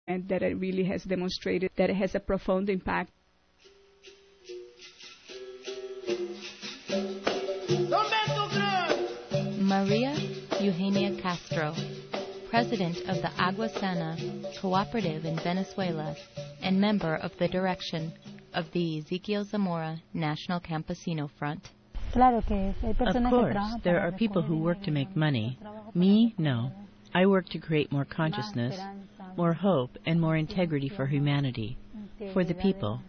and that it really has demonstrated that it has a profound impact. Maria Eugenia Castro, president of the Agua Sana Cooperative in Venezuela and member of the direction of the Ezequiel Zamora National Campesino Front. Of course, there are people who work to make money. Me, no. I work to create more consciousness, more hope, and more integrity for humanity, for the people.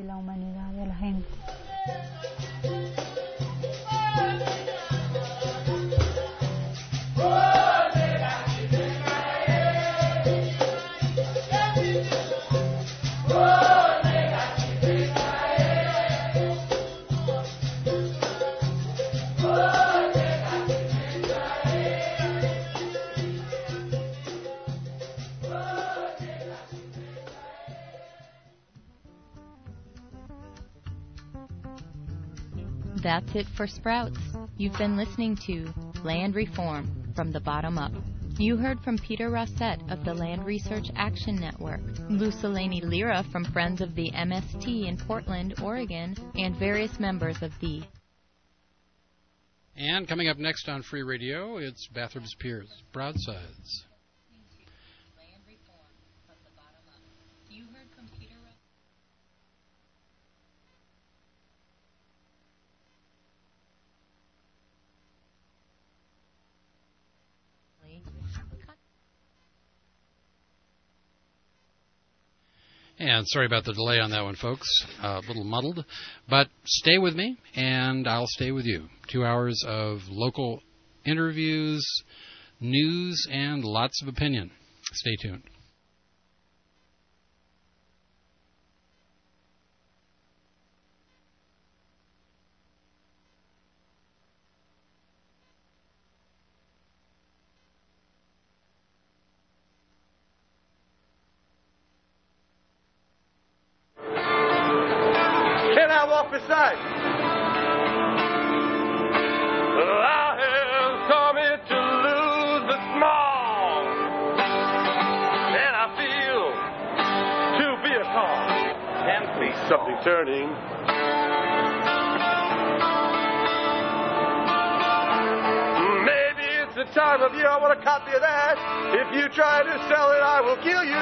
That's it for Sprouts. You've been listening to Land Reform from the Bottom Up. You heard from Peter Rossett of the Land Research Action Network, Lucelene Lira from Friends of the MST in Portland, Oregon, and various members of the... And coming up next on Free Radio, it's Bathrobes Piers Broadsides. And sorry about the delay on that one, folks. A little muddled. But stay with me, and I'll stay with you. 2 hours of local interviews, news, and lots of opinion. Stay tuned. Beside. I have come here to lose the small, and I feel to be a cause and see something turning. Maybe it's the time of year I want a copy of that. If you try to sell it, I will kill you.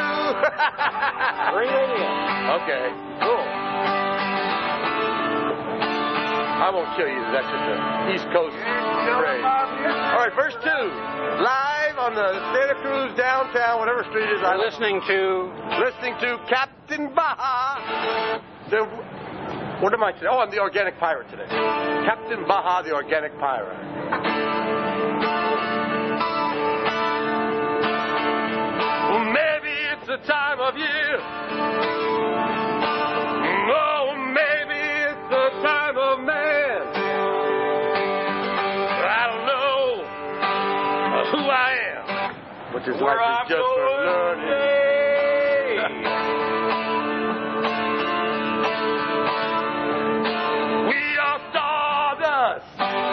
Okay, cool. I won't kill you. That's just an East Coast phrase. All right, verse 2. Live on the Santa Cruz downtown, whatever street it is. I'm listening to Captain Baja. What am I today? Oh, I'm the Organic Pirate today. Captain Baja, the Organic Pirate. Well, maybe it's the time of year. Oh, maybe it's the time of man. I don't know who I am, but this life is just for learning. We are stardust.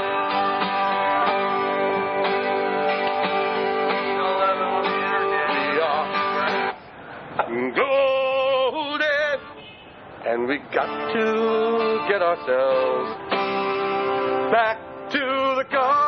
We are golden, and we got to get ourselves back to the garden.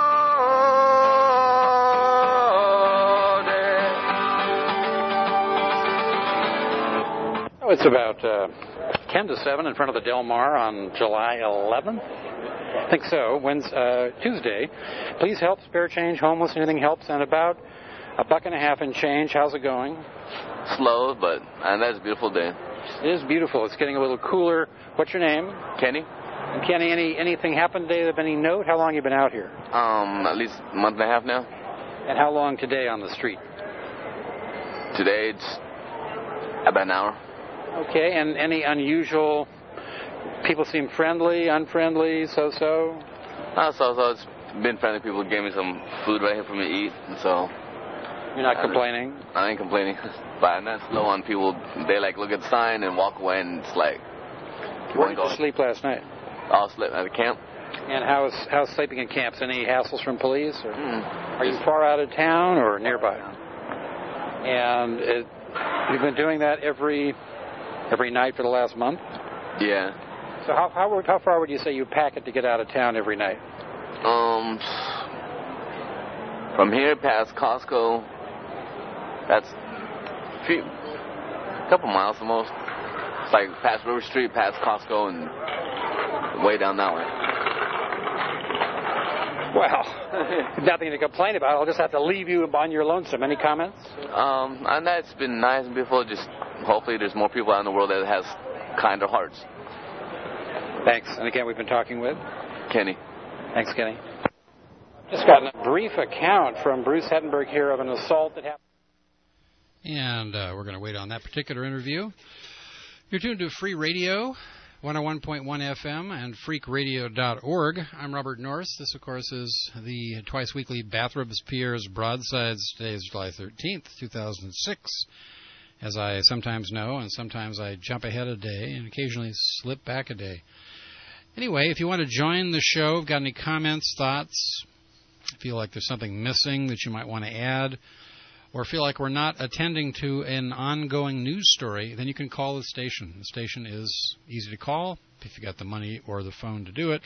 Oh, it's about 10 to 7 in front of the Del Mar on July 11th. I think so. Tuesday. Please help, spare change, homeless, anything helps. And about $1.50 in change. How's it going? Slow, but that's a beautiful day. It is beautiful. It's getting a little cooler. What's your name? Kenny. And Kenny, anything happened today of any note? How long have you been out here? At least a month and a half now. And how long today on the street? Today it's about an hour. Okay, and any unusual, people seem friendly, unfriendly, so-so? So it's been friendly. People gave me some food right here for me to eat, and so... You're not complaining? I ain't complaining. But I'm not slow on people. They look at the sign and walk away, and it's like... Where did you sleep last night? I slept at the camp. And how's sleeping in camps? Any hassles from police? Or Are you far out of town or nearby? And You've been doing that every night for the last month? Yeah. So how far would you say you pack it to get out of town every night? From here past Costco, that's a couple miles the most. It's like past River Street, past Costco, and way down that way. Well, nothing to complain about. I'll just have to leave you on your lonesome. Any comments? And that's been nice and beautiful. Just hopefully there's more people out in the world that has kinder hearts. Thanks. And again, we've been talking with Kenny. Thanks, Kenny. Just gotten a brief account from Bruce Hettenberg here of an assault that happened. And we're going to wait on that particular interview. You're tuned to Free Radio, 101.1 FM and freakradio.org. I'm Robert Norris. This, of course, is the twice-weekly Bathrobes Pierre's Broadsides. Today is July 13th, 2006. As I sometimes know, and sometimes I jump ahead a day and occasionally slip back a day. Anyway, if you want to join the show, got any comments, thoughts, feel like there's something missing that you might want to add, or feel like we're not attending to an ongoing news story, then you can call the station. The station is easy to call if you got the money or the phone to do it.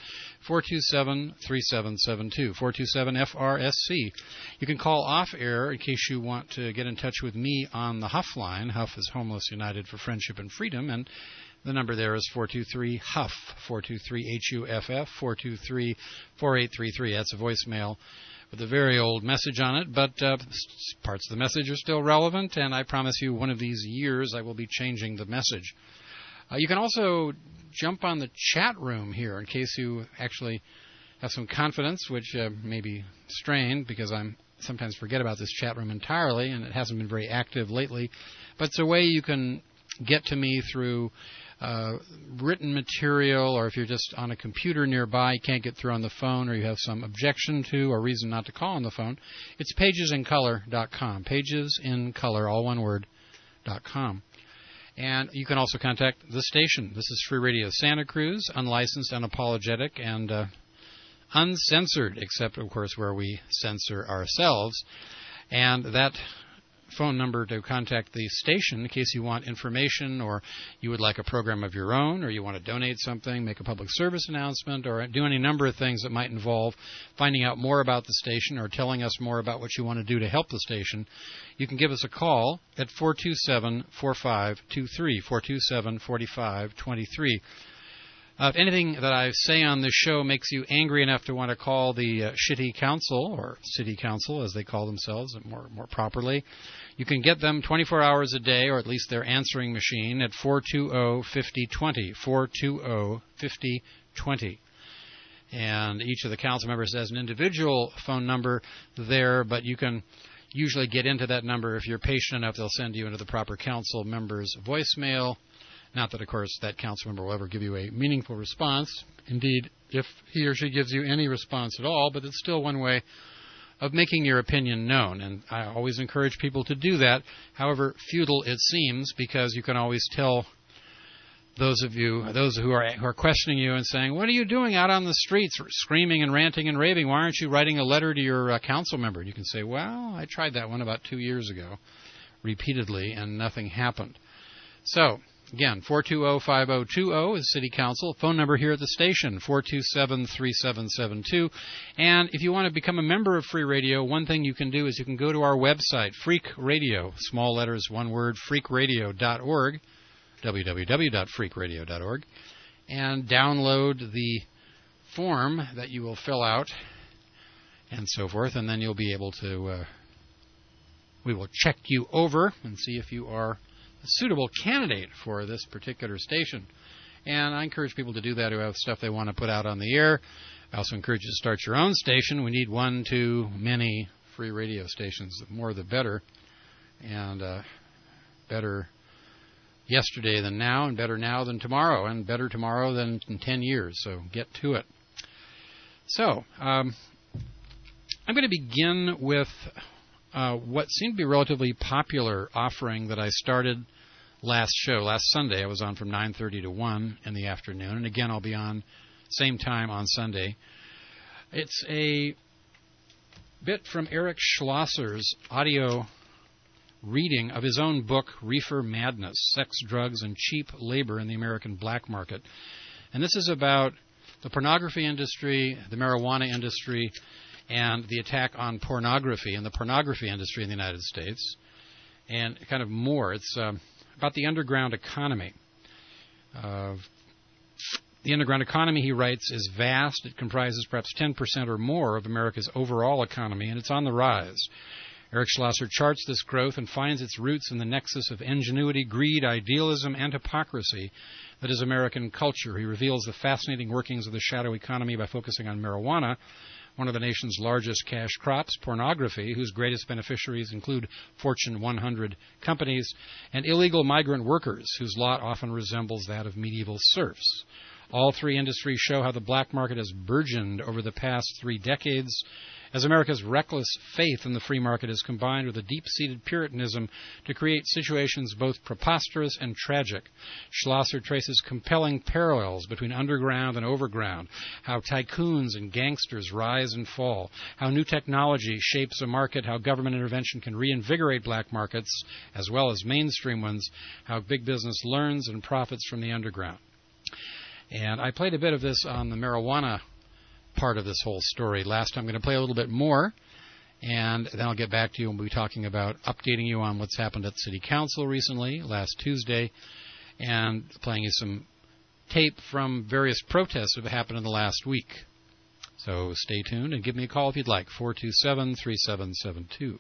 427-3772, 427-FRSC. You can call off-air in case you want to get in touch with me on the Huff line. Huff is Homeless United for Friendship and Freedom, and the number there is 423-HUFF, 423-HUFF, 423-4833. That's a voicemail with a very old message on it, but parts of the message are still relevant, and I promise you one of these years I will be changing the message. You can also jump on the chat room here in case you actually have some confidence, which may be strained because I sometimes forget about this chat room entirely, and it hasn't been very active lately. But it's a way you can get to me through written material, or if you're just on a computer nearby, can't get through on the phone, or you have some objection to or reason not to call on the phone, it's pagesincolor.com. Pagesincolor, all one word, .com. And you can also contact the station. This is Free Radio Santa Cruz, unlicensed, unapologetic, and uncensored, except, of course, where we censor ourselves. And that phone number to contact the station in case you want information, or you would like a program of your own, or you want to donate something, make a public service announcement, or do any number of things that might involve finding out more about the station or telling us more about what you want to do to help the station, you can give us a call at 427-4523, 427-4523. If anything that I say on this show makes you angry enough to want to call the shitty council, or city council as they call themselves more properly, you can get them 24 hours a day, or at least their answering machine, at 420-5020, 420-5020. And each of the council members has an individual phone number there, but you can usually get into that number. If you're patient enough, they'll send you into the proper council member's voicemail. Not that, of course, that council member will ever give you a meaningful response. Indeed, if he or she gives you any response at all, but it's still one way of making your opinion known. And I always encourage people to do that, however futile it seems, because you can always tell those who are questioning you and saying, what are you doing out on the streets, screaming and ranting and raving? Why aren't you writing a letter to your council member? And you can say, well, I tried that one about 2 years ago repeatedly, and nothing happened. So, again, 420-5020 is City Council. Phone number here at the station, 427-3772. And if you want to become a member of Free Radio, one thing you can do is you can go to our website, Freak Radio, small letters, one word, freakradio.org, www.freakradio.org, and download the form that you will fill out and so forth, and then you'll be able to, we will check you over and see if you are a suitable candidate for this particular station. And I encourage people to do that who have stuff they want to put out on the air. I also encourage you to start your own station. We need one too many free radio stations. The more the better. And better yesterday than now, and better now than tomorrow, and better tomorrow than in 10 years. So get to it. So I'm going to begin with what seemed to be a relatively popular offering that I started last Sunday. I was on from 9:30 to 1 in the afternoon, and again I'll be on same time on Sunday. It's a bit from Eric Schlosser's audio reading of his own book, Reefer Madness, Sex, Drugs, and Cheap Labor in the American Black Market. And this is about the pornography industry, the marijuana industry, and the attack on pornography and the pornography industry in the United States, and kind of more. It's about the underground economy. The underground economy, he writes, is vast. It comprises perhaps 10% or more of America's overall economy, and it's on the rise. Eric Schlosser charts this growth and finds its roots in the nexus of ingenuity, greed, idealism, and hypocrisy that is American culture. He reveals the fascinating workings of the shadow economy by focusing on marijuana, one of the nation's largest cash crops, pornography, whose greatest beneficiaries include Fortune 100 companies, and illegal migrant workers, whose lot often resembles that of medieval serfs. All three industries show how the black market has burgeoned over the past 3 decades, as America's reckless faith in the free market is combined with a deep-seated Puritanism to create situations both preposterous and tragic. Schlosser traces compelling parallels between underground and overground, how tycoons and gangsters rise and fall, how new technology shapes a market, how government intervention can reinvigorate black markets as well as mainstream ones, how big business learns and profits from the underground. And I played a bit of this on the marijuana part of this whole story last time. I'm going to play a little bit more, and then I'll get back to you and we'll be talking about updating you on what's happened at City Council recently, last Tuesday, and playing you some tape from various protests that have happened in the last week. So stay tuned and give me a call if you'd like, 427-3772.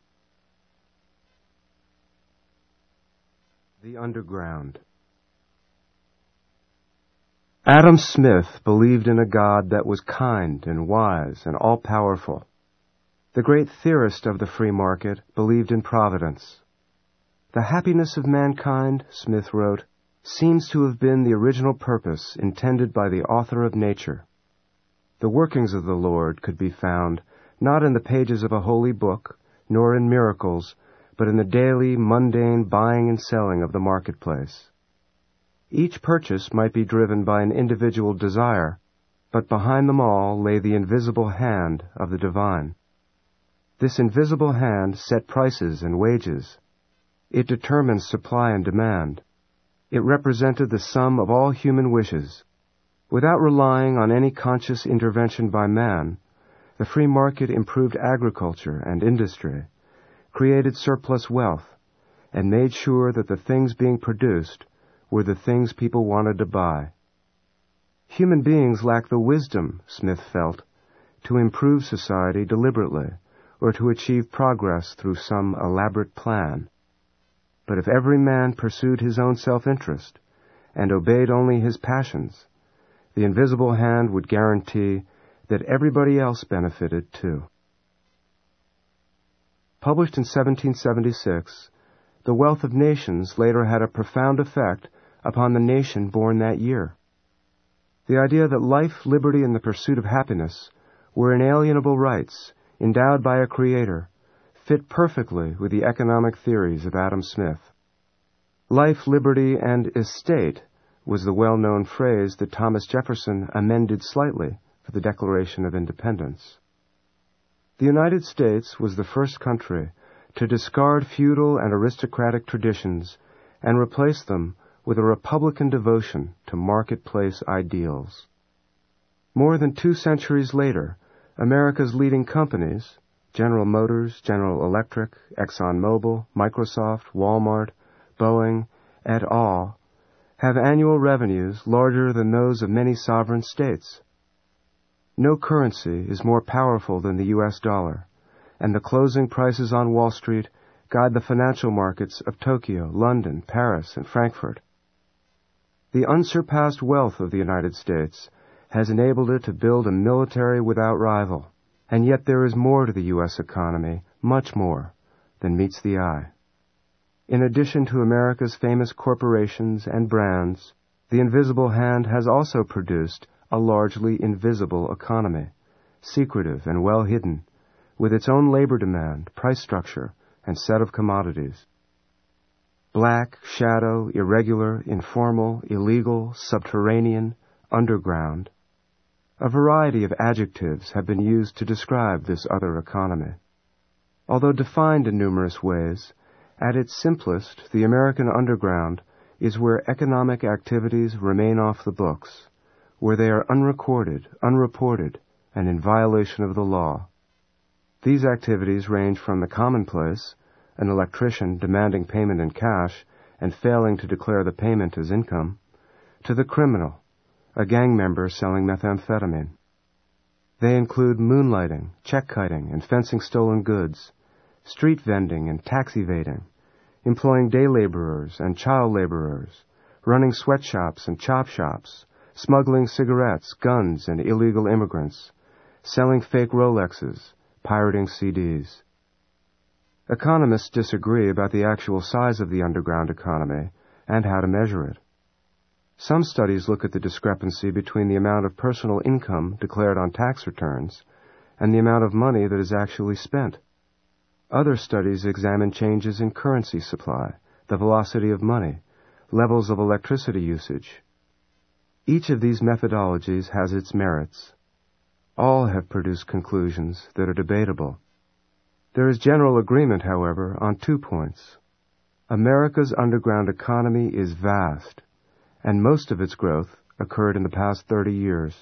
The Underground. Adam Smith believed in a God that was kind and wise and all-powerful. The great theorist of the free market believed in providence. The happiness of mankind, Smith wrote, seems to have been the original purpose intended by the author of nature. The workings of the Lord could be found not in the pages of a holy book, nor in miracles, but in the daily, mundane buying and selling of the marketplace. Each purchase might be driven by an individual desire, but behind them all lay the invisible hand of the divine. This invisible hand set prices and wages. It determined supply and demand. It represented the sum of all human wishes. Without relying on any conscious intervention by man, the free market improved agriculture and industry, created surplus wealth, and made sure that the things being produced were the things people wanted to buy. Human beings lack the wisdom, Smith felt, to improve society deliberately or to achieve progress through some elaborate plan. But if every man pursued his own self-interest and obeyed only his passions, the invisible hand would guarantee that everybody else benefited too. Published in 1776, The Wealth of Nations later had a profound effect upon the nation born that year. The idea that life, liberty, and the pursuit of happiness were inalienable rights endowed by a creator fit perfectly with the economic theories of Adam Smith. Life, liberty, and estate was the well-known phrase that Thomas Jefferson amended slightly for the Declaration of Independence. The United States was the first country to discard feudal and aristocratic traditions and replace them with a republican devotion to marketplace ideals. More than 2 centuries later, America's leading companies, General Motors, General Electric, ExxonMobil, Microsoft, Walmart, Boeing, et al., have annual revenues larger than those of many sovereign states. No currency is more powerful than the U.S. dollar, and the closing prices on Wall Street guide the financial markets of Tokyo, London, Paris, and Frankfurt. The unsurpassed wealth of the United States has enabled it to build a military without rival, and yet there is more to the U.S. economy, much more, than meets the eye. In addition to America's famous corporations and brands, the invisible hand has also produced a largely invisible economy, secretive and well hidden, with its own labor demand, price structure, and set of commodities. Black, shadow, irregular, informal, illegal, subterranean, underground. A variety of adjectives have been used to describe this other economy. Although defined in numerous ways, At its simplest, the American underground is where economic activities remain off the books, where they are unrecorded, unreported, and in violation of the law. These activities range from the commonplace, an electrician demanding payment in cash and failing to declare the payment as income, to the criminal, a gang member selling methamphetamine. They include moonlighting, check-kiting, and fencing stolen goods, street vending and tax evading, employing day laborers and child laborers, running sweatshops and chop shops, smuggling cigarettes, guns, and illegal immigrants, selling fake Rolexes, pirating CDs. Economists disagree about the actual size of the underground economy and how to measure it. Some studies look at the discrepancy between the amount of personal income declared on tax returns and the amount of money that is actually spent. Other studies examine changes in currency supply, the velocity of money, levels of electricity usage. Each of these methodologies has its merits. All have produced conclusions that are debatable. There is general agreement, however, on 2 points. America's underground economy is vast, and most of its growth occurred in the past 30 years.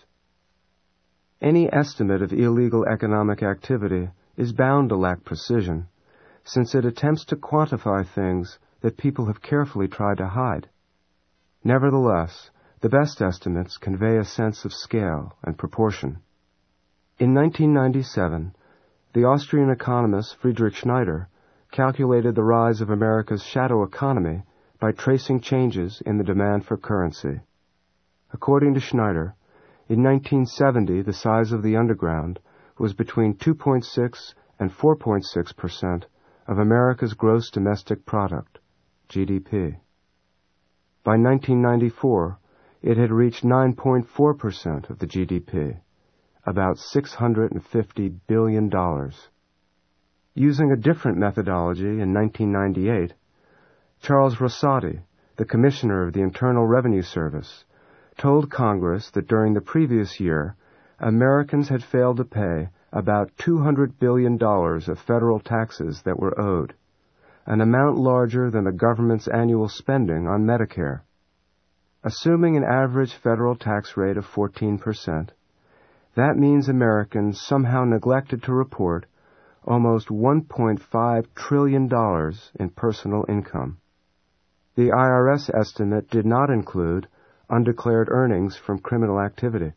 Any estimate of illegal economic activity is bound to lack precision, since it attempts to quantify things that people have carefully tried to hide. Nevertheless, the best estimates convey a sense of scale and proportion. In 1997, the Austrian economist Friedrich Schneider calculated the rise of America's shadow economy by tracing changes in the demand for currency. According to Schneider, in 1970 the size of the underground was between 2.6 and 4.6% of America's gross domestic product, GDP. By 1994, it had reached 9.4% of the GDP, about $650 billion. Using a different methodology in 1998, Charles Rosati, the Commissioner of the Internal Revenue Service, told Congress that during the previous year, Americans had failed to pay about $200 billion of federal taxes that were owed, an amount larger than the government's annual spending on Medicare. Assuming an average federal tax rate of 14%, that means Americans somehow neglected to report almost $1.5 trillion in personal income. The IRS estimate did not include undeclared earnings from criminal activity.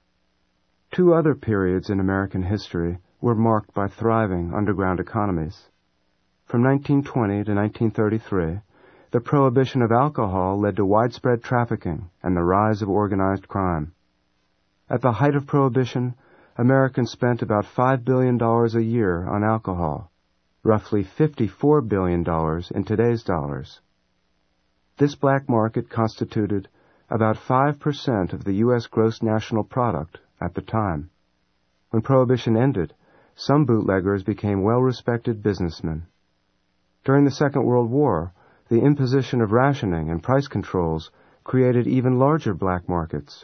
2 other periods in American history were marked by thriving underground economies. From 1920 to 1933, the prohibition of alcohol led to widespread trafficking and the rise of organized crime. At the height of Prohibition, Americans spent about $5 billion a year on alcohol, roughly $54 billion in today's dollars. This black market constituted about 5% of the U.S. gross national product at the time. When Prohibition ended, some bootleggers became well-respected businessmen. During the Second World War, the imposition of rationing and price controls created even larger black markets.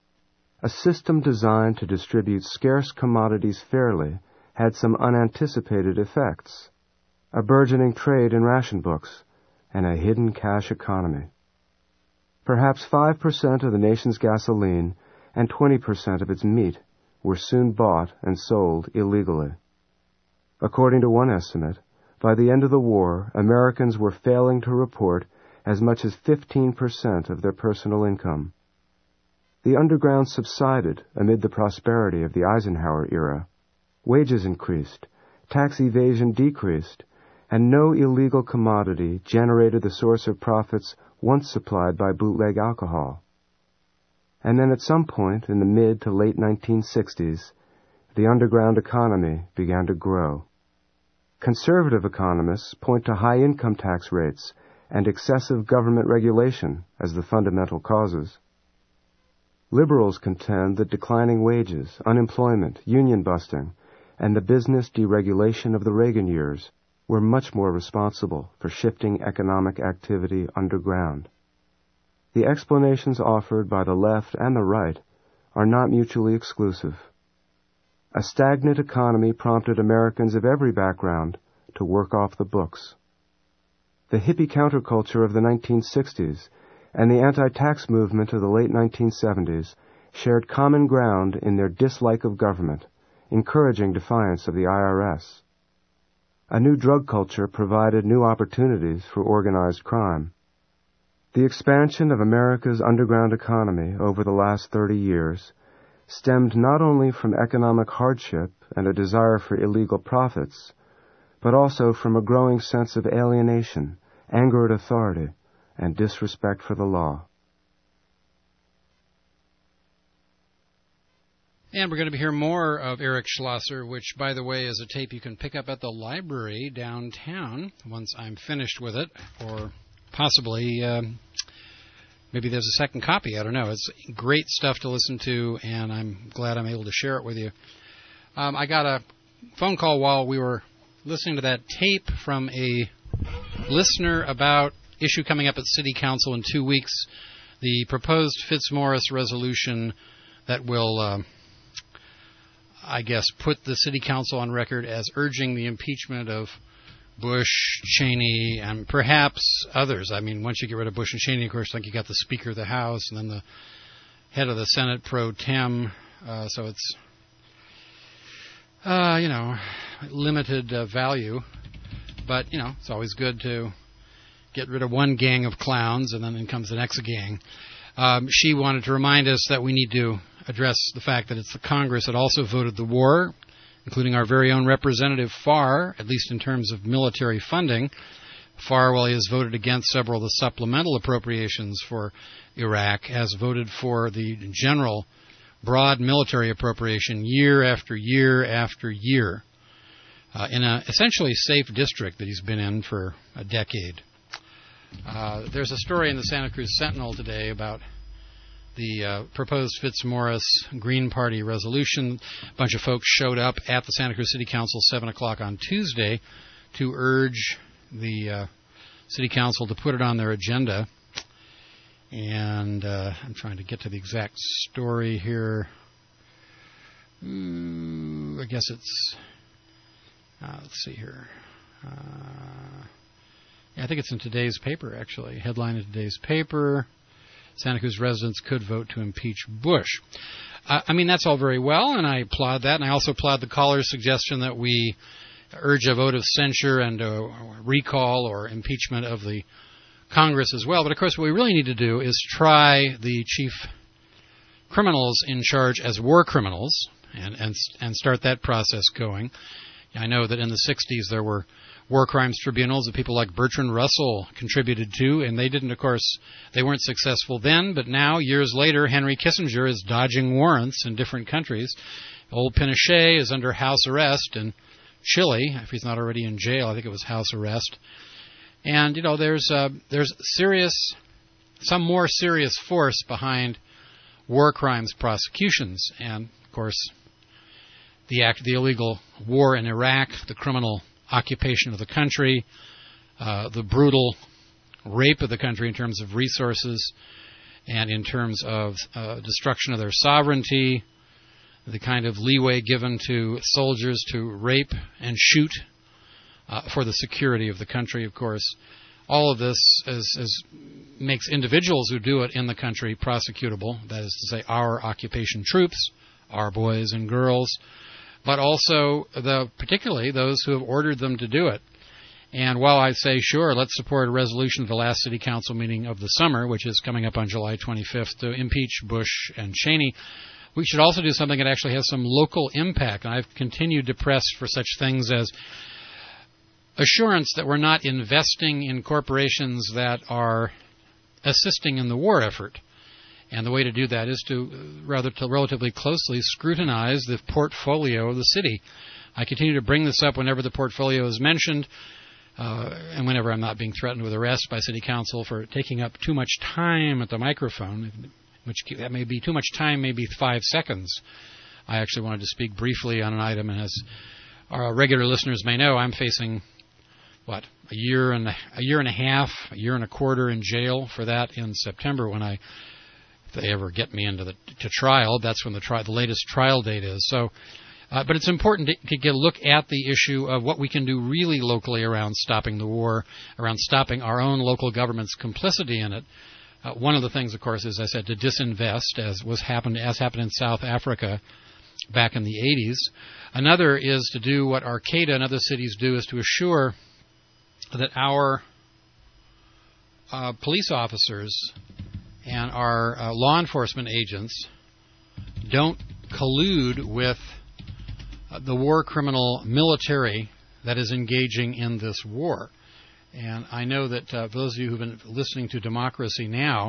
A system designed to distribute scarce commodities fairly had some unanticipated effects: a burgeoning trade in ration books and a hidden cash economy. Perhaps 5% of the nation's gasoline and 20% of its meat were soon bought and sold illegally. According to one estimate, by the end of the war, Americans were failing to report as much as 15% of their personal income. The underground subsided amid the prosperity of the Eisenhower era. Wages increased, tax evasion decreased, and no illegal commodity generated the source of profits once supplied by bootleg alcohol. And then at some point in the mid to late 1960s, the underground economy began to grow. Conservative economists point to high income tax rates and excessive government regulation as the fundamental causes. Liberals contend that declining wages, unemployment, union busting, and the business deregulation of the Reagan years were much more responsible for shifting economic activity underground. The explanations offered by the left and the right are not mutually exclusive. A stagnant economy prompted Americans of every background to work off the books. the hippie counterculture of the 1960s, and the anti-tax movement of the late 1970s shared common ground in their dislike of government, encouraging defiance of the IRS. A new drug culture provided new opportunities for organized crime. The expansion of America's underground economy over the last 30 years stemmed not only from economic hardship and a desire for illegal profits, but also from a growing sense of alienation, anger at authority, and disrespect for the law. And we're going to hear more of Eric Schlosser, which, by the way, is a tape you can pick up at the library downtown once I'm finished with it, or possibly maybe there's a second copy. I don't know. It's great stuff to listen to, and I'm glad I'm able to share it with you. I got a phone call while we were listening to that tape from a listener about issue coming up at City Council in 2 weeks, the proposed Fitzmaurice resolution that will, I guess, put the City Council on record as urging the impeachment of Bush, Cheney, and perhaps others. I mean, once you get rid of Bush and Cheney, of course, like you got the Speaker of the House and then the head of the Senate pro tem. So it's, limited value. But, it's always good to get rid of one gang of clowns, and then in comes the next gang. She wanted to remind us that we need to address the fact that it's the Congress that also voted the war, including our very own Representative Farr, at least in terms of military funding. Farr, while he has voted against several of the supplemental appropriations for Iraq, has voted for the general broad military appropriation year after year after year in an essentially safe district that he's been in for a decade. There's a story in the Santa Cruz Sentinel today about the proposed Fitzmaurice Green Party resolution. A bunch of folks showed up at the Santa Cruz City Council 7 o'clock on Tuesday to urge the City Council to put it on their agenda. And I'm trying to get to the exact story here. I guess it's... let's see here. I think it's in today's paper, actually. Headline in today's paper. Santa Cruz residents could vote to impeach Bush. I mean, that's all very well, and I applaud that. And I also applaud the caller's suggestion that we urge a vote of censure and a recall or impeachment of the Congress as well. But, of course, what we really need to do is try the chief criminals in charge as war criminals and start that process going. I know that in the 60s there were war crimes tribunals that people like Bertrand Russell contributed to, and they weren't successful then, but now, years later, Henry Kissinger is dodging warrants in different countries. Old Pinochet is under house arrest in Chile, if he's not already in jail. I think it was house arrest. And, there's some more serious force behind war crimes prosecutions, and, of course, the illegal war in Iraq, the criminal occupation of the country, the brutal rape of the country in terms of resources and in terms of destruction of their sovereignty, the kind of leeway given to soldiers to rape and shoot for the security of the country, of course. All of this makes individuals who do it in the country prosecutable, that is to say our occupation troops, our boys and girls, but also particularly those who have ordered them to do it. And while I say, sure, let's support a resolution of the last City Council meeting of the summer, which is coming up on July 25th, to impeach Bush and Cheney, we should also do something that actually has some local impact. And I've continued to press for such things as assurance that we're not investing in corporations that are assisting in the war effort. And the way to do that is to relatively closely scrutinize the portfolio of the city. I continue to bring this up whenever the portfolio is mentioned, and whenever I'm not being threatened with arrest by City Council for taking up too much time at the microphone, which that may be too much time, maybe 5 seconds. I actually wanted to speak briefly on an item, and as our regular listeners may know, I'm facing, a year and a half, a year and a quarter in jail for that in September when if they ever get me into to trial, that's when the latest trial date is. So But it's important to get a look at the issue of what we can do really locally around stopping the war, around stopping our own local government's complicity in it. One of the things, of course, is, I said, to disinvest, as happened in South Africa back in the 80s. Another is to do what Arcata and other cities do, is to assure that our police officers and our law enforcement agents don't collude with the war criminal military that is engaging in this war. And I know that for those of you who've been listening to Democracy Now!,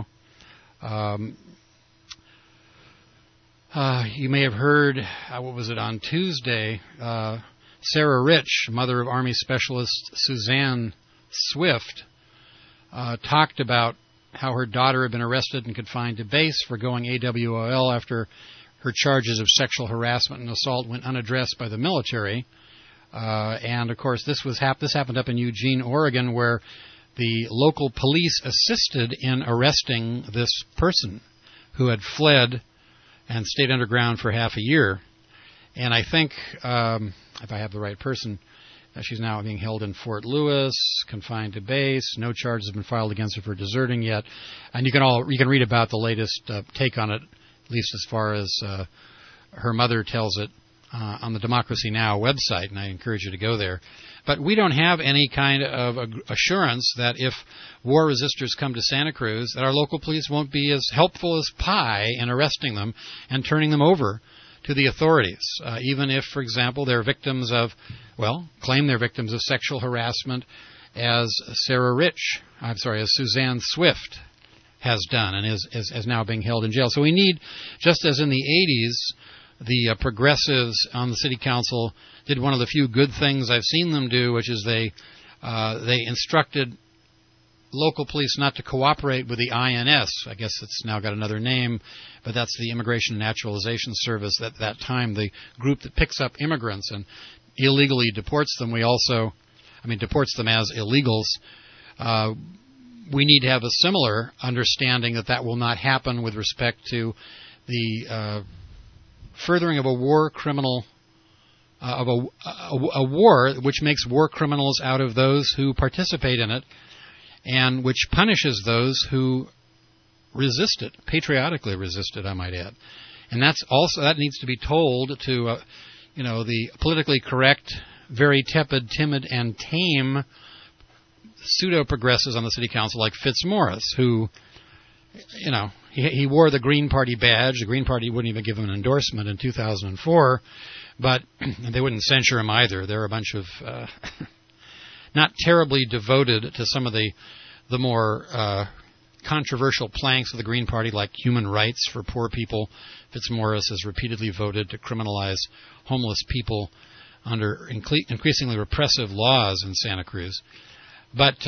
you may have heard, on Tuesday, Sarah Rich, mother of Army Specialist Suzanne Swift, talked about how her daughter had been arrested and confined to base for going AWOL after her charges of sexual harassment and assault went unaddressed by the military. And, of course, this happened up in Eugene, Oregon, where the local police assisted in arresting this person who had fled and stayed underground for half a year. And I think, if I have the right person, she's now being held in Fort Lewis, confined to base. No charges have been filed against her for deserting yet. And you can read about the latest take on it, at least as far as her mother tells it, on the Democracy Now! Website, and I encourage you to go there. But we don't have any kind of assurance that if war resistors come to Santa Cruz, that our local police won't be as helpful as pie in arresting them and turning them over to the authorities, even if, for example, they're victims of, claim they're victims of sexual harassment, as Suzanne Swift has done and is now being held in jail. So we need, just as in the 80s, the progressives on the city council did one of the few good things I've seen them do, which is they instructed local police not to cooperate with the INS. I guess it's now got another name, but that's the Immigration and Naturalization Service. At that time, the group that picks up immigrants and illegally deports them. Deports them as illegals. We need to have a similar understanding that will not happen with respect to the furthering of a war criminal, of a war which makes war criminals out of those who participate in it, and which punishes those who resist it, patriotically resist it, I might add. And that needs to be told to, the politically correct, very tepid, timid, and tame pseudo-progressives on the city council like Fitzmaurice, who, he wore the Green Party badge. The Green Party wouldn't even give him an endorsement in 2004, but they wouldn't censure him either. They're a bunch of not terribly devoted to some of the more controversial planks of the Green Party, like human rights for poor people. Fitzmaurice has repeatedly voted to criminalize homeless people under increasingly repressive laws in Santa Cruz. But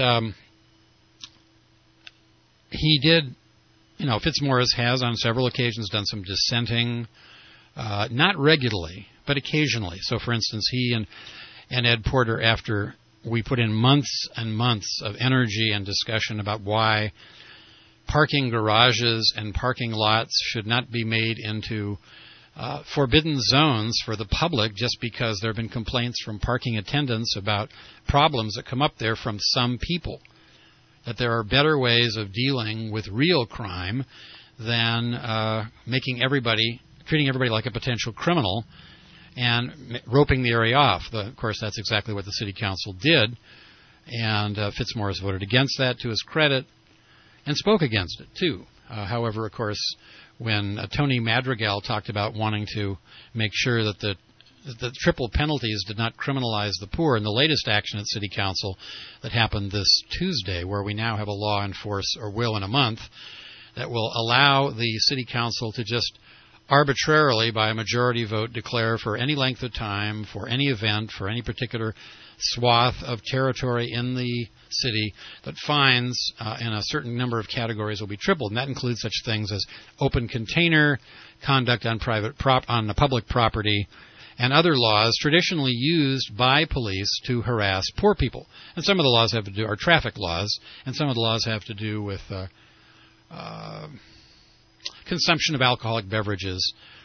he did, Fitzmaurice has on several occasions done some dissenting, not regularly, but occasionally. So, for instance, he and Ed Porter, after we put in months and months of energy and discussion about why parking garages and parking lots should not be made into forbidden zones for the public just because there have been complaints from parking attendants about problems that come up there from some people, that there are better ways of dealing with real crime than treating everybody like a potential criminal and roping the area off. Of course, that's exactly what the city council did, and Fitzmaurice voted against that to his credit and spoke against it, too. However, of course, when Tony Madrigal talked about wanting to make sure that the triple penalties did not criminalize the poor, in the latest action at City Council that happened this Tuesday, where we now have a law in force, or will in a month, that will allow the City Council to just arbitrarily, by a majority vote, declare for any length of time, for any event, for any particular swath of territory in the city, that fines in a certain number of categories will be tripled. And that includes such things as open container, conduct on the public property, and other laws traditionally used by police to harass poor people. And some of the laws are traffic laws, and some of the laws have to do with consumption of alcoholic beverages.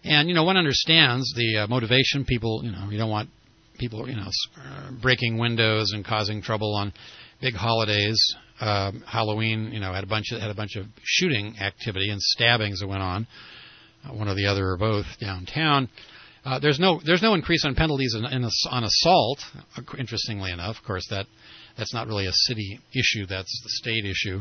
And, one understands the motivation. People, you don't want people, breaking windows and causing trouble on big holidays. Halloween, had a bunch of shooting activity and stabbings that went on, one or the other or both downtown. There's no increase on penalties on assault. Interestingly enough, of course, that's not really a city issue. That's the state issue.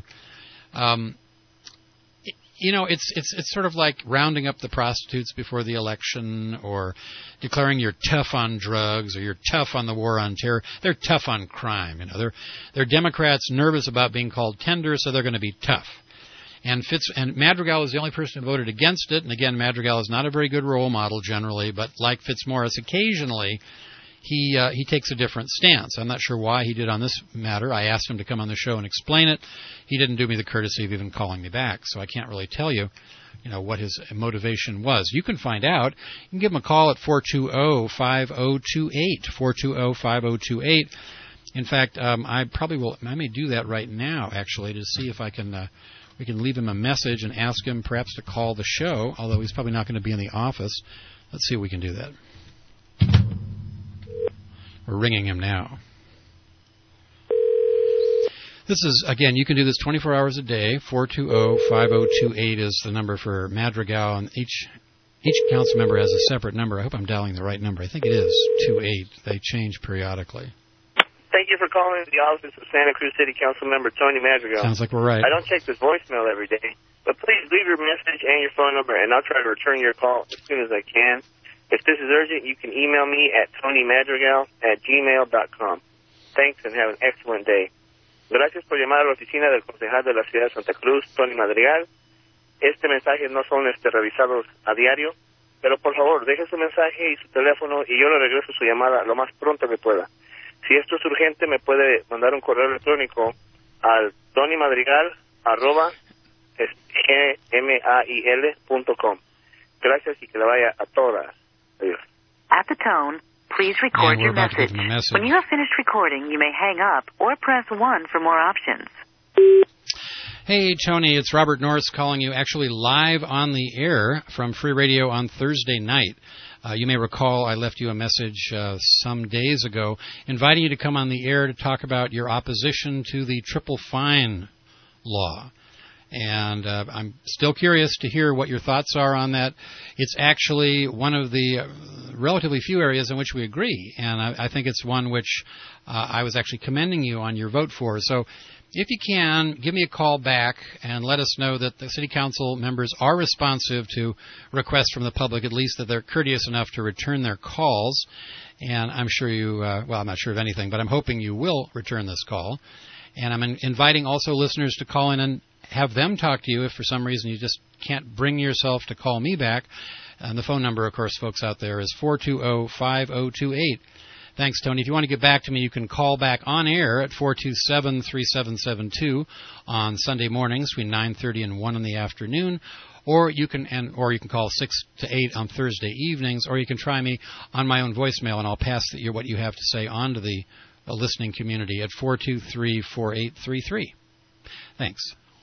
It's sort of like rounding up the prostitutes before the election, or declaring you're tough on drugs, or you're tough on the war on terror. They're tough on crime. They're Democrats nervous about being called tender, so they're going to be tough. And Madrigal is the only person who voted against it. And again, Madrigal is not a very good role model generally, but like Fitzmaurice, occasionally he takes a different stance. I'm not sure why he did on this matter. I asked him to come on the show and explain it. He didn't do me the courtesy of even calling me back, so I can't really tell you, what his motivation was. You can find out. You can give him a call at 420-5028, 420-5028. In fact, I may do that right now, actually, to see if I can. We can leave him a message and ask him perhaps to call the show, although he's probably not going to be in the office. Let's see if we can do that. We're ringing him now. This is, again, you can do this 24 hours a day. 420-5028 is the number for Madrigal, and each council member has a separate number. I hope I'm dialing the right number. I think it is 28. They change periodically. Thank you for calling the office of Santa Cruz City Council Member Tony Madrigal. Sounds like we're right. I don't check this voicemail every day, but please leave your message and your phone number, and I'll try to return your call as soon as I can. If this is urgent, you can email me at tonymadrigal@gmail.com. Thanks, and have an excellent day. Gracias por llamar a la oficina del concejal de la ciudad de Santa Cruz, Tony Madrigal. Este mensaje no son revisados a diario, pero por favor, deje su mensaje y su teléfono y yo le regreso su llamada lo más pronto que pueda. Si esto es urgente, me puede mandar un correo electrónico al tonymadrigal@gmail.com. Gracias y que le vaya a todas. Adiós. At the tone, please record your message. When you have finished recording, you may hang up or press 1 for more options. Hey, Tony, it's Robert Norris calling you actually live on the air from Free Radio on Thursday night. You may recall I left you a message some days ago inviting you to come on the air to talk about your opposition to the triple fine law. And I'm still curious to hear what your thoughts are on that. It's actually one of the relatively few areas in which we agree, and I think it's one which I was actually commending you on your vote for. So if you can, give me a call back and let us know that the City Council members are responsive to requests from the public, at least that they're courteous enough to return their calls. And I'm sure you, I'm not sure of anything, but I'm hoping you will return this call. And I'm inviting also listeners to call in and have them talk to you if for some reason you just can't bring yourself to call me back. And the phone number, of course, folks out there, is 420-5028. Thanks, Tony. If you want to get back to me, you can call back on air at 427-3772 on Sunday mornings between 9:30 and 1 in the afternoon, or you can call 6 to 8 on Thursday evenings, or you can try me on my own voicemail, and I'll pass what you have to say on to the listening community at 423-4833. Thanks.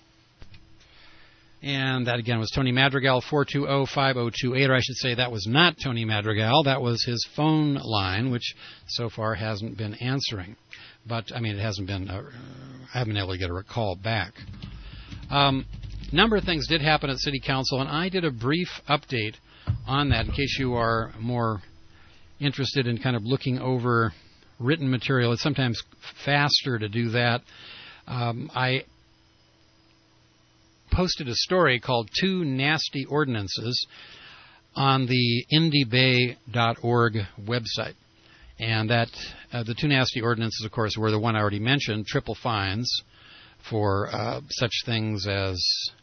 And that, again, was Tony Madrigal, 420-5028, or I should say that was not Tony Madrigal. That was his phone line, which so far hasn't been answering. But, I mean, it hasn't been, I haven't been able to get a call back. Number of things did happen at City Council, and I did a brief update on that in case you are more interested in kind of looking over written material. It's sometimes faster to do that. I posted a story called Two Nasty Ordinances on the IndieBay.org website. And that the two nasty ordinances, of course, were the one I already mentioned, triple fines for such things as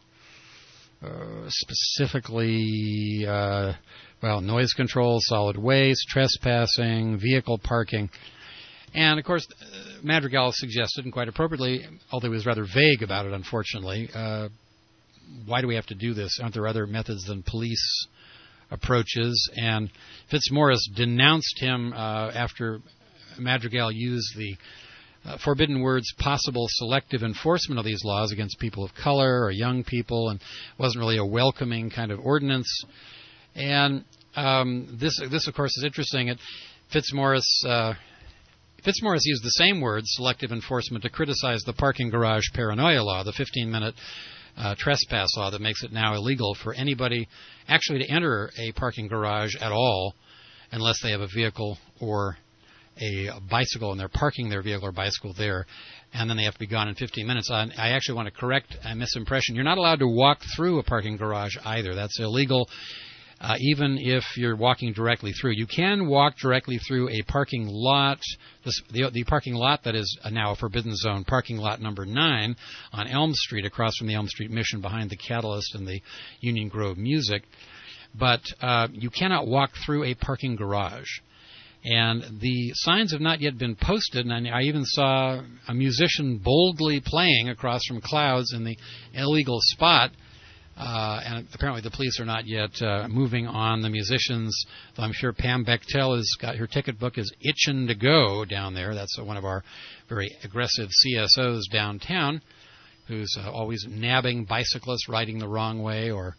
specifically, noise control, solid waste, trespassing, vehicle parking. And, of course, Madrigal suggested, and quite appropriately, although he was rather vague about it, unfortunately, why do we have to do this? Aren't there other methods than police approaches? And Fitzmaurice denounced him after Madrigal used the forbidden words possible selective enforcement of these laws against people of color or young people, and wasn't really a welcoming kind of ordinance. And this, of course, is interesting. Fitzmaurice used the same word, selective enforcement, to criticize the parking garage paranoia law, the 15-minute trespass law that makes it now illegal for anybody actually to enter a parking garage at all unless they have a vehicle or a bicycle and they're parking their vehicle or bicycle there, and then they have to be gone in 15 minutes. I actually want to correct a misimpression. You're not allowed to walk through a parking garage either. That's illegal. Even if you're walking directly through. You can walk directly through a parking lot, the parking lot that is now a forbidden zone, parking lot number 9 on Elm Street, across from the Elm Street Mission, behind the Catalyst and the Union Grove Music. But you cannot walk through a parking garage. And the signs have not yet been posted, and I even saw a musician boldly playing across from clouds in the illegal spot. And apparently the police are not yet moving on the musicians. Though I'm sure Pam Bechtel has got her ticket book is itching to go down there. That's one of our very aggressive CSOs downtown, who's always nabbing bicyclists riding the wrong way, or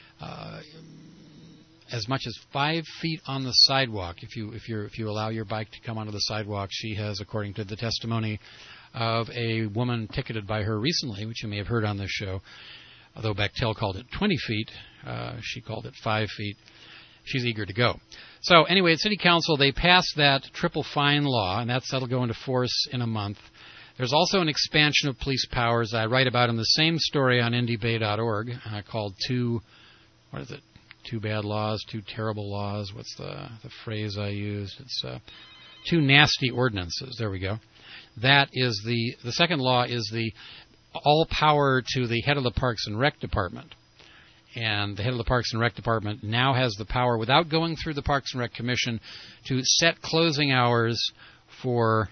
as much as 5 feet on the sidewalk. If you allow your bike to come onto the sidewalk, she has, according to the testimony of a woman ticketed by her recently, which you may have heard on this show. Although Bechtel called it 20 feet, she called it 5 feet. She's eager to go. So anyway, at City Council, they passed that triple fine law, and that'll go into force in a month. There's also an expansion of police powers I write about in the same story on IndieBay.org called Two Bad Laws, Two Terrible Laws. What's the phrase I used? It's Two Nasty Ordinances. There we go. That is the second law is the all power to the head of the Parks and Rec Department. And the head of the Parks and Rec Department now has the power, without going through the Parks and Rec Commission, to set closing hours for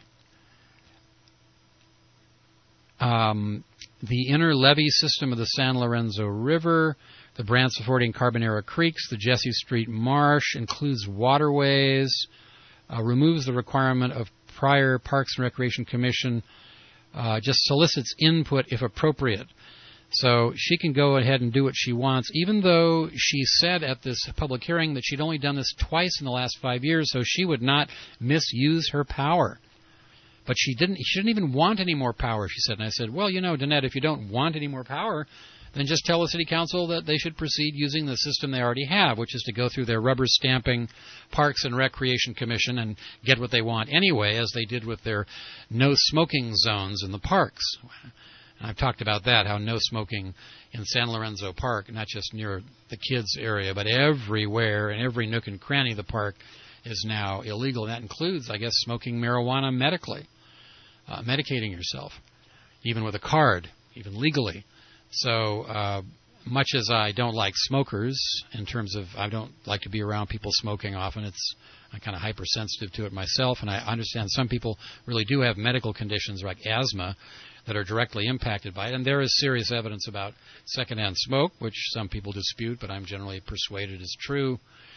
the inner levee system of the San Lorenzo River, the Branciforte and Carbonera Creeks, the Jesse Street Marsh, includes waterways, removes the requirement of prior Parks and Recreation Commission, just solicits input if appropriate. So she can go ahead and do what she wants, even though she said at this public hearing that she'd only done this twice in the last 5 years, so she would not misuse her power. But she didn't even want any more power, she said. And I said, well, Danette, if you don't want any more power, then just tell the City Council that they should proceed using the system they already have, which is to go through their rubber-stamping Parks and Recreation Commission and get what they want anyway, as they did with their no-smoking zones in the parks. And I've talked about that, how no smoking in San Lorenzo Park, not just near the kids' area, but everywhere, in every nook and cranny of the park, is now illegal. And that includes, I guess, smoking marijuana medically, medicating yourself, even with a card, even legally. So much as I don't like smokers, in terms of I don't like to be around people smoking often, I'm kind of hypersensitive to it myself, and I understand some people really do have medical conditions like asthma that are directly impacted by it, and there is serious evidence about secondhand smoke, which some people dispute, but I'm generally persuaded is true.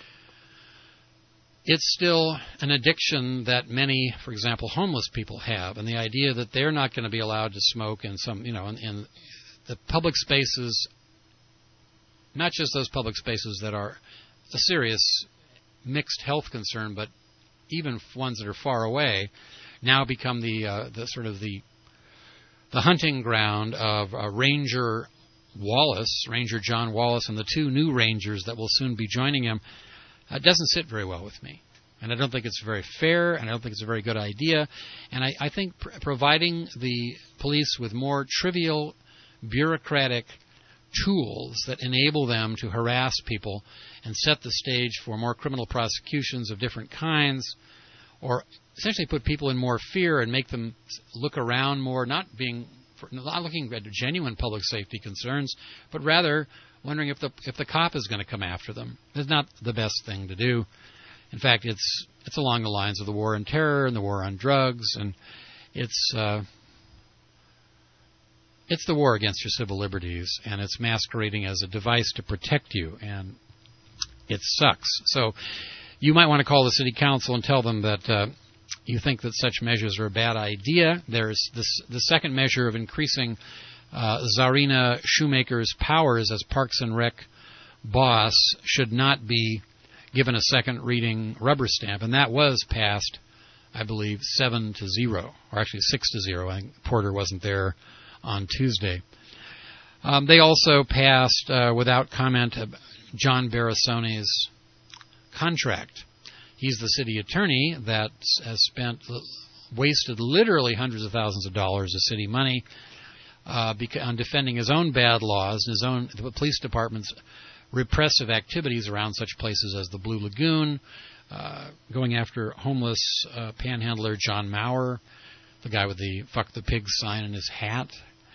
It's still an addiction that many, for example, homeless people have, and the idea that they're not going to be allowed to smoke in some, in the public spaces, not just those public spaces that are a serious mixed health concern, but even ones that are far away, now become the sort of the hunting ground of Ranger John Wallace, and the 2 new rangers that will soon be joining him. It doesn't sit very well with me. And I don't think it's very fair, and I don't think it's a very good idea. And I think providing the police with more trivial bureaucratic tools that enable them to harass people and set the stage for more criminal prosecutions of different kinds, or essentially put people in more fear and make them look around more, not looking at genuine public safety concerns, but rather wondering if the cop is going to come after them. It's not the best thing to do. In fact, it's along the lines of the war on terror and the war on drugs, and it's the war against your civil liberties, and it's masquerading as a device to protect you, and it sucks. So you might want to call the City Council and tell them that you think that such measures are a bad idea. There's the second measure of increasing Zarina Shoemaker's powers as Parks and Rec boss should not be given a second reading rubber stamp, and that was passed, I believe, 7-0, or actually 6-0. I think Porter wasn't there on Tuesday. They also passed, without comment, John Barassoni's contract. He's the city attorney that has wasted literally hundreds of thousands of dollars of city money on defending his own bad laws and the police department's repressive activities around such places as the Blue Lagoon, going after homeless panhandler John Maurer, the guy with the "Fuck the Pigs" sign in his hat,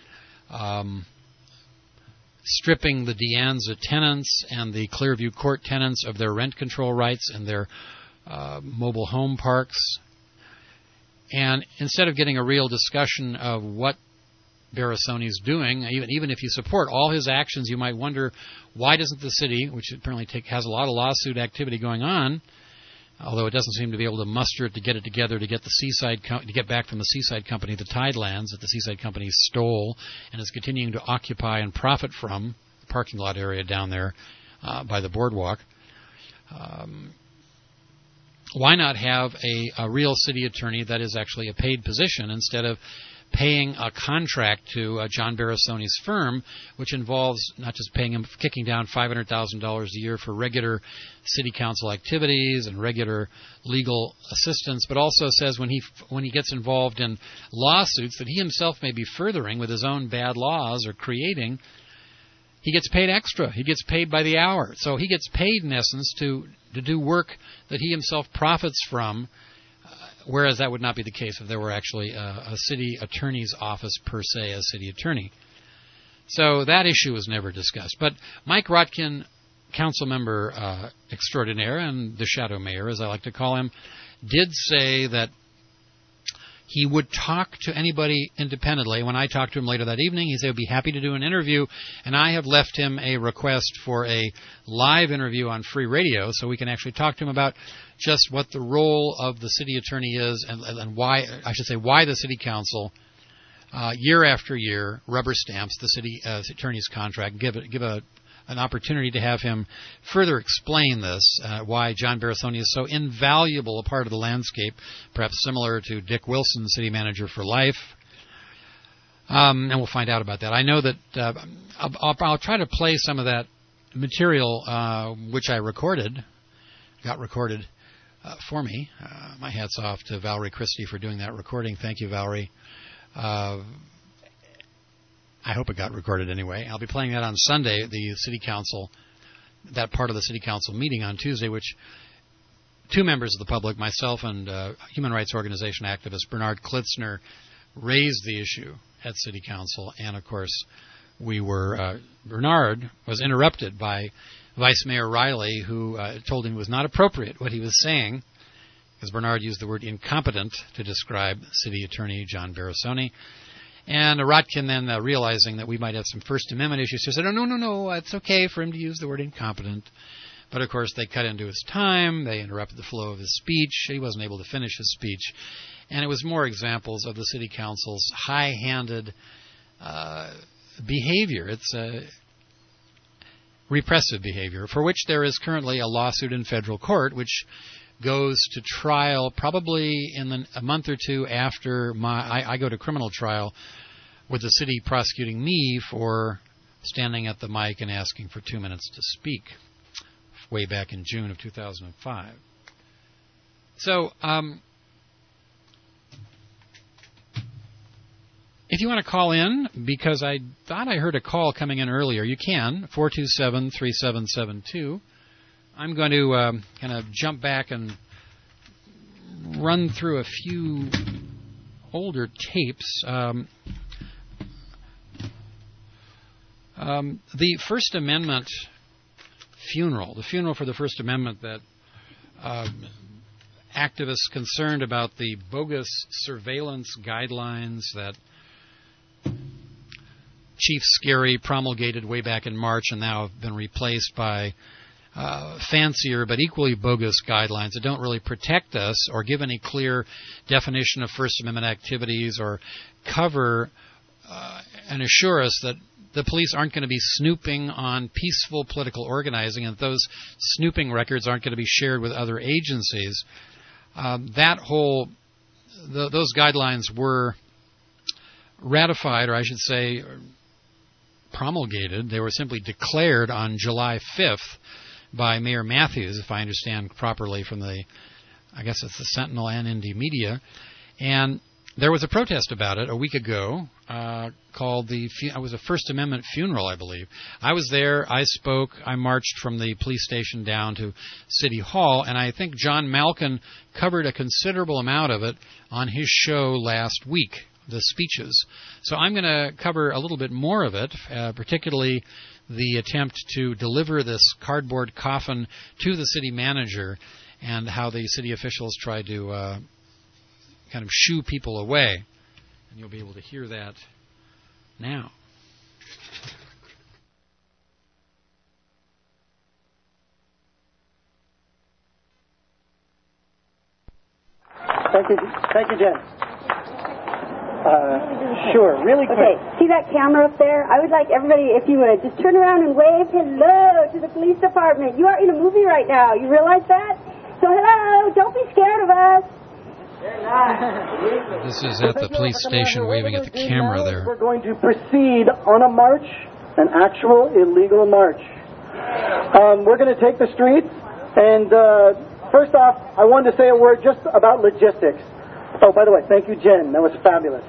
stripping the De Anza tenants and the Clearview Court tenants of their rent control rights and their mobile home parks. And instead of getting a real discussion of what Barassoni's doing, even if you support all his actions, you might wonder, why doesn't the city, which apparently has a lot of lawsuit activity going on, although it doesn't seem to be able to muster it to get it together to get to get back from the Seaside Company the Tidelands that the Seaside Company stole and is continuing to occupy and profit from the parking lot area down there by the boardwalk. Why not have a real city attorney that is actually a paid position instead of paying a contract to John Barassoni's firm, which involves not just paying him, kicking down $500,000 a year for regular city council activities and regular legal assistance, but also says when he gets involved in lawsuits that he himself may be furthering with his own bad laws or creating, he gets paid extra. He gets paid by the hour. So he gets paid, in essence, to do work that he himself profits from, whereas that would not be the case if there were actually a city attorney's office per se as city attorney. So that issue was never discussed. But Mike Rotkin, council member extraordinaire, and the shadow mayor, as I like to call him, did say that he would talk to anybody independently. When I talked to him later that evening, he said he would be happy to do an interview, and I have left him a request for a live interview on free radio so we can actually talk to him about just what the role of the city attorney is and why the city council year after year rubber stamps the city attorney's contract, give an opportunity to have him further explain this, why John Barassoni is so invaluable a part of the landscape, perhaps similar to Dick Wilson, city manager for life. And we'll find out about that. I know that I'll try to play some of that material which I got recorded for me. My hat's off to Valerie Christie for doing that recording. Thank you, Valerie. I hope it got recorded anyway. I'll be playing that on Sunday, the city council, that part of the city council meeting on Tuesday, which two members of the public, myself and human rights organization activist Bernard Klitzner, raised the issue at city council. And, of course, Bernard was interrupted by Vice Mayor Riley, who told him it was not appropriate what he was saying, because Bernard used the word incompetent to describe City Attorney John Barassoni. And Rotkin then, realizing that we might have some First Amendment issues, said, no, it's okay for him to use the word incompetent. But, of course, they cut into his time. They interrupted the flow of his speech. He wasn't able to finish his speech. And it was more examples of the city council's high-handed behavior. It's repressive behavior, for which there is currently a lawsuit in federal court, which goes to trial probably in a month or two after I go to criminal trial, with the city prosecuting me for standing at the mic and asking for 2 minutes to speak way back in June of 2005. So if you want to call in, because I thought I heard a call coming in earlier, you can, 427-3772. I'm going to kind of jump back and run through a few older tapes. The First Amendment funeral, the funeral for the First Amendment that activists concerned about the bogus surveillance guidelines that Chief Scary promulgated way back in March and now have been replaced by fancier but equally bogus guidelines that don't really protect us or give any clear definition of First Amendment activities or cover and assure us that the police aren't going to be snooping on peaceful political organizing, and those snooping records aren't going to be shared with other agencies. Those guidelines were ratified, or I should say promulgated. They were simply declared on July 5th by Mayor Matthews, if I understand properly from I guess it's the Sentinel and Indy Media. And there was a protest about it a week ago called it was a First Amendment funeral, I believe. I was there. I spoke. I marched from the police station down to City Hall, and I think John Malkin covered a considerable amount of it on his show last week, the speeches. So I'm going to cover a little bit more of it, particularly the attempt to deliver this cardboard coffin to the city manager and how the city officials tried to kind of shoo people away. And you'll be able to hear that now. Thank you, Jen. Sure, really quick. Okay, see that camera up there? I would like everybody, if you would, just turn around and wave hello to the police department. You are in a movie right now. You realize that? So hello, don't be scared of us. This is at the police station waving at the camera there. We're going to proceed on a march, an actual illegal march. We're going to take the streets, and first off, I wanted to say a word just about logistics. Oh, by the way, thank you, Jen. That was fabulous.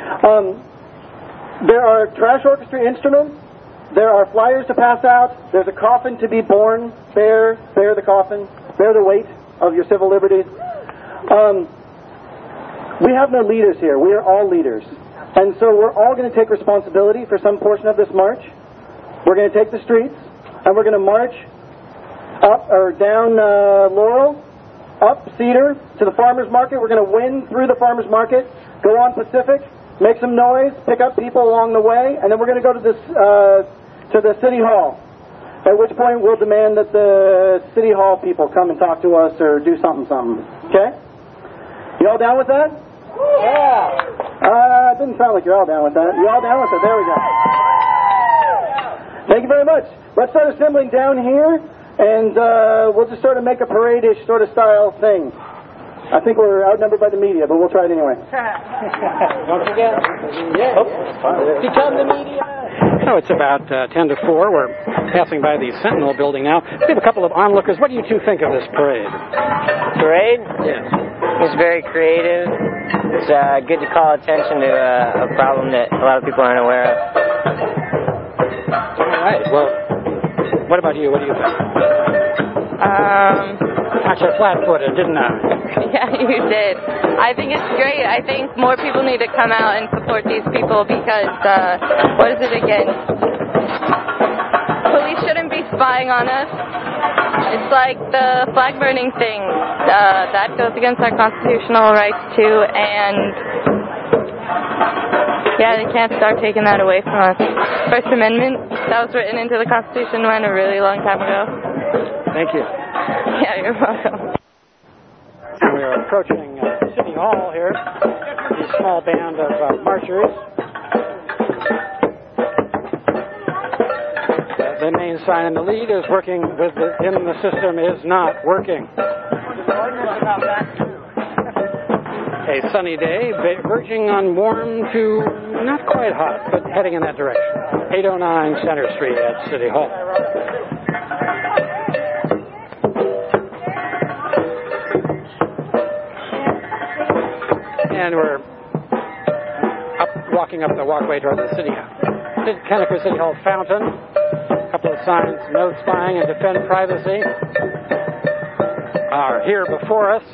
There are trash orchestra instruments. There are flyers to pass out. There's a coffin to be borne. Bear the coffin. Bear the weight of your civil liberties. We have no leaders here. We are all leaders. And so we're all going to take responsibility for some portion of this march. We're going to take the streets, and we're going to march up or down Laurel, up Cedar to the farmers market. We're going to win through the farmers market, go on Pacific, make some noise, pick up people along the way, and then we're going to go to the city hall. At which point we'll demand that the city hall people come and talk to us or do something. Okay? You all down with that? Yeah. It didn't sound like you're all down with that. You all down with it? There we go. Thank you very much. Let's start assembling down here. And we'll just sort of make a parade-ish sort of style thing. I think we're outnumbered by the media, but we'll try it anyway. Don't forget. Become the media. So it's about 10 to 4. We're passing by the Sentinel building now. We have a couple of onlookers. What do you two think of this parade? Parade? Yes. It's very creative. It's good to call attention to a problem that a lot of people aren't aware of. All right. Well, what about you? What do you think? Actually, flat-footed, didn't I? Yeah, you did. I think it's great. I think more people need to come out and support these people because, what is it again? Police shouldn't be spying on us. It's like the flag burning thing. That goes against our constitutional rights, too, and yeah, they can't start taking that away from us. First Amendment, that was written into the Constitution when a really long time ago. Thank you. Yeah, you're welcome. And we are approaching City Hall here, a small band of marchers. The main sign in the lead is working with in the system is not working. A sunny day, verging on warm to not quite hot, but heading in that direction. 809 Center Street at City Hall. And we're walking up the walkway toward the Kennecker City Hall fountain. A couple of signs, no spying and defend privacy, are here before us.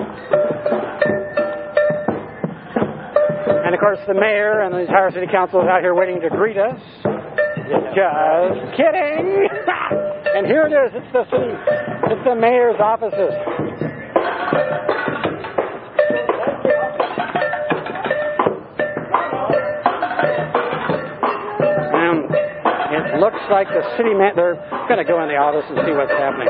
And of course the mayor and the entire city council is out here waiting to greet us. Just kidding! And here it is, it's the mayor's offices. It looks like the city they're going to go in the office and see what's happening.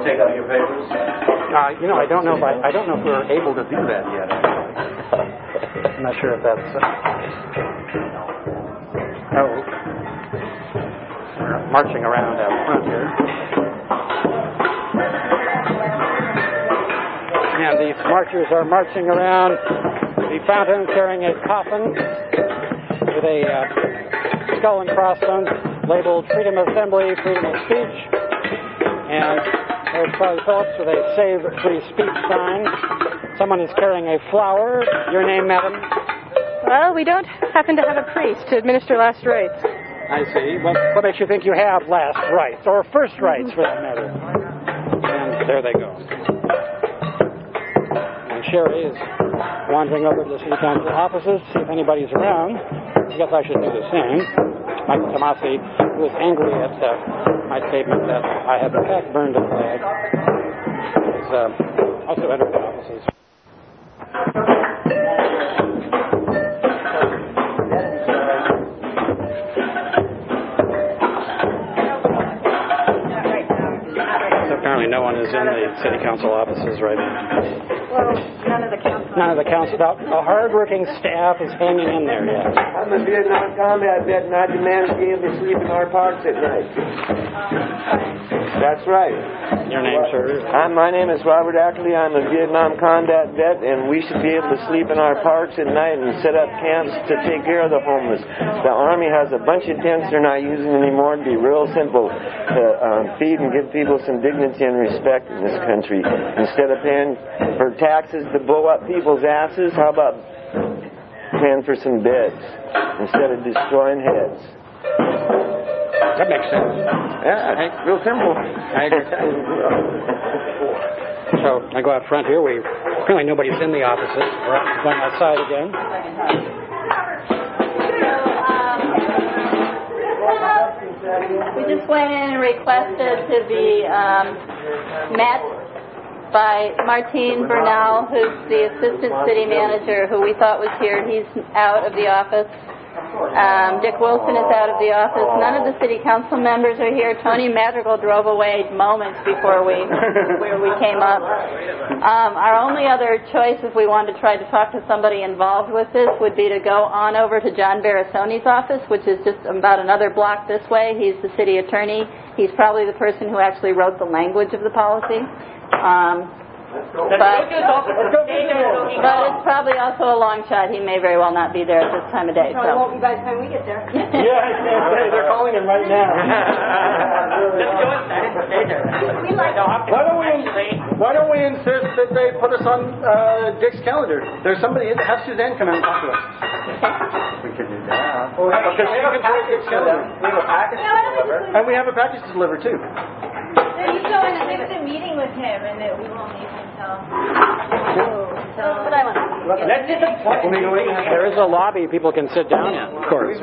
take out your papers? I don't know if we're able to do that yet. I'm not sure if that's. We're marching around out front here, and these marchers are marching around the fountain carrying a coffin with a skull and crossbones labeled "Freedom of Assembly, Freedom of Speech," and there's Charlie Phillips with a Save Free Speech sign. Someone is carrying a flower. Your name, madam? Well, we don't happen to have a priest to administer last rites. I see. What makes you think you have last rites, or first rites for that matter? And there they go. And Sherry is wandering over to the city council offices to see if anybody's around. I guess I should do the same. Michael Tomasi, who is angry at my statement that I have in fact burned a flag, is also entered the offices. Apparently no one is in the city council offices right now. Well, none of the council. None of the council. A hard-working staff is hanging in there yet. I'm a Vietnam combat vet, and I demand to be able to sleep in our parks at night. That's right. Your name, sir? My name is Robert Ackley. I'm a Vietnam combat vet, and we should be able to sleep in our parks at night and set up camps to take care of the homeless. The Army has a bunch of tents they're not using anymore. It'd be real simple to feed and give people some dignity and respect in this country. Instead of paying for taxes to blow up people's asses, how about paying for some beds instead of destroying heads? That makes sense. Yeah, real simple. I agree. So I go out front here. Apparently nobody's in the offices. We're going outside again. We just went in and requested to be met by Martine Bernal, who's the assistant city manager, who we thought was here. He's out of the office. Dick Wilson is out of the office. None of the city council members are here. Tony Madrigal drove away moments before we came up. Our only other choice, if we wanted to try to talk to somebody involved with this, would be to go on over to John Barasoni's office, which is just about another block this way. He's the city attorney. He's probably the person who actually wrote the language of the policy. But it's probably also a long shot. He may very well not be there at this time of day. So it won't be by the time we get there. Yeah, I can't say. They're calling him right now. Why don't we insist that they put us on Dick's calendar? There's somebody. Have Suzanne come in and talk to us. We could do that. Because she can put Dick's calendar. We have a package to deliver. And we have a package to deliver too. He's going to have a meeting with him, and that we won't need him until. That's what I want to do. There is a lobby people can sit down in, of course.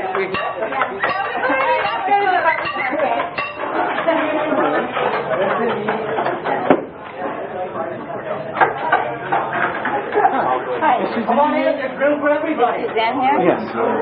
Hi. Is Suzanne here? Yes.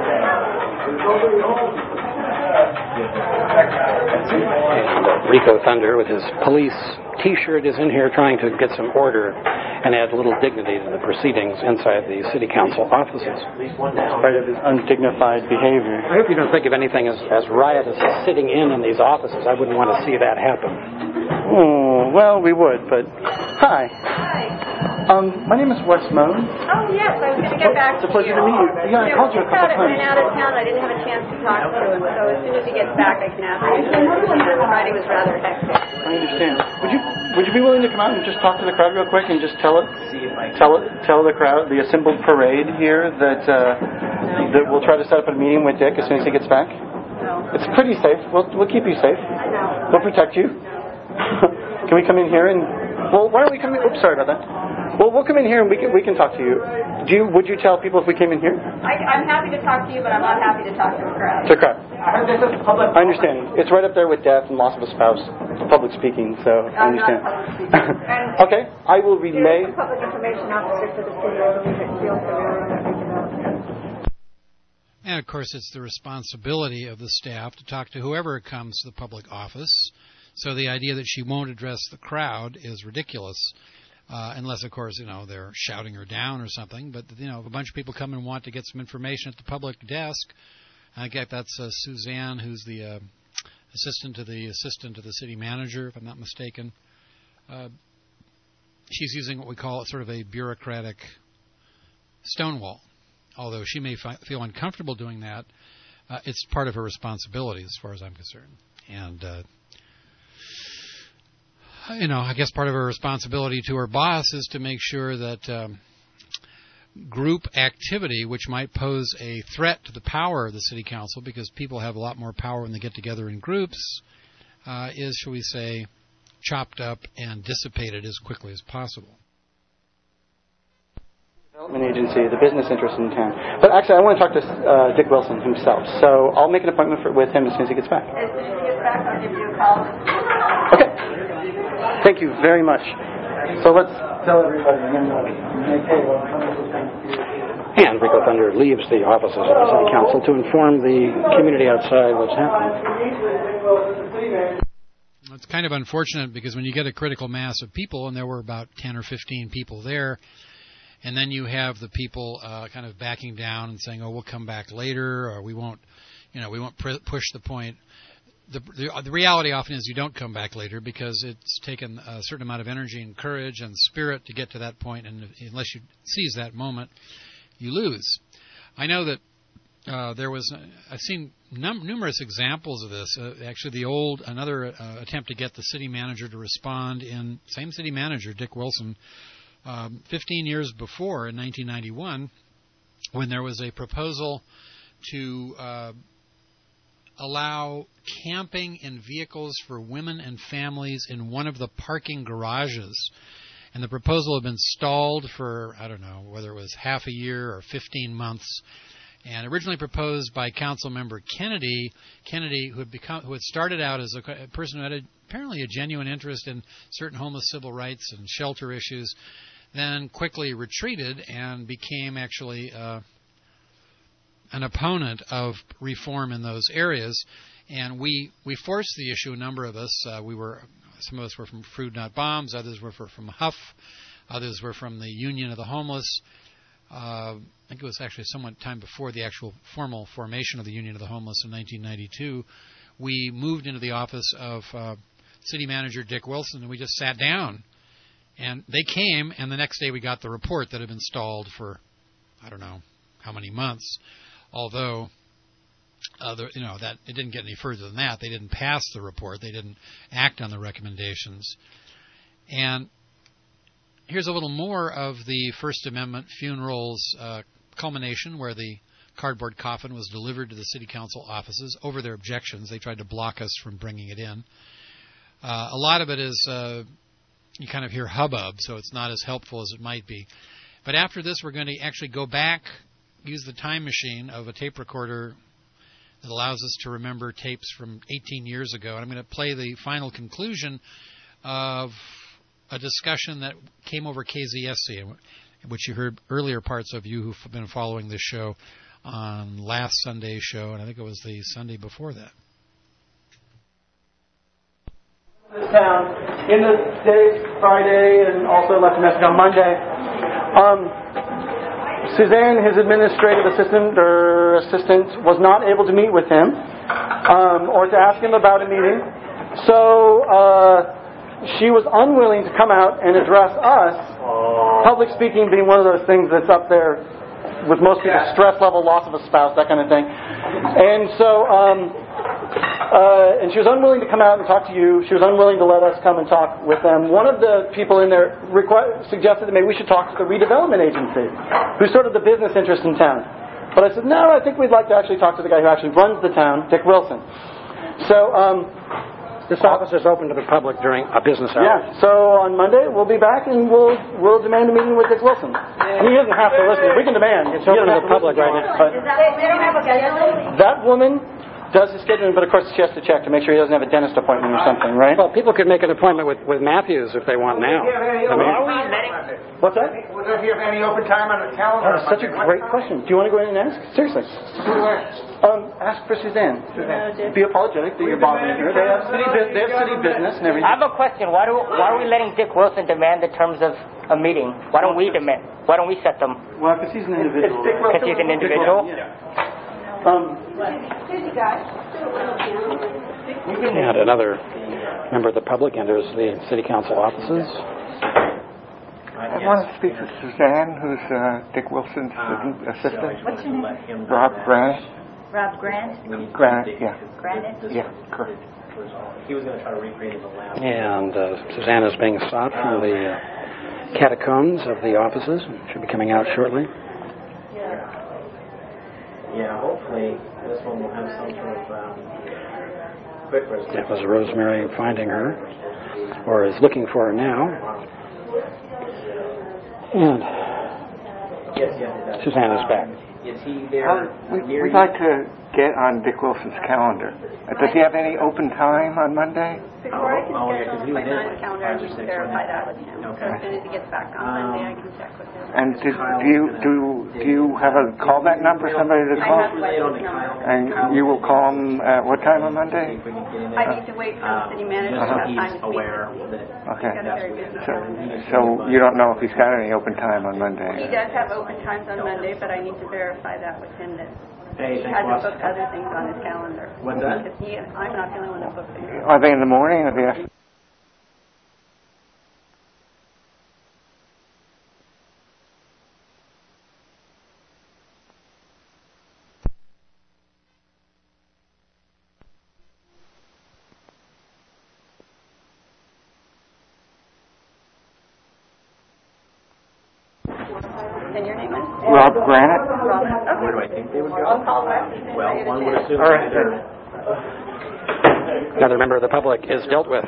Rico Thunder with his police T-shirt is in here trying to get some order and add a little dignity to the proceedings inside the city council offices. In spite of his undignified behavior. I hope you don't think of anything as riotous as sitting in these offices. I wouldn't want to see that happen. Oh, well, we would, but... Hi. My name is Wes Moan. Oh, yes, I was going to get back to you. It's a pleasure to meet you. Yeah, I called you a couple times. I went out of town. I didn't have a chance to talk to him, so as soon as he gets back, I can ask him. Friday was rather hectic. I understand. Would you be willing to come out and just talk to the crowd real quick and just tell the crowd, the assembled parade here, that we'll try to set up a meeting with Dick as soon as he gets back? No. It's pretty safe. We'll keep you safe. I know. We'll protect you. Can we come in here and... Well, why don't we come in... Oops, sorry about that. Well, we'll come in here and we can talk to you. Would you tell people if we came in here? I'm happy to talk to you, but I'm not happy to talk to the crowd. To the crowd. I understand. It's right up there with death and loss of a spouse. Public speaking, so I understand. Okay, I will relay... There's a public information officer for the city. I believe it deals with everyone. And, of course, it's the responsibility of the staff to talk to whoever comes to the public office So the idea that she won't address the crowd is ridiculous, unless, of course, they're shouting her down or something. But, if a bunch of people come and want to get some information at the public desk, I guess that's Suzanne, who's the assistant to the city manager, if I'm not mistaken. She's using what we call sort of a bureaucratic stonewall. Although she may feel uncomfortable doing that, it's part of her responsibility as far as I'm concerned. And, I guess part of her responsibility to her boss is to make sure that group activity, which might pose a threat to the power of the city council, because people have a lot more power when they get together in groups, is, shall we say, chopped up and dissipated as quickly as possible. Development agency, the business interest in town. But actually, I want to talk to Dick Wilson himself, so I'll make an appointment with him as soon as he gets back. As soon as he gets back, I'll give you a call. Okay. Thank you very much. So let's tell everybody again. And Rico Thunder leaves the offices of the City Council to inform the community outside what's happening. It's kind of unfortunate because when you get a critical mass of people, and there were about 10 or 15 people there, and then you have the people kind of backing down and saying, "Oh, we'll come back later," or "We won't push the point." The reality often is you don't come back later because it's taken a certain amount of energy and courage and spirit to get to that point, and unless you seize that moment, you lose. I know that I've seen numerous examples of this. Actually, another attempt to get the city manager to respond same city manager, Dick Wilson, 15 years before, in 1991, when there was a proposal to allow camping in vehicles for women and families in one of the parking garages. And the proposal had been stalled for, I don't know, whether it was half a year or 15 months. And originally proposed by Council Member Kennedy, who had started out as a person who had apparently a genuine interest in certain homeless civil rights and shelter issues, then quickly retreated and became actually an opponent of reform in those areas. And we forced the issue, a number of us. Some of us were from Food Not Bombs, others were from Huff, others were from the Union of the Homeless. I think it was actually somewhat time before the actual formal formation of the Union of the Homeless in 1992. We moved into the office of City Manager Dick Wilson, and we just sat down. And they came, and the next day we got the report that had been stalled for, I don't know how many months. Although, that it didn't get any further than that. They didn't pass the report. They didn't act on the recommendations. And here's a little more of the First Amendment funeral's culmination, where the cardboard coffin was delivered to the City Council offices over their objections. They tried to block us from bringing it in. A lot of it is, you kind of hear hubbub, so it's not as helpful as it might be. But after this, we're going to actually go back, use the time machine of a tape recorder that allows us to remember tapes from 18 years ago. And I'm going to play the final conclusion of a discussion that came over KZSC, which you heard earlier parts of you who've been following this show on last Sunday's show, and I think it was the Sunday before that. This town, in the days Friday, and also left a message on Monday. Suzanne, his administrative assistant was not able to meet with him or to ask him about a meeting. So she was unwilling to come out and address us. Public speaking being one of those things that's up there with most people, stress level, loss of a spouse, that kind of thing. And so, and she was unwilling to come out and talk to you. She was unwilling to let us come and talk with them. One of the people in there suggested that maybe we should talk to the redevelopment agency, who's sort of the business interest in town. But I said, no, I think we'd like to actually talk to the guy who actually runs the town, Dick Wilson. So, this office is open to the public during a business hour. Yeah, so on Monday we'll be back and we'll demand a meeting with Dick Wilson. He doesn't have to listen. We can demand. It's open to the public right now. That woman does his scheduling, but of course she has to check to make sure he doesn't have a dentist appointment or something, right? Well, people could make an appointment with Matthews if they want now. What's that? Does he have any open time on the calendar? That's such a great question. Do you want to go in and ask? Seriously. Ask for Suzanne. Be apologetic that you're bothering her. They have city business and everything. I have a question. Why are we letting Dick Wilson demand the terms of a meeting? Why don't we demand? Why don't we set them? Well, because he's an individual. Because he's an individual? And another member of the public enters the city council offices. I want to speak to Suzanne, who's Dick Wilson's assistant. What's your name? Rob Grant. Rob Grant? Grant, yeah. Granite? Yeah, correct. He was going to try to recreate the lab. And Suzanne is being sought from the catacombs of the offices. Should be coming out shortly. Yeah, hopefully this one will have some sort of quick resolution. That was Rosemary finding her, or is looking for her now. And Suzanne is back. Is he there? We'd like to get on Dick Wilson's calendar. Does he have any open time on Monday? Before I can schedule my on calendar, I need to verify that with him. Okay. So as soon as he gets back on Monday, I can check with him. And do you have a callback number, somebody to call? I have his number. And you will call him at what time on Monday? I need to wait for the city manager to have time to speak with me. Okay. He's got a very busy calendar. So you don't know if he's got any open time on Monday? He does have open times on Monday, but I need to verify that with him that Hey, he hasn't booked other things on his calendar. What's that? Because I'm not the only one that booked things. Are they in the morning or the afternoon? And your name is? Rob Granite. Rob. Okay. Where do I think they would go? I'll call back. Well, one would assume. All right. Another member of the public is dealt with. Oh,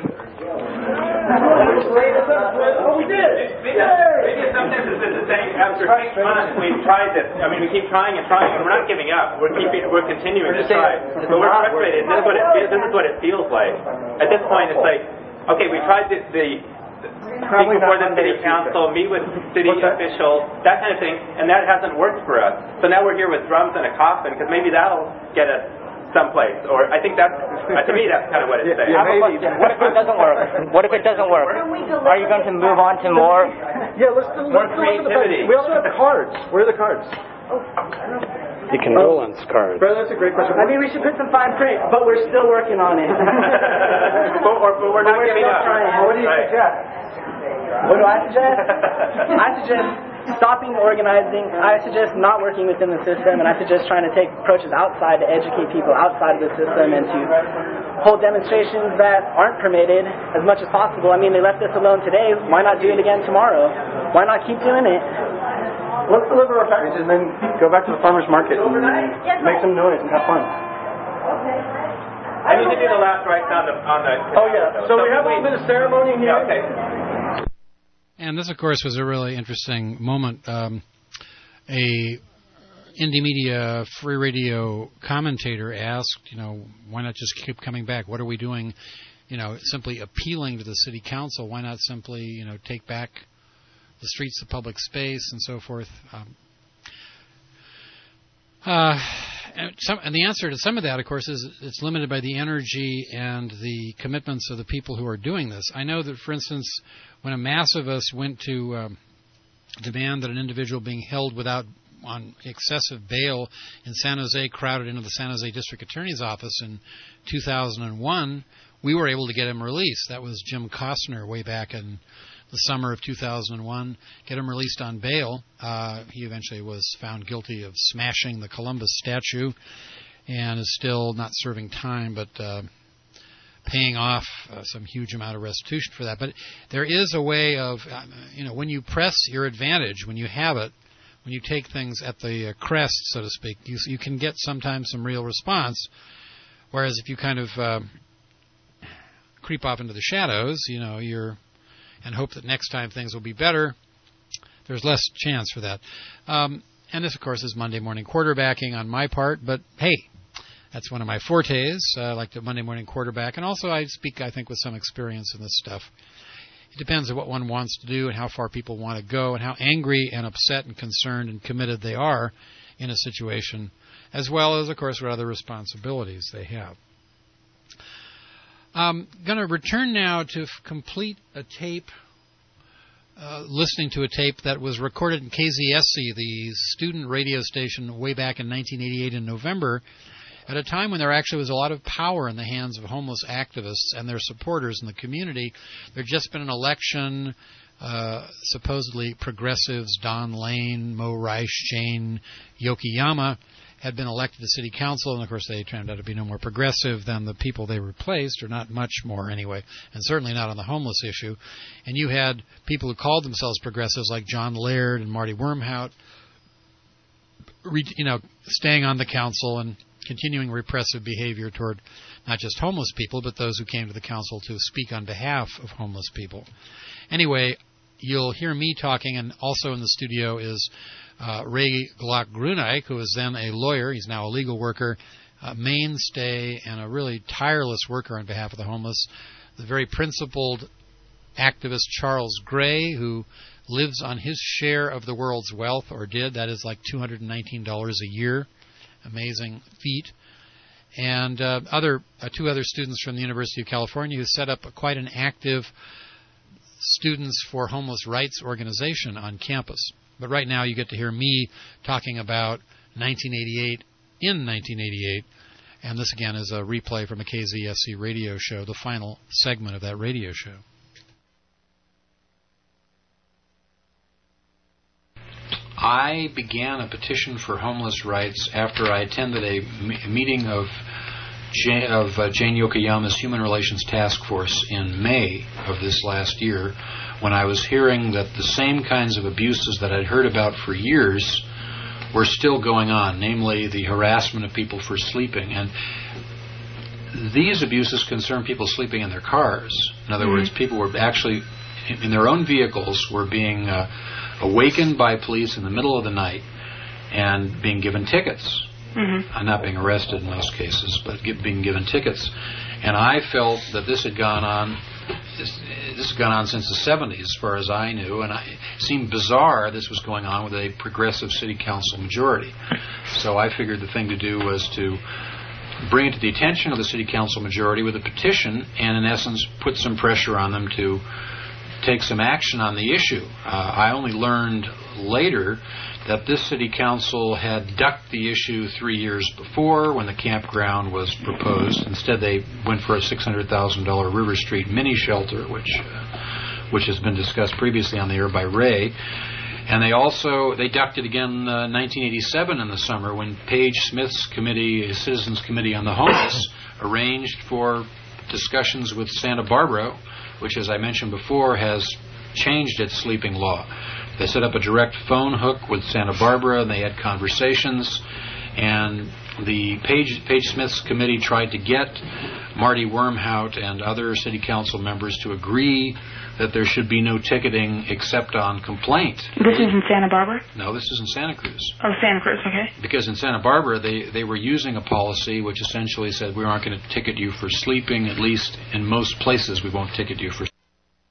we did. Maybe sometimes it's the same. After 6 months, we've tried this. I mean, we keep trying and trying, and we're not giving up. We're continuing to try. But we're frustrated. This is what it feels like. At this point, it's like, okay, we tried the speak before the city council, meet with city officials, that kind of thing, and that hasn't worked for us. So now we're here with drums and a coffin, because maybe that'll get us someplace. Or I think that's, to me, that's kind of what it's saying. I have a question. What if it doesn't work? What if it doesn't work? Are you going to move on to more? Yeah, let's more creativity. We also have the cards. Where are the cards? The condolence card. Brother, that's a great question. I mean, we should put some fine print, but we're still working on it. but we're not giving up. What do you suggest? What do I suggest? I suggest stopping the organizing. I suggest not working within the system, and I suggest trying to take approaches outside to educate people outside of the system and to hold demonstrations that aren't permitted as much as possible. I mean, they left us alone today. Why not do it again tomorrow? Why not keep doing it? Let's deliver our package and then go back to the farmer's market and make some noise and have fun. I need to do the last rites on the. Oh yeah. So we have a little bit of ceremony here. Okay. And this, of course, was a really interesting moment. A indie media, free radio commentator asked, why not just keep coming back? What are we doing? Simply appealing to the city council. Why not simply, take back the streets, the public space, and so forth. And the answer to some of that, of course, is it's limited by the energy and the commitments of the people who are doing this. I know that, for instance, when a mass of us went to demand that an individual being held on excessive bail in San Jose crowded into the San Jose District Attorney's Office in 2001, we were able to get him released. That was Jim Costner way back in the summer of 2001, get him released on bail. He eventually was found guilty of smashing the Columbus statue and is still not serving time, but paying off some huge amount of restitution for that. But there is a way of, when you press your advantage, when you have it, when you take things at the crest, so to speak, you can get sometimes some real response. Whereas if you kind of creep off into the shadows, and hope that next time things will be better, there's less chance for that. And this, of course, is Monday morning quarterbacking on my part, but hey, That's one of my fortes. I like the Monday morning quarterback. And also I speak, I think, with some experience in this stuff. It depends on what one wants to do and how far people want to go and how angry and upset and concerned and committed they are in a situation, as well as, of course, what other responsibilities they have. I'm going to return now to complete a tape, listening to a tape that was recorded in KZSC, the student radio station, way back in 1988 in November, at a time when there actually was a lot of power in the hands of homeless activists and their supporters in the community. There had just been an election. Supposedly progressives, Don Lane, Mo Reich, Jane Yokoyama, had been elected to city council, and of course they turned out to be no more progressive than the people they replaced, or not much more anyway, and certainly not on the homeless issue. And you had people who called themselves progressives like John Laird and Marty Wormhout, staying on the council and continuing repressive behavior toward not just homeless people, but those who came to the council to speak on behalf of homeless people. Anyway, you'll hear me talking, and also in the studio is Ray Glock-Grunike, who was then a lawyer. He's now a legal worker, a mainstay, and a really tireless worker on behalf of the homeless. The very principled activist Charles Gray, who lives on his share of the world's wealth, or did. That is like $219 a year. Amazing feat. And two other students from the University of California who set up quite an active Students for Homeless Rights organization on campus. But right now you get to hear me talking about 1988 in 1988. And this, again, is a replay from a KZSC radio show, the final segment of that radio show. I began a petition for homeless rights after I attended a meeting of Jane Yokoyama's Human Relations Task Force in May of this last year, when I was hearing that the same kinds of abuses that I'd heard about for years were still going on, namely the harassment of people for sleeping. And these abuses concern people sleeping in their cars. In other words, people were actually, in their own vehicles, were being awakened by police in the middle of the night and being given tickets. Not being arrested in most cases, but being given tickets. And I felt that this had gone on since the 70s, as far as I knew, and it seemed bizarre this was going on with a progressive city council majority. So I figured the thing to do was to bring it to the attention of the city council majority with a petition and, in essence, put some pressure on them to take some action on the issue. I only learned later that this city council had ducked the issue 3 years before when the campground was proposed. Instead, they went for a $600,000 River Street mini shelter, which has been discussed previously on the air by Ray. And they ducked it again in 1987 in the summer when Page Smith's committee, Citizens Committee on the Homeless, arranged for discussions with Santa Barbara, which, as I mentioned before, has changed its sleeping law. They set up a direct phone hook with Santa Barbara, and they had conversations. And the Page Smith's committee tried to get Marty Wormhout and other city council members to agree that there should be no ticketing except on complaint. This is in Santa Barbara? No, this is in Santa Cruz. Oh, Santa Cruz, okay. Because in Santa Barbara, they were using a policy which essentially said we aren't going to ticket you for sleeping, at least in most places we won't ticket you for sleeping.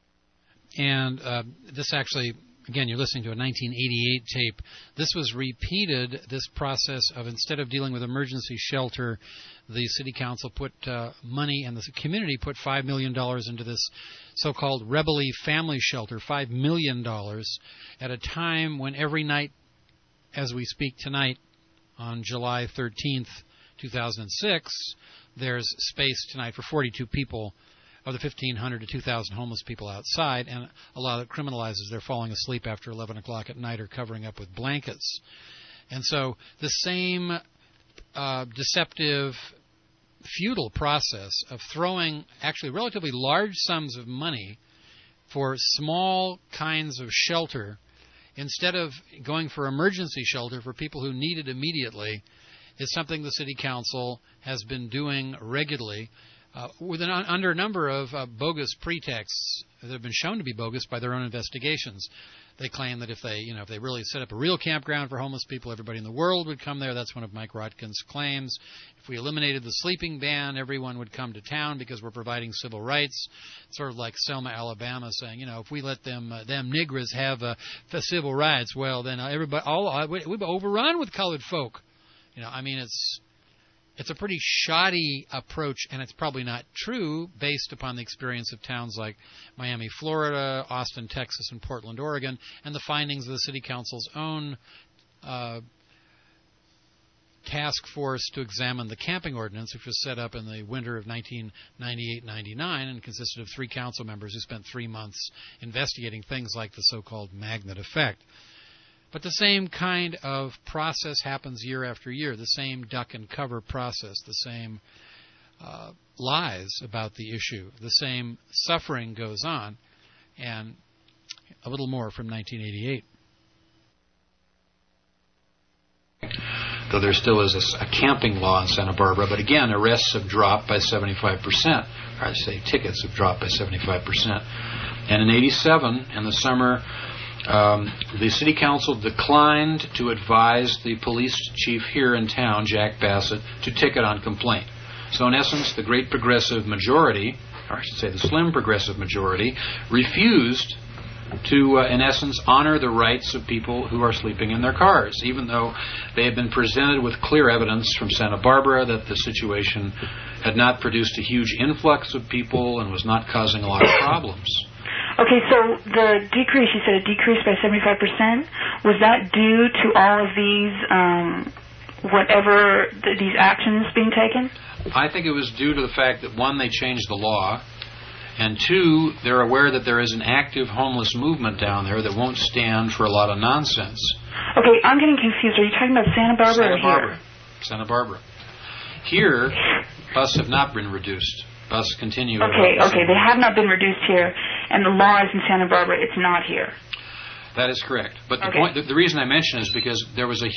And this actually, again, you're listening to a 1988 tape. This was repeated, this process of, instead of dealing with emergency shelter, the city council put money, and the community put $5 million into this so-called Rebele Family Shelter, $5 million, at a time when every night, as we speak tonight, on July 13th, 2006, there's space tonight for 42 people of the 1,500 to 2,000 homeless people outside, and a lot of it criminalizes their falling asleep after 11 o'clock at night or covering up with blankets. And so the same deceptive, futile process of throwing actually relatively large sums of money for small kinds of shelter, instead of going for emergency shelter for people who need it immediately, is something the city council has been doing regularly. under a number of bogus pretexts that have been shown to be bogus by their own investigations. They claim that if they really set up a real campground for homeless people, everybody in the world would come there. That's one of Mike Rotkin's claims. If we eliminated the sleeping ban, everyone would come to town because we're providing civil rights. It's sort of like Selma, Alabama, saying, if we let them niggers have civil rights, well, then we'd overrun with colored folk. It's a pretty shoddy approach, and it's probably not true based upon the experience of towns like Miami, Florida, Austin, Texas, and Portland, Oregon, and the findings of the City Council's own task force to examine the camping ordinance, which was set up in the winter of 1998-99 and consisted of 3 council members who spent 3 months investigating things like the so-called magnet effect. But the same kind of process happens year after year, the same duck and cover process, the same lies about the issue, the same suffering goes on, and a little more from 1988. Though there still is a camping law in Santa Barbara, but again, arrests have dropped by 75%, or I say tickets have dropped by 75%. And in 87, in the summer, the City Council declined to advise the police chief here in town, Jack Bassett, to ticket on complaint. So in essence, the great progressive majority, or I should say the slim progressive majority, refused to, in essence, honor the rights of people who are sleeping in their cars, even though they had been presented with clear evidence from Santa Barbara that the situation had not produced a huge influx of people and was not causing a lot of problems. Okay, so the decrease, you said a decrease by 75%. Was that due to all of these these actions being taken? I think it was due to the fact that, one, they changed the law, and two, they're aware that there is an active homeless movement down there that won't stand for a lot of nonsense. Okay, I'm getting confused. Are you talking about Santa Barbara or here? Santa Barbara. Here, buses have not been reduced. Buses continue. Okay, they have not been reduced here, and the law is in Santa Barbara. It's not here. That is correct. But the reason I mention is because there was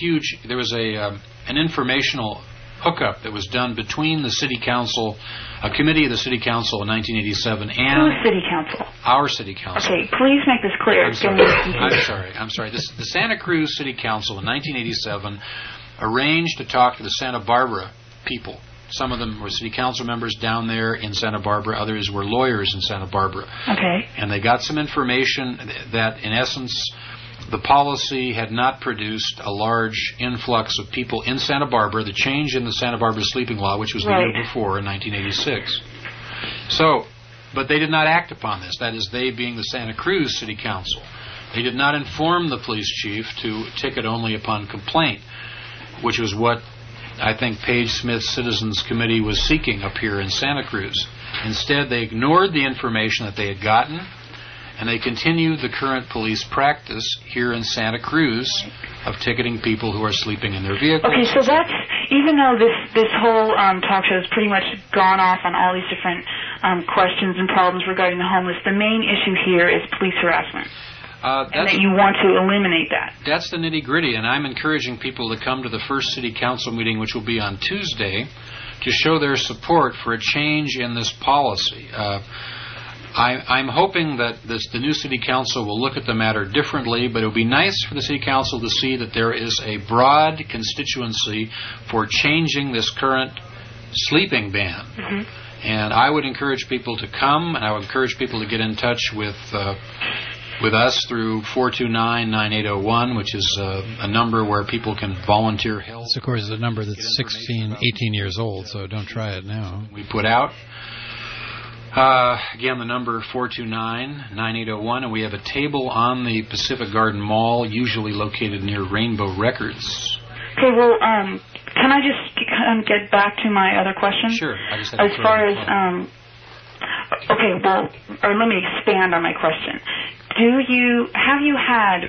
an informational hookup that was done between the City Council, a committee of the City Council in 1987, and whose City Council? Our City Council. Okay, please make this clear. I'm sorry. The Santa Cruz City Council in 1987 arranged to talk to the Santa Barbara people. Some of them were city council members down there in Santa Barbara. Others were lawyers in Santa Barbara. Okay. And they got some information that, in essence, the policy had not produced a large influx of people in Santa Barbara, the change in the Santa Barbara sleeping law, which was the year before in 1986. So, but they did not act upon this. That is, they being the Santa Cruz City Council. They did not inform the police chief to ticket only upon complaint, which was what I think Page Smith's Citizens Committee was seeking up here in Santa Cruz. Instead, they ignored the information that they had gotten, and they continued the current police practice here in Santa Cruz of ticketing people who are sleeping in their vehicles. Okay, so that's, even though this whole talk show has pretty much gone off on all these different questions and problems regarding the homeless, the main issue here is police harassment. And that you want to eliminate that. That's the nitty-gritty, and I'm encouraging people to come to the first City Council meeting, which will be on Tuesday, to show their support for a change in this policy. I'm hoping that the new City Council will look at the matter differently, but it would be nice for the City Council to see that there is a broad constituency for changing this current sleeping ban. Mm-hmm. And I would encourage people to come, and I would encourage people to get in touch with us through 429-9801, which is a number where people can volunteer help. This, of course, is a number that's 18 years old, so don't try it now. We put out. Again, the number 429-9801, and we have a table on the Pacific Garden Mall, usually located near Rainbow Records. Okay, well, can I just get back to my other question? Sure. As far as, okay, well, or let me expand on my question. Have you had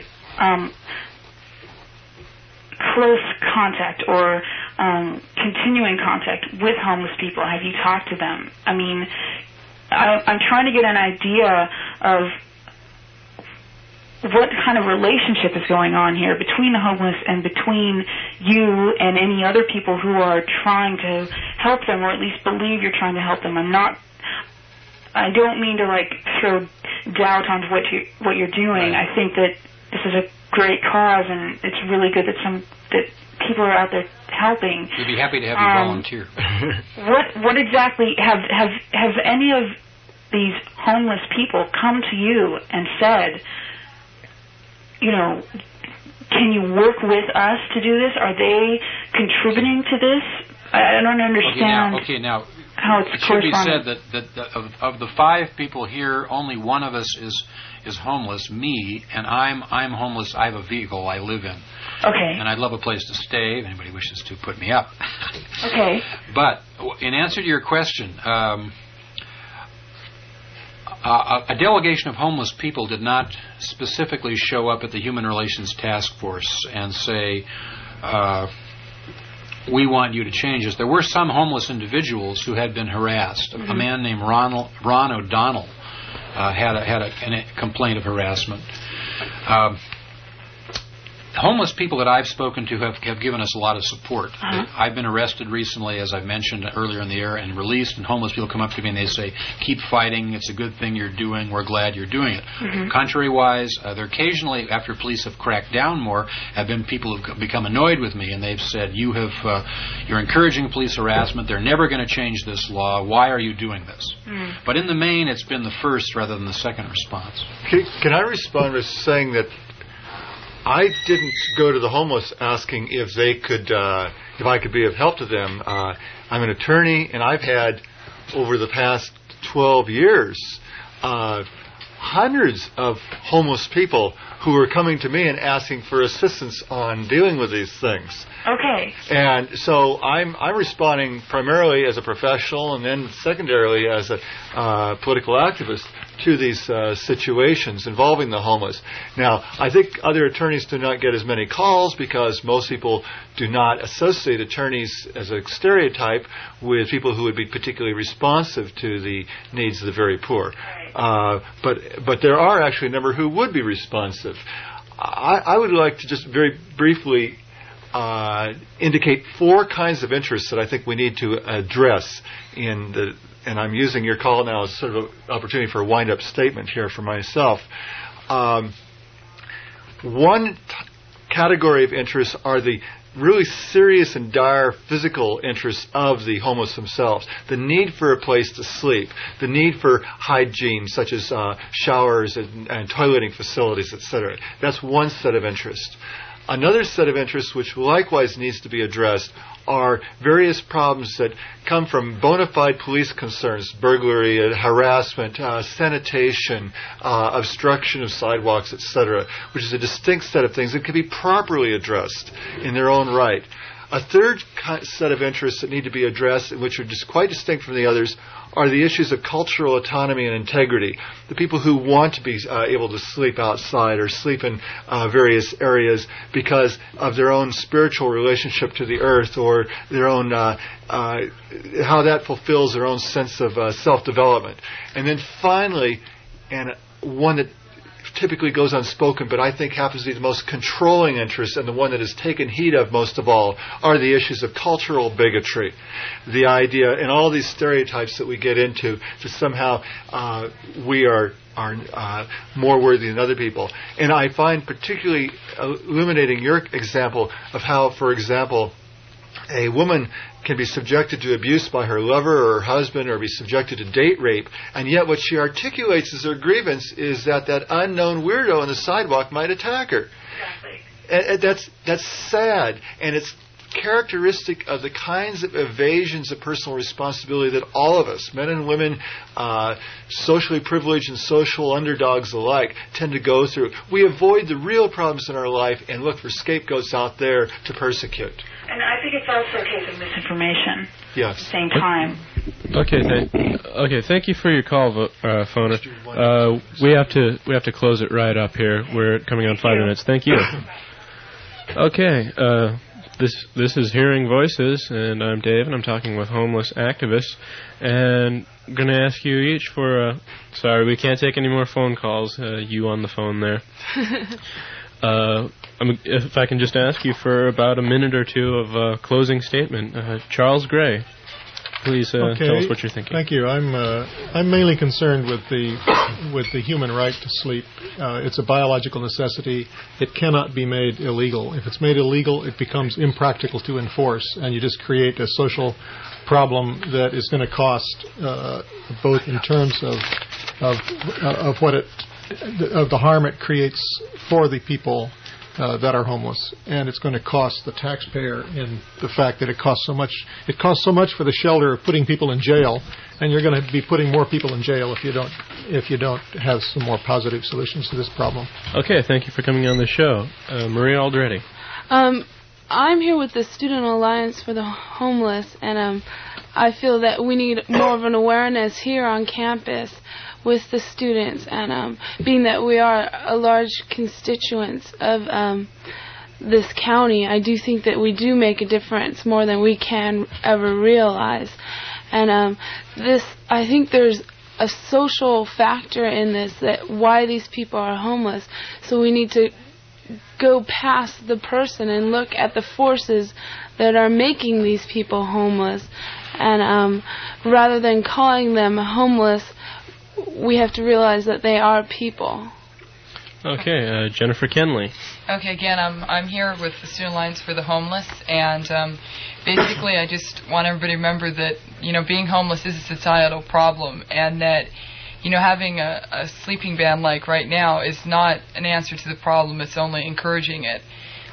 close contact or continuing contact with homeless people? Have you talked to them? I mean, I'm trying to get an idea of what kind of relationship is going on here between the homeless and between you and any other people who are trying to help them, or at least believe you're trying to help them. I don't mean to like throw doubt onto what you're doing. I think that this is a great cause, and it's really good that people are out there helping. We'd be happy to have you volunteer. What exactly have any of these homeless people come to you and said, you know, can you work with us to do this? Are they contributing to this? I don't understand. Okay, now how it's it should be said that of the 5 people here, only one of us is homeless, me, and I'm homeless. I have a vehicle I live in. Okay. And I'd love a place to stay if anybody wishes to put me up. Okay. But in answer to your question, a delegation of homeless people did not specifically show up at the Human Relations Task Force and say, we want you to change this. There were some homeless individuals who had been harassed. Mm-hmm. A man named Ron O'Donnell had a complaint of harassment. Homeless people that I've spoken to have given us a lot of support. Uh-huh. I've been arrested recently, as I mentioned earlier in the air, and released, and homeless people come up to me and they say, keep fighting, it's a good thing you're doing, we're glad you're doing it. Mm-hmm. Contrary-wise, there occasionally, after police have cracked down more, have been people who've become annoyed with me, and they've said, you're encouraging police harassment, they're never going to change this law, why are you doing this? Mm. But in the main, it's been the first rather than the second response. Can I respond with saying that I didn't go to the homeless asking if they could, if I could be of help to them. I'm an attorney, and I've had, over the past 12 years, hundreds of homeless people who are coming to me and asking for assistance on dealing with these things. Okay. And so I'm responding primarily as a professional, and then secondarily as a political activist to these situations involving the homeless. Now, I think other attorneys do not get as many calls because most people do not associate attorneys as a stereotype with people who would be particularly responsive to the needs of the very poor. But there are actually a number who would be responsive. I would like to just very briefly indicate 4 kinds of interests that I think we need to address and I'm using your call now as sort of an opportunity for a wind-up statement here for myself. One category of interests are the really serious and dire physical interests of the homeless themselves. The need for a place to sleep, the need for hygiene, such as showers and toileting facilities, etc. That's one set of interests. Another set of interests, which likewise needs to be addressed, are various problems that come from bona fide police concerns, burglary, harassment, sanitation, obstruction of sidewalks, etc., which is a distinct set of things that can be properly addressed in their own right. A third set of interests that need to be addressed, which are just quite distinct from the others, are the issues of cultural autonomy and integrity. The people who want to be able to sleep outside or sleep in various areas because of their own spiritual relationship to the earth, or their own how that fulfills their own sense of self-development. And then finally, and one that typically goes unspoken, but I think happens to be the most controlling interest and the one that is taken heed of most of all, are the issues of cultural bigotry. The idea, and all these stereotypes that we get into, that somehow we are more worthy than other people. And I find particularly illuminating your example of how, for example, a woman can be subjected to abuse by her lover or her husband, or be subjected to date rape, and yet what she articulates as her grievance is that unknown weirdo on the sidewalk might attack her. Exactly. And that's sad, and it's characteristic of the kinds of evasions of personal responsibility that all of us, men and women, socially privileged and social underdogs alike, tend to go through. We avoid the real problems in our life and look for scapegoats out there to persecute. And I think it's also a case of misinformation. Yes. At the same time. Okay. Thank you for your call, Fona. We have to close it right up here. We're coming on 5 minutes. Thank you. Okay. This is Hearing Voices, and I'm Dave, and I'm talking with homeless activists. And going to ask you each for... sorry, we can't take any more phone calls. You on the phone there. If I can just ask you for about a minute or two of a closing statement. Charles Gray, please tell us what you're thinking. Thank you. I'm mainly concerned with the human right to sleep. It's a biological necessity. It cannot be made illegal. If it's made illegal, it becomes impractical to enforce, and you just create a social problem that is going to cost both in terms of the harm it creates for the people that are homeless, and it's going to cost the taxpayer in the fact that it costs so much. It costs so much for the shelter of putting people in jail, and you're going to be putting more people in jail if you don't have some more positive solutions to this problem. Okay, thank you for coming on the show, Maria Aldretti. I'm here with the Student Alliance for the Homeless, and I feel that we need more of an awareness here on campus with the students, and being that we are a large constituents of this county, I do think that we do make a difference more than we can ever realize. And I think there's a social factor in this, that why these people are homeless. So we need to go past the person and look at the forces that are making these people homeless. And rather than calling them homeless, we have to realize that they are people. Okay, Jennifer Kenley. Okay, again, I'm here with the Student Alliance for the Homeless, and basically I just want everybody to remember that, being homeless is a societal problem, and that, having a sleeping ban like right now is not an answer to the problem, it's only encouraging it.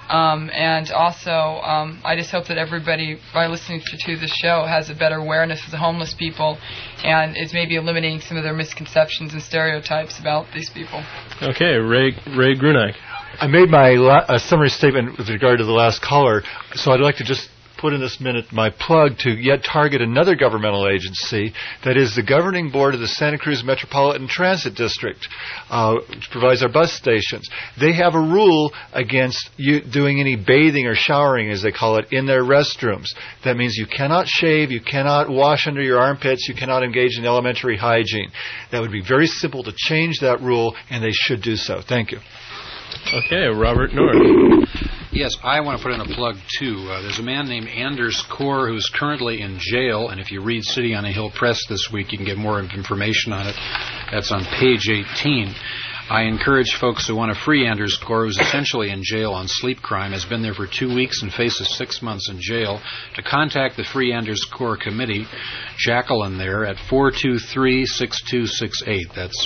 And also, I just hope that everybody, by listening to this show, has a better awareness of the homeless people and is maybe eliminating some of their misconceptions and stereotypes about these people. Okay, Ray Grunak. I made my summary statement with regard to the last caller, so I'd like to just put in this minute my plug to yet target another governmental agency, that is the governing board of the Santa Cruz Metropolitan Transit District, which provides our bus stations. They have a rule against you doing any bathing or showering, as they call it, in their restrooms. That means you cannot shave, you cannot wash under your armpits, you cannot engage in elementary hygiene. That would be very simple to change that rule, and they should do so. Thank you. Okay, Robert North. Yes, I want to put in a plug, too. There's a man named Anders Kaur who's currently in jail, and if you read City on a Hill Press this week, you can get more information on it. That's on page 18. I encourage folks who want to free Anders Kaur, who's essentially in jail on sleep crime, has been there for 2 weeks and faces 6 months in jail, to contact the Free Anders Kaur Committee, Jacqueline there, at 423-6268. That's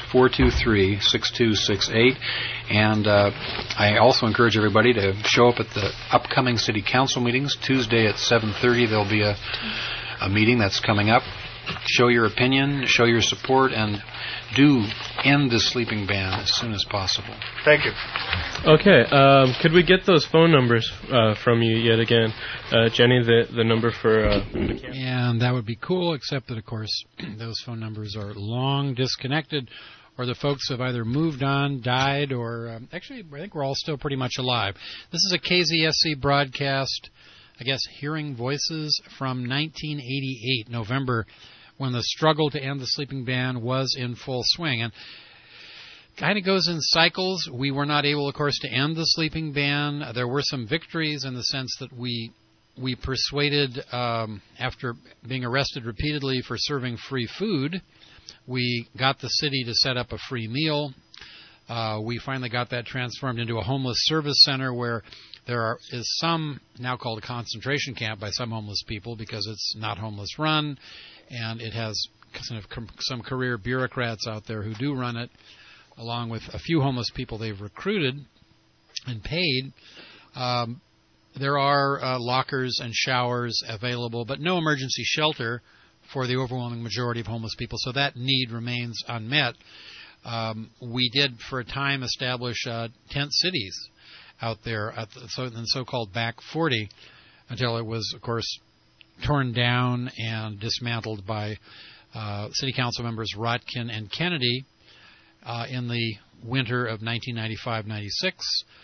423-6268. And I also encourage everybody to show up at the upcoming City Council meetings. Tuesday at 7:30 there'll be a meeting that's coming up. Show your opinion, show your support, and do end the sleeping ban as soon as possible. Thank you. Okay, could we get those phone numbers from you yet again? Jenny, the number for... And that would be cool, except that, of course, those phone numbers are long disconnected, or the folks have either moved on, died, or... actually, I think we're all still pretty much alive. This is a KZSC broadcast, I guess, Hearing Voices from 1988, November, when the struggle to end the sleeping ban was in full swing. And kind of goes in cycles. We were not able, of course, to end the sleeping ban. There were some victories in the sense that we persuaded, after being arrested repeatedly for serving free food, we got the city to set up a free meal. We finally got that transformed into a homeless service center where there is some, now called a concentration camp by some homeless people because it's not homeless run, and it has kind of some career bureaucrats out there who do run it, along with a few homeless people they've recruited and paid. There are lockers and showers available, but no emergency shelter for the overwhelming majority of homeless people, so that need remains unmet. We did, for a time, establish tent cities out there in the so-called Back 40 until it was, of course, torn down and dismantled by City Council members Rotkin and Kennedy in the winter of 1995-96.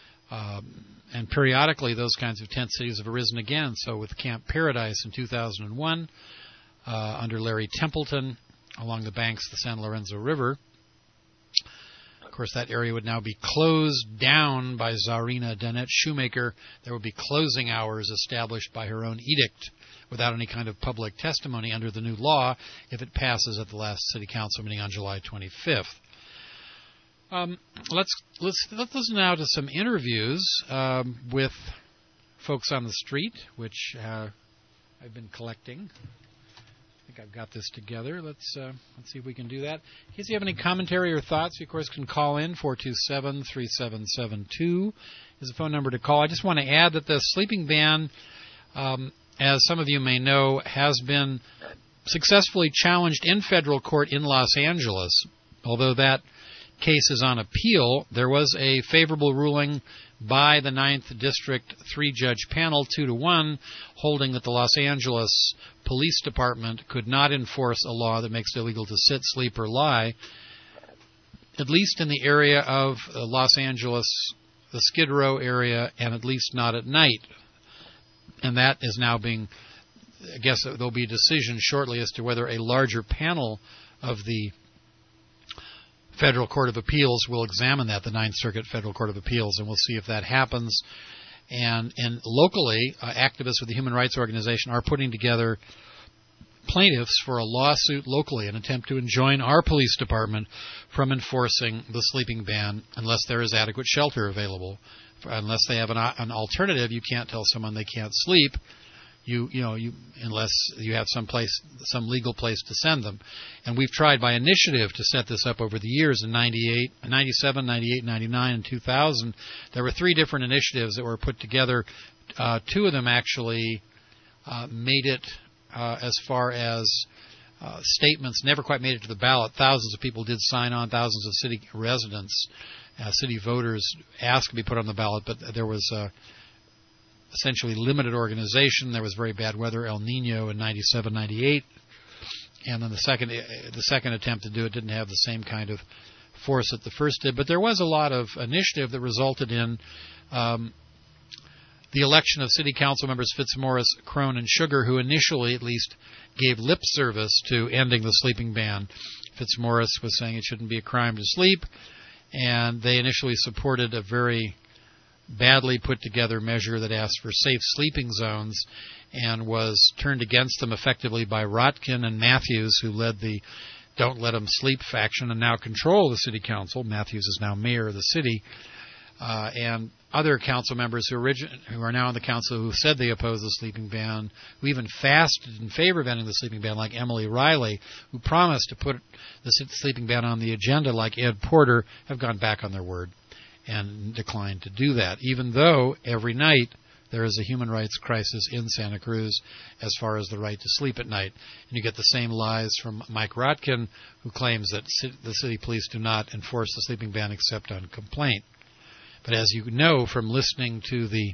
And periodically, those kinds of tent cities have arisen again. So with Camp Paradise in 2001, under Larry Templeton, along the banks of the San Lorenzo River. Of course, that area would now be closed down by Czarina Danette Shoemaker. There would be closing hours established by her own edict without any kind of public testimony under the new law if it passes at the last City Council meeting on July 25th. Let's listen now to some interviews with folks on the street, which I've been collecting. I think I've got this together. Let's see if we can do that. In case you have any commentary or thoughts, you, of course, can call in. 427-3772 is the phone number to call. I just want to add that the sleeping ban, as some of you may know, has been successfully challenged in federal court in Los Angeles. Although that case is on appeal, there was a favorable ruling by the 9th District 3-judge panel, 2-1, holding that the Los Angeles Police Department could not enforce a law that makes it illegal to sit, sleep, or lie, at least in the area of Los Angeles, the Skid Row area, and at least not at night. And that is now being, I guess there'll be a decision shortly as to whether a larger panel of the Federal Court of Appeals will examine that, the Ninth Circuit Federal Court of Appeals, and we'll see if that happens. And locally, activists with the Human Rights Organization are putting together plaintiffs for a lawsuit locally, an attempt to enjoin our police department from enforcing the sleeping ban unless there is adequate shelter available. Unless they have an alternative, you can't tell someone they can't sleep. Unless you have some legal place to send them. And we've tried by initiative to set this up over the years. In 97, 98, 99, and 2000, there were 3 different initiatives that were put together. 2 of them actually made it as far as statements, never quite made it to the ballot. Thousands of people did sign on, thousands of city residents, city voters asked to be put on the ballot, but there was essentially limited organization. There was very bad weather, El Nino in 97, 98, and then the second attempt to do it didn't have the same kind of force that the first did. But there was a lot of initiative that resulted in the election of city council members Fitzmaurice, Crone, and Sugar, who initially at least gave lip service to ending the sleeping ban. Fitzmaurice was saying it shouldn't be a crime to sleep, and they initially supported a very badly put together measure that asked for safe sleeping zones and was turned against them effectively by Rotkin and Matthews, who led the Don't Let Them Sleep faction and now control the city council. Matthews is now mayor of the city. And other council members who are now on the council who said they oppose the sleeping ban, who even fasted in favor of ending the sleeping ban, like Emily Riley, who promised to put the sleeping ban on the agenda, like Ed Porter, have gone back on their word and declined to do that, even though every night there is a human rights crisis in Santa Cruz as far as the right to sleep at night. And you get the same lies from Mike Rotkin, who claims that the city police do not enforce the sleeping ban except on complaint. But as you know from listening to the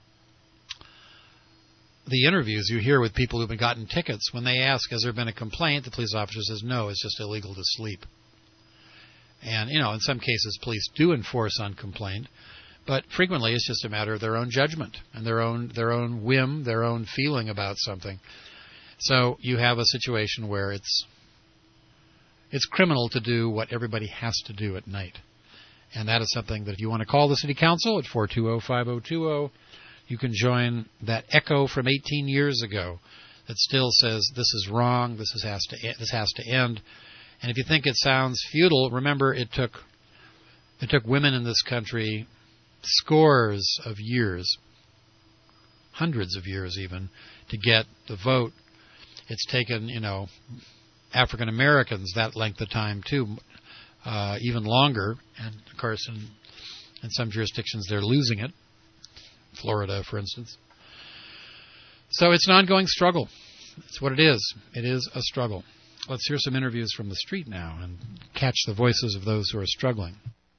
interviews you hear with people who've been gotten tickets, when they ask, has there been a complaint, the police officer says, no, it's just illegal to sleep. And, in some cases, police do enforce on complaint, but frequently it's just a matter of their own judgment and their own whim, their own feeling about something. So you have a situation where it's criminal to do what everybody has to do at night. And that is something that if you want to call the City Council at 420-5020, you can join that echo from 18 years ago that still says this is wrong, this has to end. And if you think it sounds futile, remember it took women in this country scores of years, hundreds of years even, to get the vote. It's taken, African Americans that length of time too, even longer. And of course, in some jurisdictions they're losing it. Florida, for instance. So it's an ongoing struggle. That's what it is. It is a struggle. Let's hear some interviews from the street now and catch the voices of those who are struggling.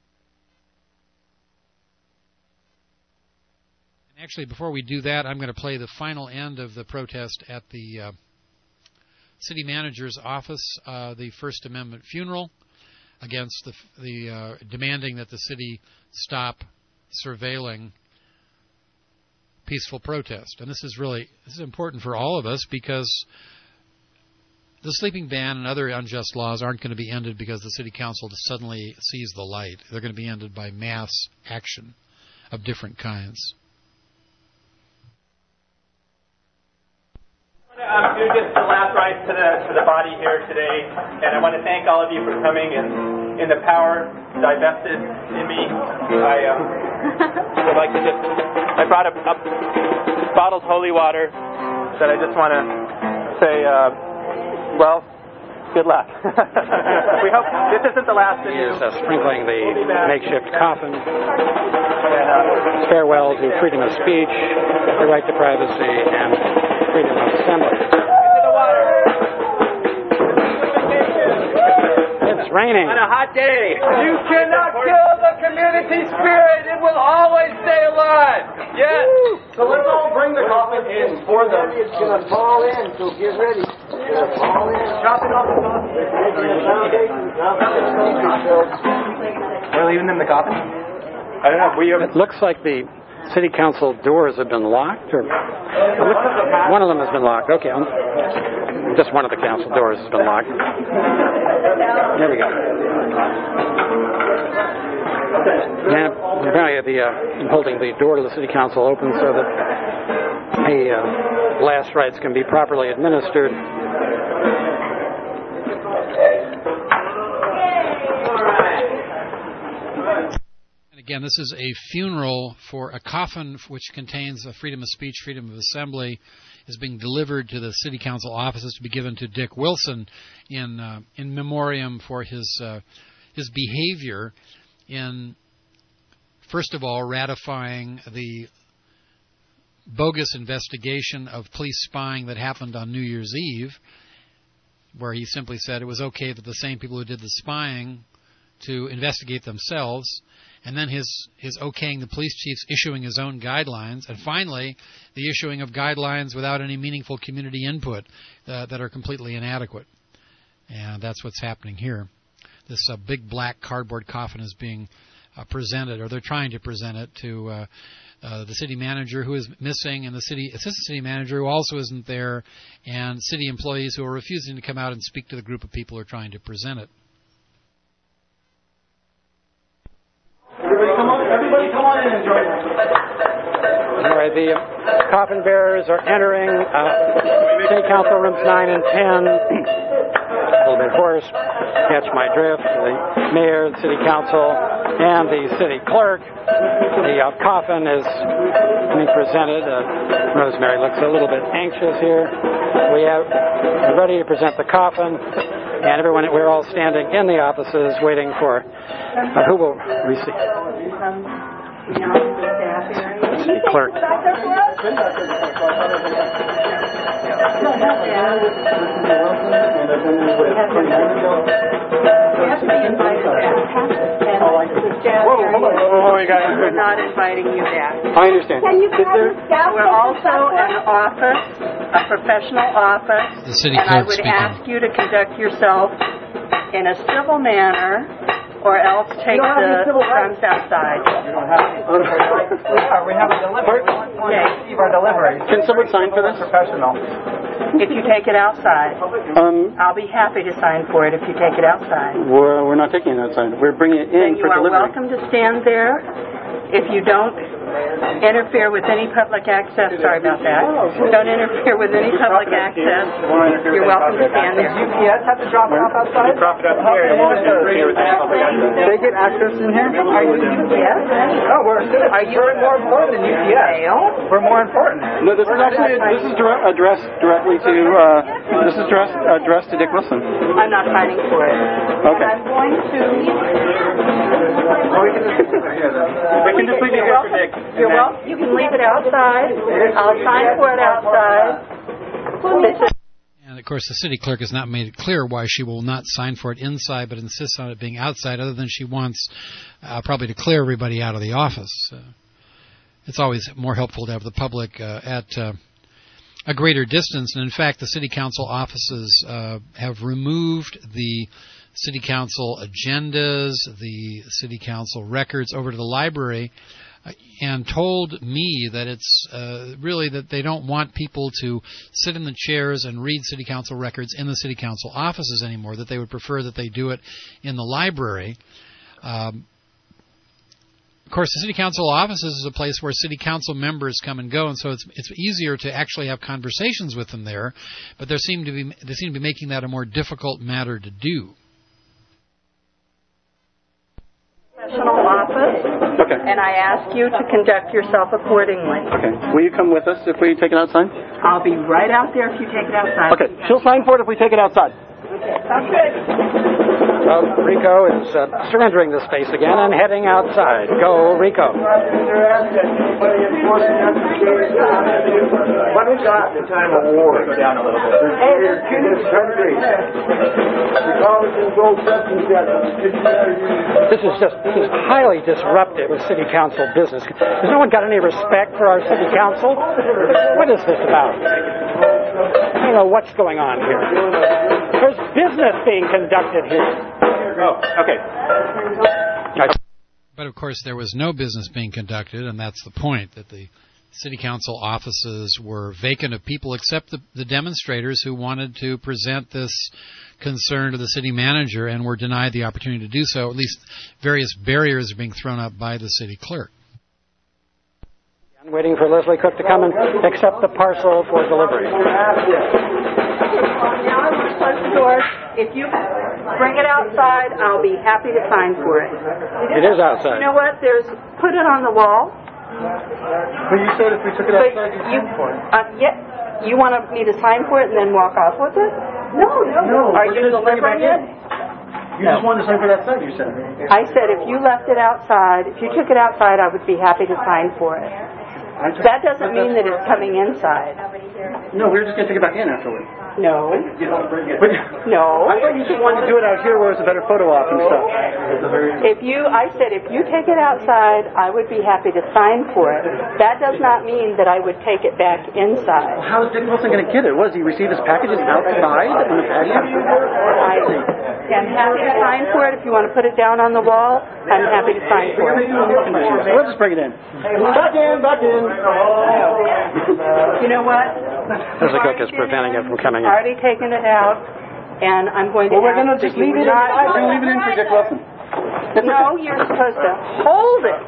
And actually, before we do that, I'm going to play the final end of the protest at the city manager's office, the First Amendment funeral, against the demanding that the city stop surveilling peaceful protest. And this is important for all of us because The sleeping ban and other unjust laws aren't going to be ended because the city council suddenly sees the light. They're going to be ended by mass action of different kinds. Do just the last rites to the body here today, and I want to thank all of you for coming. And in the power divested in me, I would like to I brought up bottled holy water that I just want to say, well, good luck. We hope this isn't the last. He is sprinkling the makeshift coffin. Farewell to freedom of speech, the right to privacy, and freedom of assembly. Into the water. It's raining. On a hot day. You cannot kill the community spirit. It will always stay alive. Yes. So let's all bring the coffin in for them. It's going to fall in, so get ready. It's going to fall in. Chop it off the coffin. We're leaving them in the coffin? I don't know. It looks like the city council doors have been locked, or one of them has been locked. Okay, just one of the council doors has been locked. There we go. And apparently, I'm holding the door to the city council open so that the last rites can be properly administered. Again, this is a funeral for a coffin which contains a freedom of speech, freedom of assembly, is being delivered to the city council offices to be given to Dick Wilson in memoriam for his behavior in, first of all, ratifying the bogus investigation of police spying that happened on New Year's Eve, where he simply said it was okay that the same people who did the spying to investigate themselves, and then his okaying the police chiefs issuing his own guidelines, and finally the issuing of guidelines without any meaningful community input that are completely inadequate. And that's what's happening here. This big black cardboard coffin is being presented, or they're trying to present it to the city manager who is missing, and the assistant city manager who also isn't there, and city employees who are refusing to come out and speak to the group of people who are trying to present it. Everybody come on in and join us. Anyway, the coffin bearers are entering City Council rooms 9 and 10. A little bit hoarse. Catch my drift. The mayor, the city council, and the city clerk. The coffin is being presented. Rosemary looks a little bit anxious here. We're ready to present the coffin, and everyone, we're all standing in the offices waiting for who will receive. City clerk. We're not inviting you back. I understand. We're also an office, a professional office, the city and I would speaking. ask you to conduct yourself in a civil manner, or else take the funds outside. We have a delivery. We receive our delivery. Can someone sign for this? Professional. If you take it outside, I'll be happy to sign for it if you take it outside. We're not taking it outside. We're bringing it in for delivery. You are welcome to stand there. If you don't interfere with any public access, sorry about that. Don't interfere with any public access. You're welcome to stand there. UPS have to drop it off outside? Drop it up here. They get access in here? Are you UPS? No, we're more important than UPS. We're more important. No, this is addressed directly to addressed to Dick Wilson. I'm not signing for it. Okay. I'm going to. We can just leave it here for Dick. You're welcome. You can leave it outside. I'll sign for it outside. And of course, the city clerk has not made it clear why she will not sign for it inside, but insists on it being outside, other than she wants probably to clear everybody out of the office. It's always more helpful to have the public at a greater distance. And in fact, the city council offices have removed the city council agendas, the city council records over to the library and told me that it's really that they don't want people to sit in the chairs and read city council records in the city council offices anymore, that they would prefer that they do it in the library. Of course, the city council offices is a place where city council members come and go, and so it's easier to actually have conversations with them there, but they seem to be making that a more difficult matter to do. Professional office, and I ask you to conduct yourself accordingly. Okay. Will you come with us if we take it outside? I'll be right out there if you take it outside. Okay. She'll sign for it if we take it outside. Sounds good. Well, Rico is surrendering the space again and heading outside. Go, Rico. What is at the time of war? Go down a little bit. In this country, Republicans go This is highly disruptive of city council business. Has no one got any respect for our city council? What is this about? I don't know what's going on here. There's business being conducted here. Oh, okay. But of course, there was no business being conducted, and that's the point, that the city council offices were vacant of people except the demonstrators who wanted to present this concern to the city manager and were denied the opportunity to do so. At least various barriers are being thrown up by the city clerk. I'm waiting for Leslie Cook to come and accept the parcel for delivery. If you bring it outside, I'll be happy to sign for it. It is outside. You know what? Put it on the wall. But you said if we took it outside, you'd sign for it. Yeah. You want me to sign for it and then walk off with it? No. Are you delivering it? You just wanted to sign for that side, you said. I said if you left it outside, if you took it outside, I would be happy to sign for it. That doesn't mean that it's coming inside. No, we were just going to take it back in afterwards. No. No. I thought you just wanted to do it out here where it's a better photo op and stuff. I said if you take it outside, I would be happy to sign for it. That does not mean that I would take it back inside. Well, how is Dick Wilson going to get it? What, does he receive his packages outside in the patio? I'm happy to sign for it. If you want to put it down on the wall, I'm happy to sign for it. We'll just bring it in. Back in. You know what? Leslie Cook is preventing it from coming in. I've already taken it out, and I'm going to we're going to just leave it in. We're going to leave it in for Dick Wilson. No, you're supposed to hold it.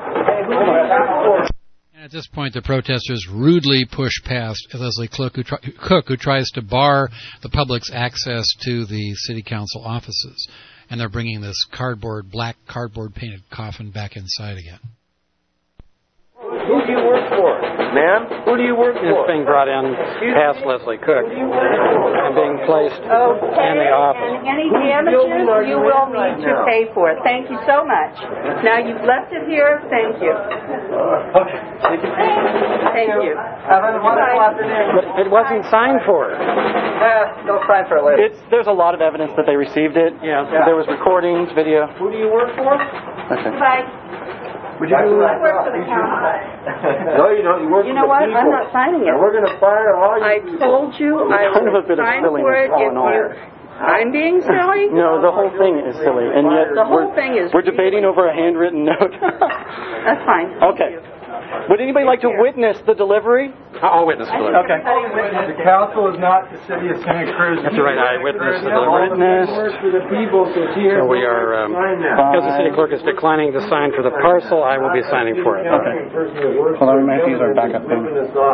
At this point, the protesters rudely push past Leslie Cook, who tries to bar the public's access to the city council offices, and they're bringing this black cardboard painted coffin back inside again. Who do you work for, ma'am? Who do you work for? It's being brought in past Leslie Cook and being placed in the office. And any damages you will need to pay for. Thank you so much. Now you've left it here. Thank you. Okay. Thank you. But it wasn't signed for. They'll sign for it later. There's a lot of evidence that they received it. Yeah. There was recordings, video. Who do you work for? Okay. Bye. Would you work for the council? No, you don't. You work for the people. You know what? I'm not signing it. And we're going to fire all you. I told you I would sign for it if you... I'm being silly? No, the whole thing is silly. And yet the whole thing is we're debating over a handwritten note. That's fine. Okay. Would anybody like to witness the delivery? I'll witness the delivery. Okay. The council is not the city of Santa Cruz. That's right. I witnessed the delivery. So we are, because the city clerk is declining to sign for the parcel, I will be signing for it. Okay. Hold on, we might use our backup thing.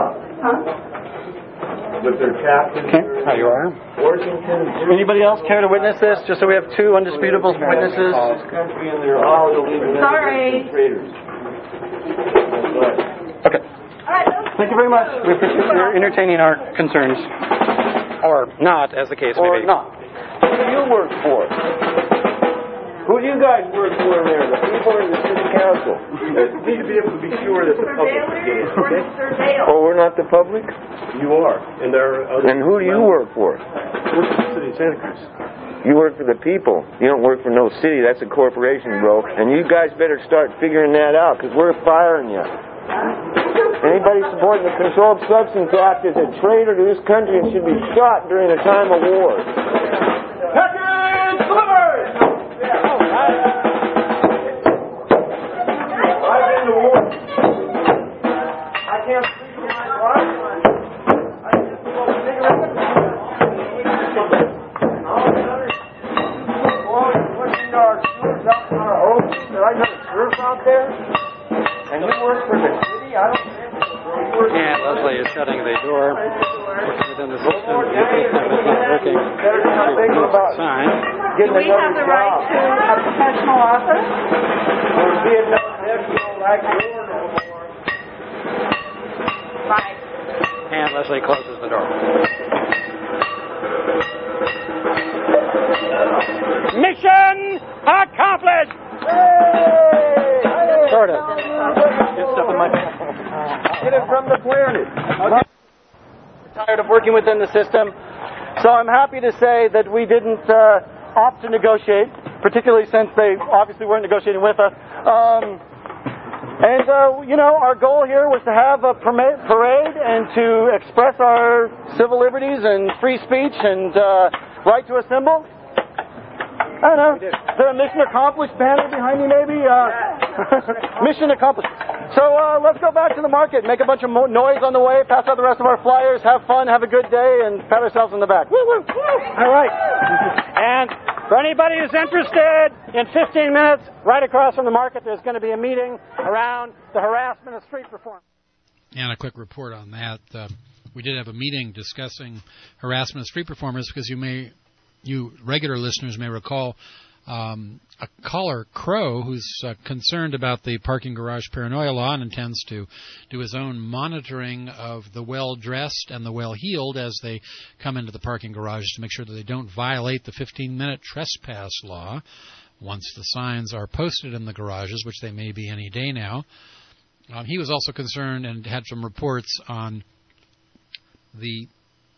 With their captain. Okay. How you are? Anybody else care to witness this? Just so we have two undisputable witnesses. Sorry. Okay. Thank you very much. We appreciate your entertaining our concerns. Or not, as the case may be. Or not. Who do you work for? Who do you guys work for there? The people in the city council? We need to be able to be sure that the public is engaged. Okay? Oh, we're not the public? You are. And there are other. And who do you work for? I work for the city of Santa Cruz. You work for the people. You don't work for no city. That's a corporation, bro. And you guys better start figuring that out, because we're firing you. Anybody supporting the Controlled Substance Act is a traitor to this country and should be shot during a time of war. Package delivered! I've been to war. works for the city. I don't think so. And Leslie is shutting the door within the system. The system is not working. Sign. Do we have the right to a professional office? And Leslie closes the door. Mission accomplished! Sort of. Get stuff in my Get it from the planet. I'm tired of working within the system, so I'm happy to say that we didn't opt to negotiate, particularly since they obviously weren't negotiating with us. Our goal here was to have a parade and to express our civil liberties and free speech and right to assemble. I don't know. Is there a mission accomplished banner behind me, maybe? Mission accomplished. So let's go back to the market, make a bunch of noise on the way, pass out the rest of our flyers, have fun, have a good day, and pat ourselves on the back. Woo, woo, woo. All right. And for anybody who's interested, in 15 minutes, right across from the market, there's going to be a meeting around the harassment of street performers. And a quick report on that. We did have a meeting discussing harassment of street performers because you regular listeners may recall a caller, Crow, who's concerned about the parking garage paranoia law and intends to do his own monitoring of the well-dressed and the well-heeled as they come into the parking garages to make sure that they don't violate the 15-minute trespass law once the signs are posted in the garages, which they may be any day now. He was also concerned and had some reports on the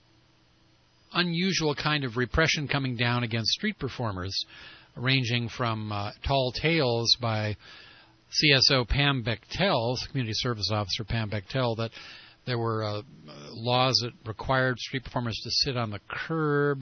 unusual kind of repression coming down against street performers, ranging from tall tales by CSO Pam Bechtel, Community Service Officer Pam Bechtel, that there were laws that required street performers to sit on the curb,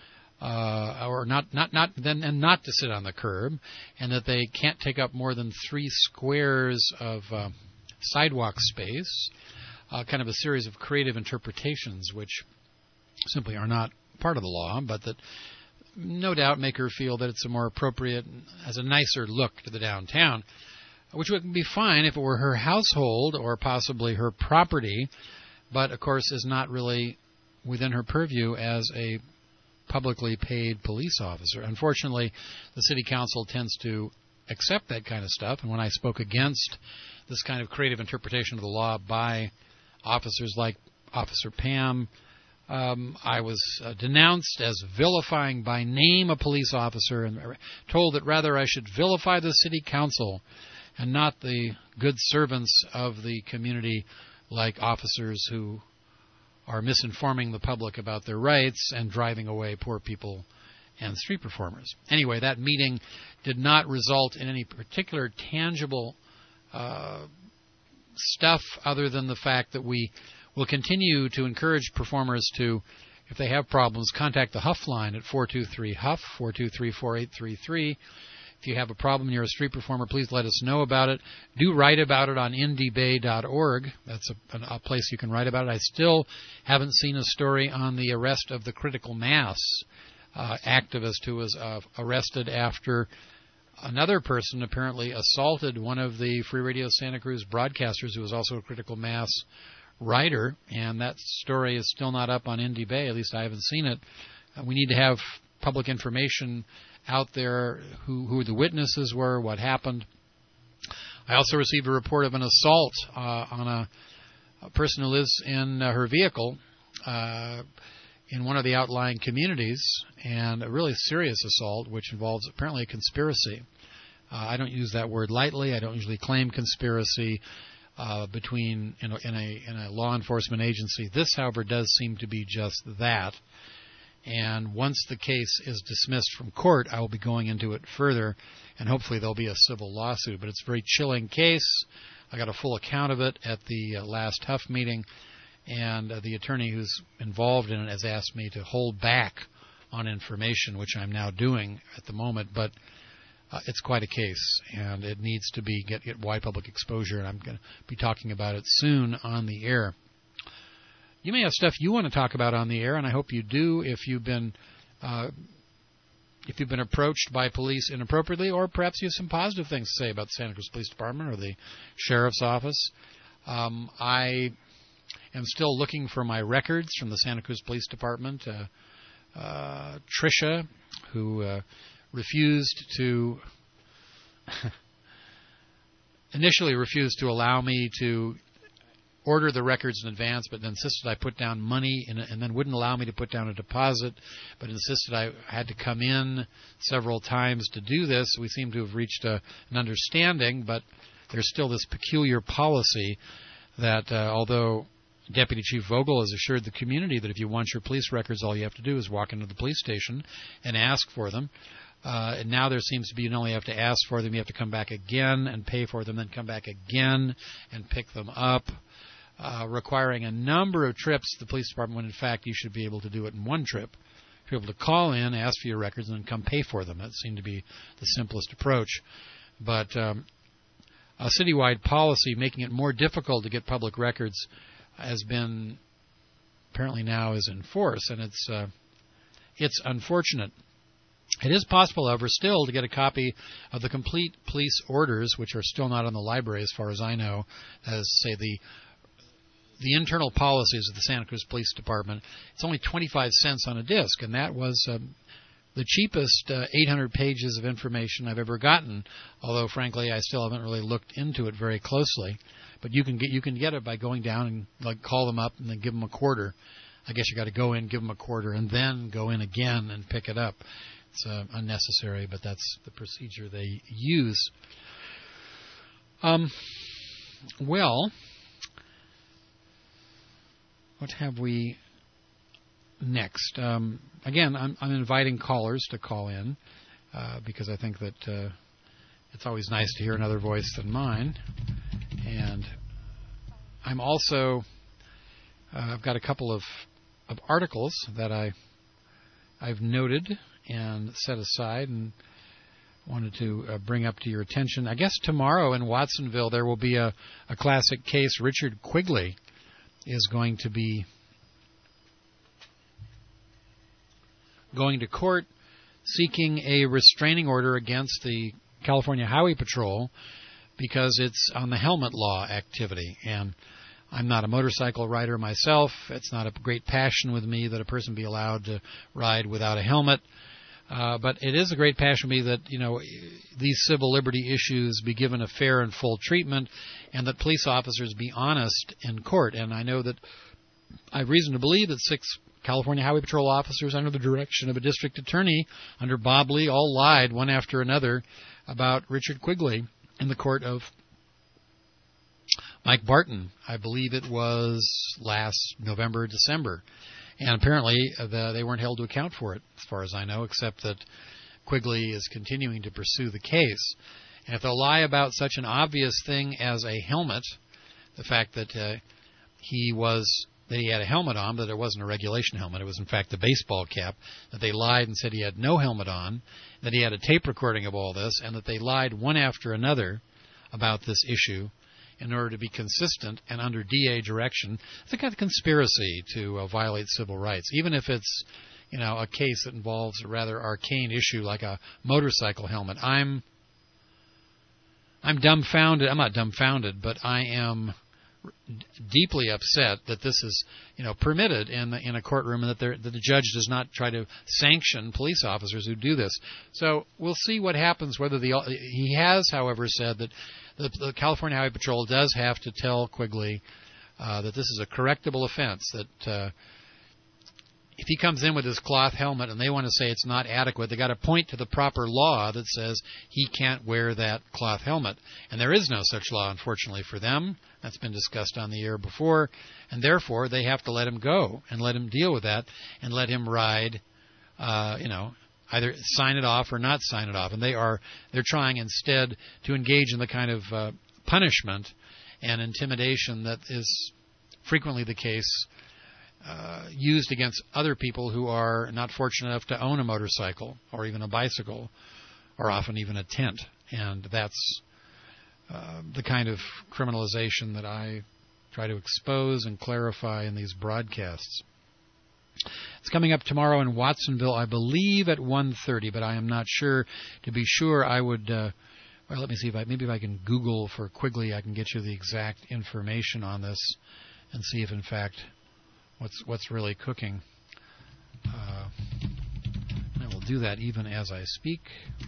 or not to sit on the curb, and that they can't take up more than 3 squares of sidewalk space. Kind of a series of creative interpretations, which simply are not part of the law, but that no doubt make her feel that it's a more appropriate, has a nicer look to the downtown, which would be fine if it were her household or possibly her property, but of course is not really within her purview as a publicly paid police officer. Unfortunately, the city council tends to accept that kind of stuff, and when I spoke against this kind of creative interpretation of the law by officers like Officer Pam, I was denounced as vilifying by name a police officer and told that rather I should vilify the city council and not the good servants of the community like officers who are misinforming the public about their rights and driving away poor people and street performers. Anyway, that meeting did not result in any particular tangible stuff other than the fact that we will continue to encourage performers to, if they have problems, contact the Huff line at 423-HUFF, 423-4833. If you have a problem and you're a street performer, please let us know about it. Do write about it on indybay.org. That's a place you can write about it. I still haven't seen a story on the arrest of the Critical Mass activist who was arrested after another person apparently assaulted one of the Free Radio Santa Cruz broadcasters who was also a Critical Mass writer, and that story is still not up on Indy Bay. At least I haven't seen it. We need to have public information out there, who the witnesses were, what happened. I also received a report of an assault on a person who lives in her vehicle in one of the outlying communities, and a really serious assault which involves apparently a conspiracy. I don't use that word lightly. I don't usually claim conspiracy between in a law enforcement agency. This, however, does seem to be just that. And once the case is dismissed from court, I will be going into it further, and hopefully there'll be a civil lawsuit. But it's a very chilling case. I got a full account of it at the last Huff meeting, and the attorney who's involved in it has asked me to hold back on information, which I'm now doing at the moment. But it's quite a case, and it needs to be get wide public exposure, and I'm going to be talking about it soon on the air. You may have stuff you want to talk about on the air, and I hope you do if you've been if you've been approached by police inappropriately, or perhaps you have some positive things to say about the Santa Cruz Police Department or the Sheriff's Office. I am still looking for my records from the Santa Cruz Police Department. Tricia, who initially refused to allow me to order the records in advance, but insisted I put down money and then wouldn't allow me to put down a deposit, but insisted I had to come in several times to do this. We seem to have reached an understanding, but there's still this peculiar policy that although Deputy Chief Vogel has assured the community that if you want your police records, all you have to do is walk into the police station and ask for them. And now there seems to be you not only have to ask for them, you have to come back again and pay for them, then come back again and pick them up, requiring a number of trips to the police department when, in fact, you should be able to do it in one trip. You're able to call in, ask for your records, and then come pay for them. That seemed to be the simplest approach. But a citywide policy making it more difficult to get public records has been apparently now is in force, and it's unfortunate. It is possible, however, still to get a copy of the complete police orders, which are still not on the library as far as I know, as, say, the internal policies of the Santa Cruz Police Department. It's only 25 cents on a disc, and that was the cheapest 800 pages of information I've ever gotten, although, frankly, I still haven't really looked into it very closely. But you can get it by going down and call them up and then give them a quarter. I guess you got to go in, give them a quarter, and then go in again and pick it up. It's unnecessary, but that's the procedure they use. Well, what have we next? Again, I'm inviting callers to call in because I think that it's always nice to hear another voice than mine. And I'm also I've got a couple of articles that I've noted and set aside and wanted to bring up to your attention. I guess tomorrow in Watsonville there will be a classic case. Richard Quigley is going to be going to court seeking a restraining order against the California Highway Patrol because it's on the helmet law activity. And I'm not a motorcycle rider myself. It's not a great passion with me that a person be allowed to ride without a helmet. But it is a great passion with me that, these civil liberty issues be given a fair and full treatment and that police officers be honest in court. And I know that I have reason to believe that 6 California Highway Patrol officers under the direction of a district attorney under Bob Lee all lied one after another about Richard Quigley in the court of Mike Barton. I believe it was last November, December. And apparently they weren't held to account for it, as far as I know, except that Quigley is continuing to pursue the case. And if they'll lie about such an obvious thing as a helmet, the fact that he had a helmet on, but it wasn't a regulation helmet, it was in fact the baseball cap, that they lied and said he had no helmet on, that he had a tape recording of all this, and that they lied one after another about this issue in order to be consistent and under DA direction. It's a kind of conspiracy to violate civil rights, even if it's a case that involves a rather arcane issue like a motorcycle helmet. I'm dumbfounded. I'm not dumbfounded, but I am deeply upset that this is permitted in a courtroom and that the judge does not try to sanction police officers who do this. So we'll see what happens. He has, however, said that the California Highway Patrol does have to tell Quigley that this is a correctable offense, that if he comes in with his cloth helmet and they want to say it's not adequate, they got to point to the proper law that says he can't wear that cloth helmet. And there is no such law, unfortunately, for them. That's been discussed on the air before. And therefore, they have to let him go and let him deal with that and let him ride, either sign it off or not sign it off. And they're trying instead to engage in the kind of punishment and intimidation that is frequently the case used against other people who are not fortunate enough to own a motorcycle or even a bicycle or often even a tent. And that's the kind of criminalization that I try to expose and clarify in these broadcasts. It's coming up tomorrow in Watsonville, I believe at 1:30, but I am not sure. To be sure, I would. Well, let me see if I can Google for Quigley. I can get you the exact information on this, and see if in fact what's really cooking. I will do that even as I speak.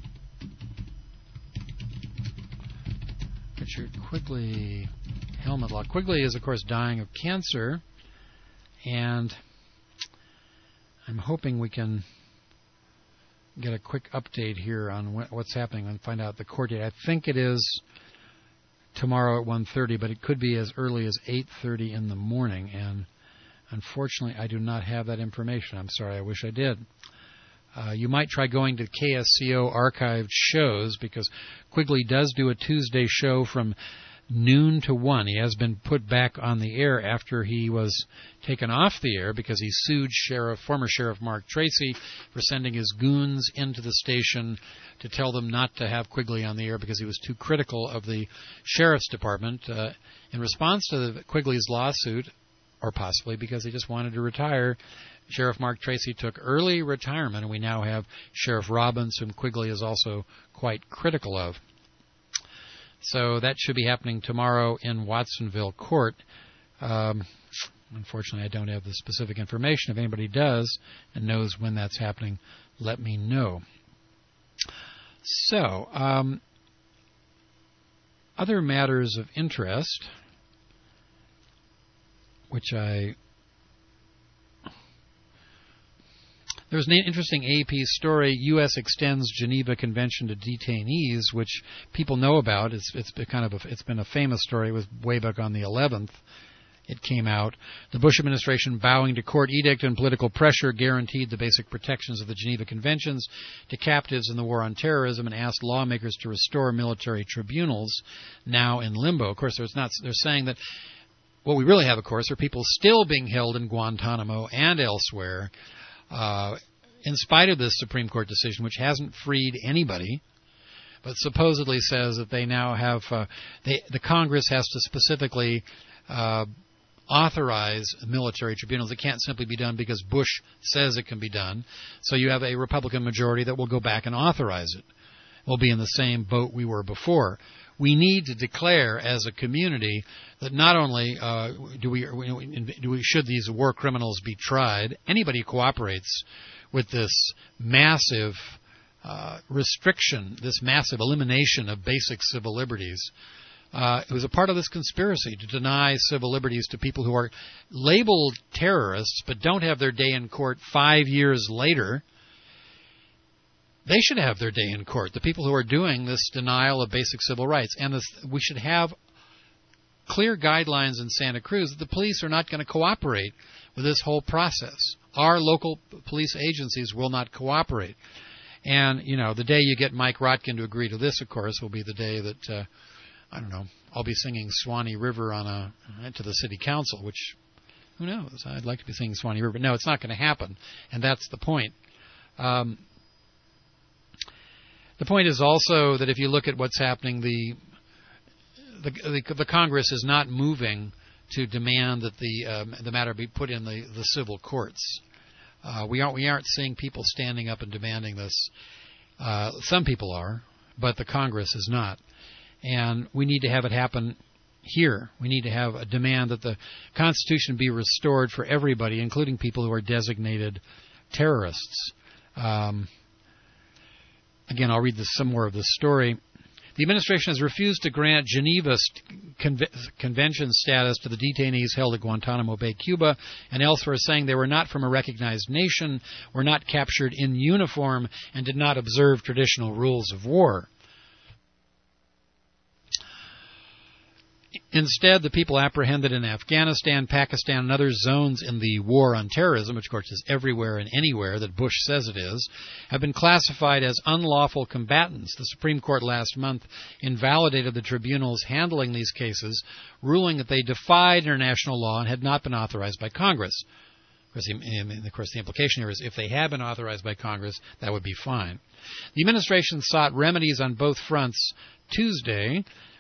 Richard Quigley, helmet lock. Quigley is, of course, dying of cancer, and I'm hoping we can get a quick update here on what's happening and find out the court date. I think it is tomorrow at 1:30, but it could be as early as 8:30 in the morning, and unfortunately I do not have that information. I'm sorry, I wish I did. You might try going to KSCO archived shows, because Quigley does do a Tuesday show from noon to 1. He has been put back on the air after he was taken off the air because he sued former Sheriff Mark Tracy for sending his goons into the station to tell them not to have Quigley on the air because he was too critical of the Sheriff's Department. In response to Quigley's lawsuit, or possibly because he just wanted to retire, Sheriff Mark Tracy took early retirement, and we now have Sheriff Robbins, whom Quigley is also quite critical of. So that should be happening tomorrow in Watsonville Court. Unfortunately, I don't have the specific information. If anybody does and knows when that's happening, let me know. So, other matters of interest, which there was an interesting AP story, U.S. extends Geneva Convention to detainees, which people know about. It's been a famous story. It was way back on the 11th. It came out. The Bush administration, bowing to court edict and political pressure, guaranteed the basic protections of the Geneva Conventions to captives in the war on terrorism and asked lawmakers to restore military tribunals, now in limbo. Of course, they're saying that what we really have, of course, are people still being held in Guantanamo and elsewhere, in spite of this Supreme Court decision, which hasn't freed anybody, but supposedly says that they now have, the Congress has to specifically authorize military tribunals. It can't simply be done because Bush says it can be done. So you have a Republican majority that will go back and authorize it. We'll be in the same boat we were before. We need to declare as a community that not only should these war criminals be tried, anybody who cooperates with this massive restriction, this massive elimination of basic civil liberties, it was a part of this conspiracy to deny civil liberties to people who are labeled terrorists but don't have their day in court 5 years later. They should have their day in court, the people who are doing this denial of basic civil rights. And we should have clear guidelines in Santa Cruz that the police are not going to cooperate with this whole process. Our local police agencies will not cooperate. And, the day you get Mike Rotkin to agree to this, of course, will be the day that, I'll be singing Swanee River to the city council, which, who knows? I'd like to be singing Swanee River. But no, it's not going to happen. And that's the point. The point is also that if you look at what's happening, the Congress is not moving to demand that the matter be put in the civil courts. We aren't seeing people standing up and demanding this. Some people are, but the Congress is not. And we need to have it happen here. We need to have a demand that the Constitution be restored for everybody, including people who are designated terrorists. Again, I'll read some more of this story. The administration has refused to grant Geneva Convention status to the detainees held at Guantanamo Bay, Cuba, and elsewhere, saying they were not from a recognized nation, were not captured in uniform, and did not observe traditional rules of war. Instead, the people apprehended in Afghanistan, Pakistan, and other zones in the war on terrorism, which of course is everywhere and anywhere that Bush says it is, have been classified as unlawful combatants. The Supreme Court last month invalidated the tribunals handling these cases, ruling that they defied international law and had not been authorized by Congress. Of course, the implication here is if they had been authorized by Congress, that would be fine. The administration sought remedies on both fronts Tuesday,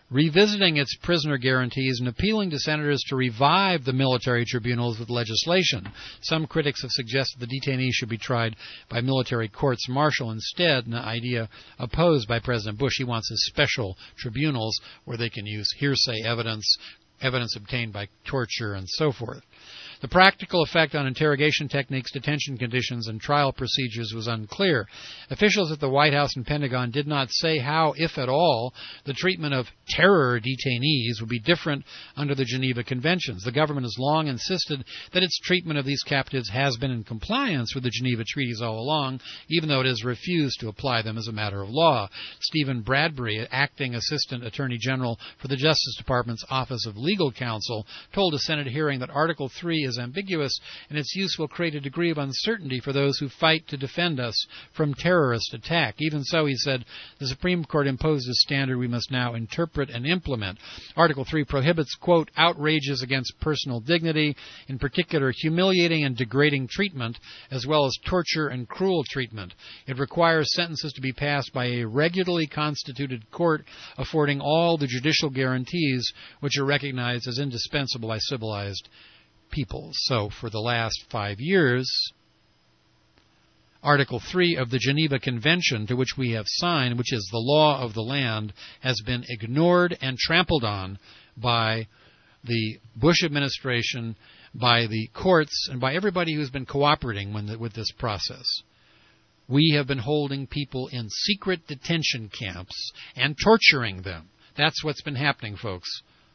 revisiting its prisoner guarantees and appealing to senators to revive the military tribunals with legislation. Some critics have suggested the detainees should be tried by military courts-martial instead, an idea opposed by President Bush. He wants his special tribunals where they can use hearsay evidence obtained by torture, and so forth. The practical effect on interrogation techniques, detention conditions, and trial procedures was unclear. Officials at the White House and Pentagon did not say how, if at all, the treatment of terror detainees would be different under the Geneva Conventions. The government has long insisted that its treatment of these captives has been in compliance with the Geneva Treaties all along, even though it has refused to apply them as a matter of law. Stephen Bradbury, acting Assistant Attorney General for the Justice Department's Office of Legal Counsel, told a Senate hearing that Article 3 is ambiguous and its use will create a degree of uncertainty for those who fight to defend us from terrorist attack. Even so, he said, the Supreme Court imposed a standard we must now interpret and implement. Article 3 prohibits, quote, outrages against personal dignity, in particular humiliating and degrading treatment, as well as torture and cruel treatment. It requires sentences to be passed by a regularly constituted court, affording all the judicial guarantees which are recognized as indispensable by civilized peoples. So for the last 5 years, Article 3 of the Geneva Convention, to which we have signed, which is the law of the land, has been ignored and trampled on by the Bush administration, by the courts, and by everybody who's been cooperating with this process. We have been holding people in secret detention camps and torturing them. That's what's been happening, folks.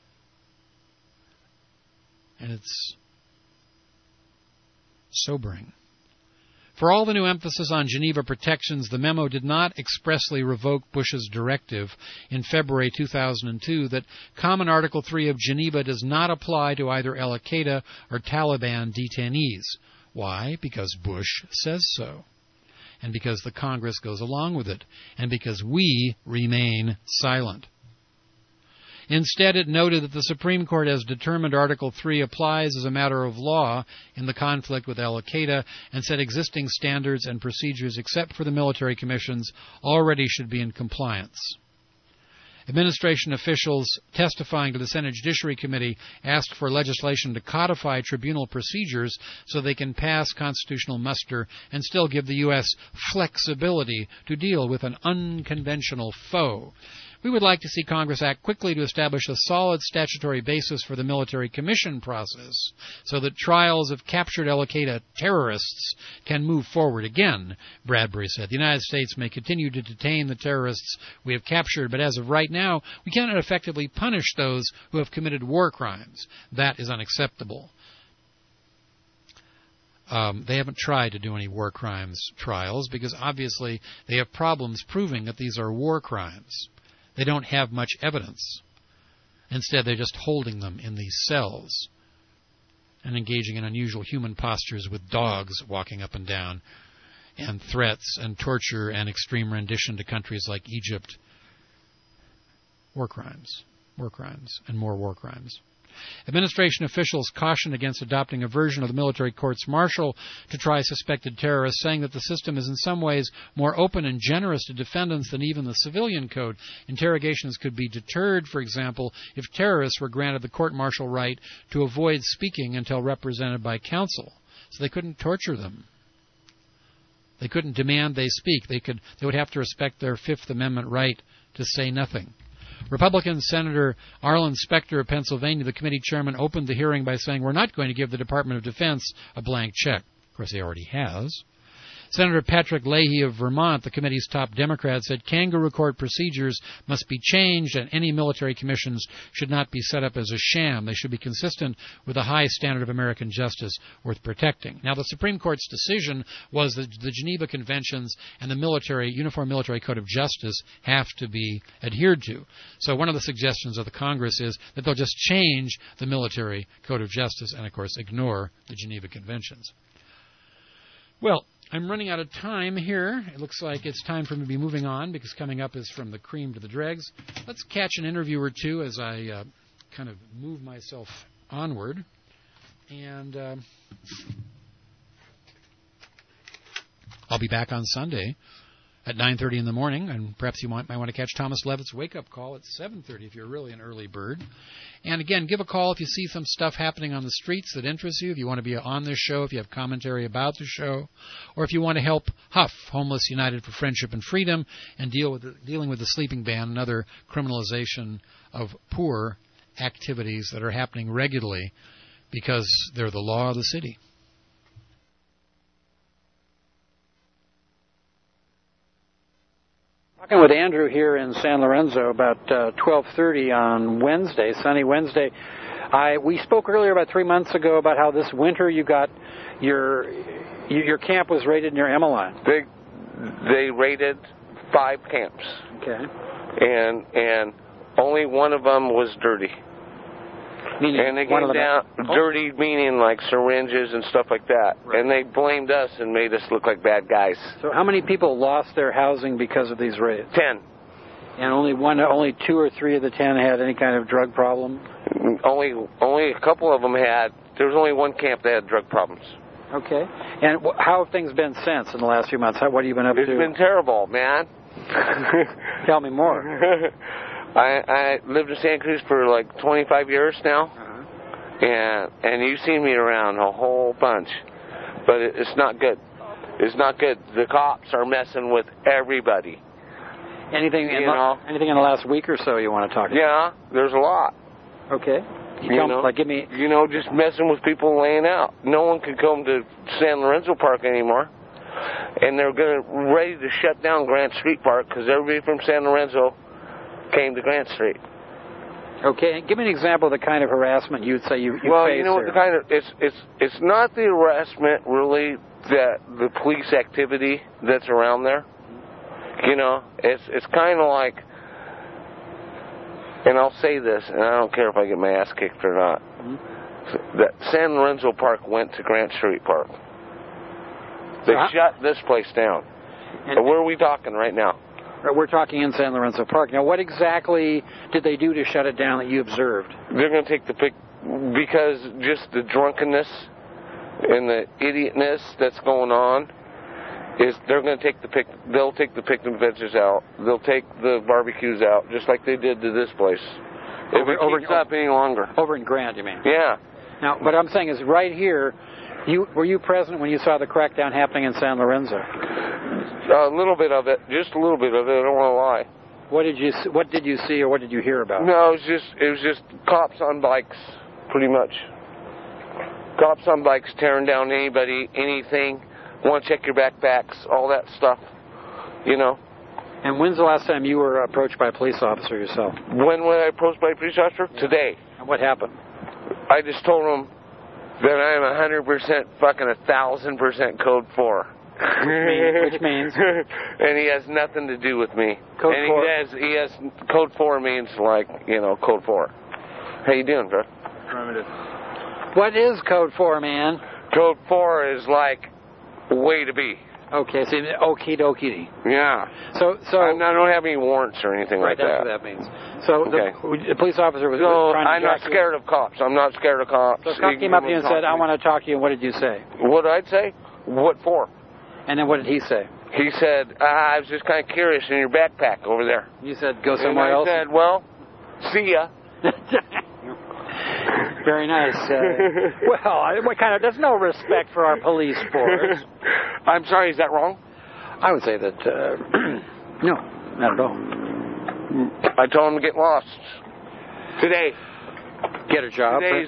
And it's sobering. For all the new emphasis on Geneva protections, the memo did not expressly revoke Bush's directive in February 2002 that Common Article 3 of Geneva does not apply to either al-Qaeda or Taliban detainees. Why? Because Bush says so. And because the Congress goes along with it. And because we remain silent. Instead, it noted that the Supreme Court has determined Article 3 applies as a matter of law in the conflict with al-Qaeda and said existing standards and procedures, except for the military commissions, already should be in compliance. Administration officials testifying to the Senate Judiciary Committee asked for legislation to codify tribunal procedures so they can pass constitutional muster and still give the U.S. flexibility to deal with an unconventional foe. We would like to see Congress act quickly to establish a solid statutory basis for the military commission process so that trials of captured al-Qaeda terrorists can move forward again, Bradbury said. The United States may continue to detain the terrorists we have captured, but as of right now, we cannot effectively punish those who have committed war crimes. That is unacceptable. They haven't tried to do any war crimes trials because obviously they have problems proving that these are war crimes. They don't have much evidence. Instead, they're just holding them in these cells and engaging in unusual human postures with dogs walking up and down, and threats and torture and extreme rendition to countries like Egypt. War crimes, and more war crimes. Administration officials cautioned against adopting a version of the military courts-martial to try suspected terrorists, saying that the system is in some ways more open and generous to defendants than even the civilian code. Interrogations could be deterred, for example, if terrorists were granted the court-martial right to avoid speaking until represented by counsel. So they couldn't torture them. They couldn't demand they speak. They would have to respect their Fifth Amendment right to say nothing. Republican Senator Arlen Specter of Pennsylvania, the committee chairman, opened the hearing by saying, we're not going to give the Department of Defense a blank check. Of course, he already has. Senator Patrick Leahy of Vermont, the committee's top Democrat, said kangaroo court procedures must be changed and any military commissions should not be set up as a sham. They should be consistent with a high standard of American justice worth protecting. Now, the Supreme Court's decision was that the Geneva Conventions and the Uniform Military Code of Justice have to be adhered to. So one of the suggestions of the Congress is that they'll just change the Military Code of Justice and, of course, ignore the Geneva Conventions. Well, I'm running out of time here. It looks like it's time for me to be moving on because coming up is From the Cream to the Dregs. Let's catch an interview or two as I kind of move myself onward. And I'll be back on Sunday at 9:30 in the morning, and perhaps you might want to catch Thomas Levitt's wake-up call at 7:30 if you're really an early bird. And again, give a call if you see some stuff happening on the streets that interests you, if you want to be on this show, if you have commentary about the show, or if you want to help HUF, Homeless United for Friendship and Freedom, and dealing with the sleeping ban and other criminalization of poor activities that are happening regularly because they're the law of the city. Talking with Andrew here in San Lorenzo about 12:30 on Wednesday, sunny Wednesday. We spoke earlier about 3 months ago about how this winter you got your camp was raided near Emmeline. They raided 5 camps. Okay. And only one of them was dirty. Meaning and they came down dirty, meaning like syringes and stuff like that. Right. And they blamed us and made us look like bad guys. So how many people lost their housing because of these raids? 10. And only 2 or 3 of the 10 had any kind of drug problem? Only a couple of them had. There was only one camp that had drug problems. Okay. And how have things been since in the last few months? What have you been up to? It's been terrible, man. Tell me more. I lived in Santa Cruz for like 25 years now, and you've seen me around a whole bunch, but it's not good. It's not good. The cops are messing with everybody. Anything in the last week or so you want to talk about? Yeah, there's a lot. Okay. Give me. Just messing with people laying out. No one can come to San Lorenzo Park anymore. And they're ready to shut down Grant Street Park because everybody from San Lorenzo came to Grant Street. Okay, and give me an example of the kind of harassment you'd say you face what the kind of it's not the harassment really that the police activity that's around there. It's kind of like, and I'll say this, and I don't care if I get my ass kicked or not. Mm-hmm. That San Lorenzo Park went to Grant Street Park. They shut this place down. And where are we talking right now? We're talking in San Lorenzo Park. Now, what exactly did they do to shut it down that you observed? They're going to take the pick, because just the drunkenness and the idiotness that's going on, is they're going to take the pick. They'll take the picnic benches out. They'll take the barbecues out, just like they did to this place. If it keeps up any longer. Over in Grant, you mean? Yeah. Now, what I'm saying is right here, were you present when you saw the crackdown happening in San Lorenzo? A little bit of it, just a little bit of it. I don't want to lie. What did you see, or what did you hear about? No, it was just cops on bikes, pretty much. Cops on bikes tearing down anybody, anything. Want to check your backpacks, all that stuff. And when's the last time you were approached by a police officer yourself? When was I approached by a police officer? Yeah. Today. And what happened? I just told him that I am 100% fucking 1,000% code 4. Which means? And he has nothing to do with me. Code 4? He has code 4 means like, code 4. How you doing, bro? Primitive. What is code 4, man? Code 4 is like way to be. Okay, so okie dokie. Yeah. So I don't have any warrants or anything like that. Right, that's what that means. So the police officer was trying to I'm not scared of cops. I'm not scared of cops. So a cop came up to you and said, I want to talk to you. What did you say? What I'd say? What for? And then what did he say? He said, I was just kind of curious in your backpack over there. You said, go somewhere else? I said, well, see ya. Very nice. There's no respect for our police force. I'm sorry, is that wrong? I would say that, no, not at all. I told him to get lost. Today. Get a job. Today's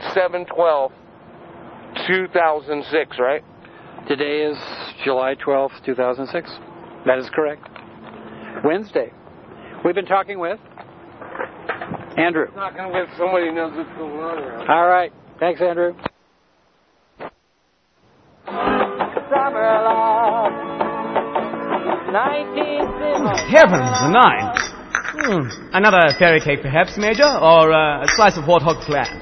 7/12/2006, right? Today is July 12th, 2006. That is correct. Wednesday. We've been talking with Andrew. I'm not going to get somebody who knows what's going on around. All right. Thanks, Andrew. Heavens, a 9. Another fairy cake, perhaps, Major, or a slice of warthog flan.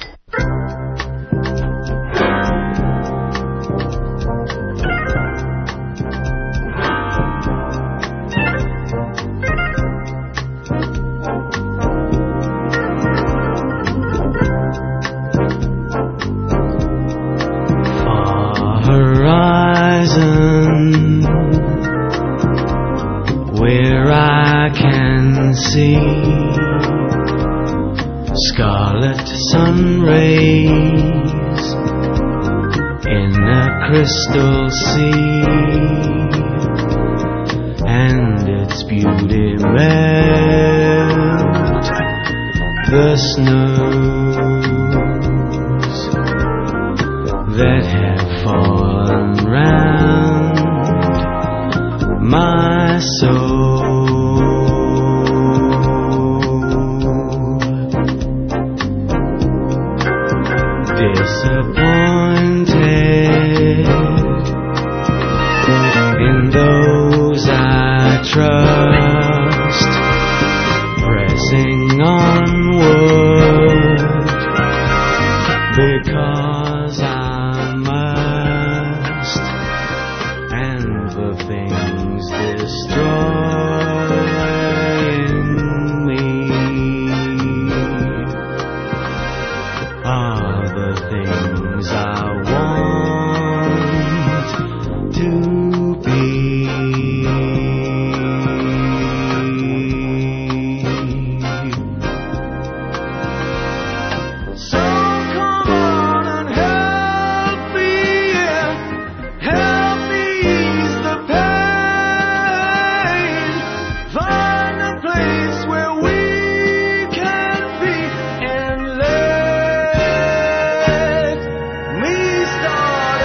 haze in a crystal sea, and its beauty melt the snows that have fallen round my soul. Disappointed in those I trust, pressing onward because I must, and the things destroying me are the things I want to be. So come on and help me, yeah. Help me ease the pain. Find a place where we can be and let me start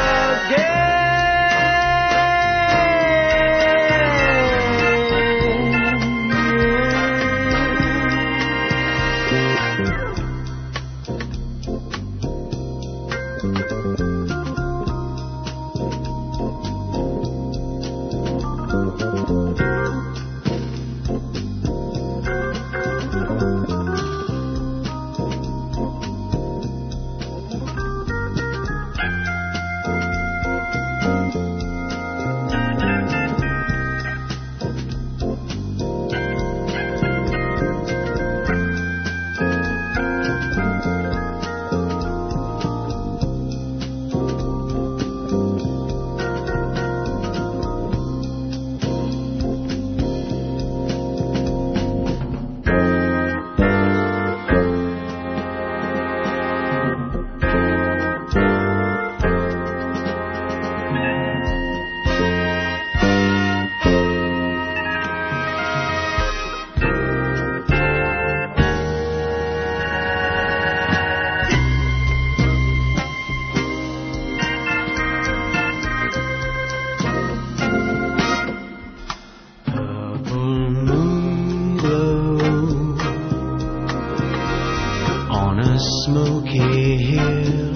smoky hill,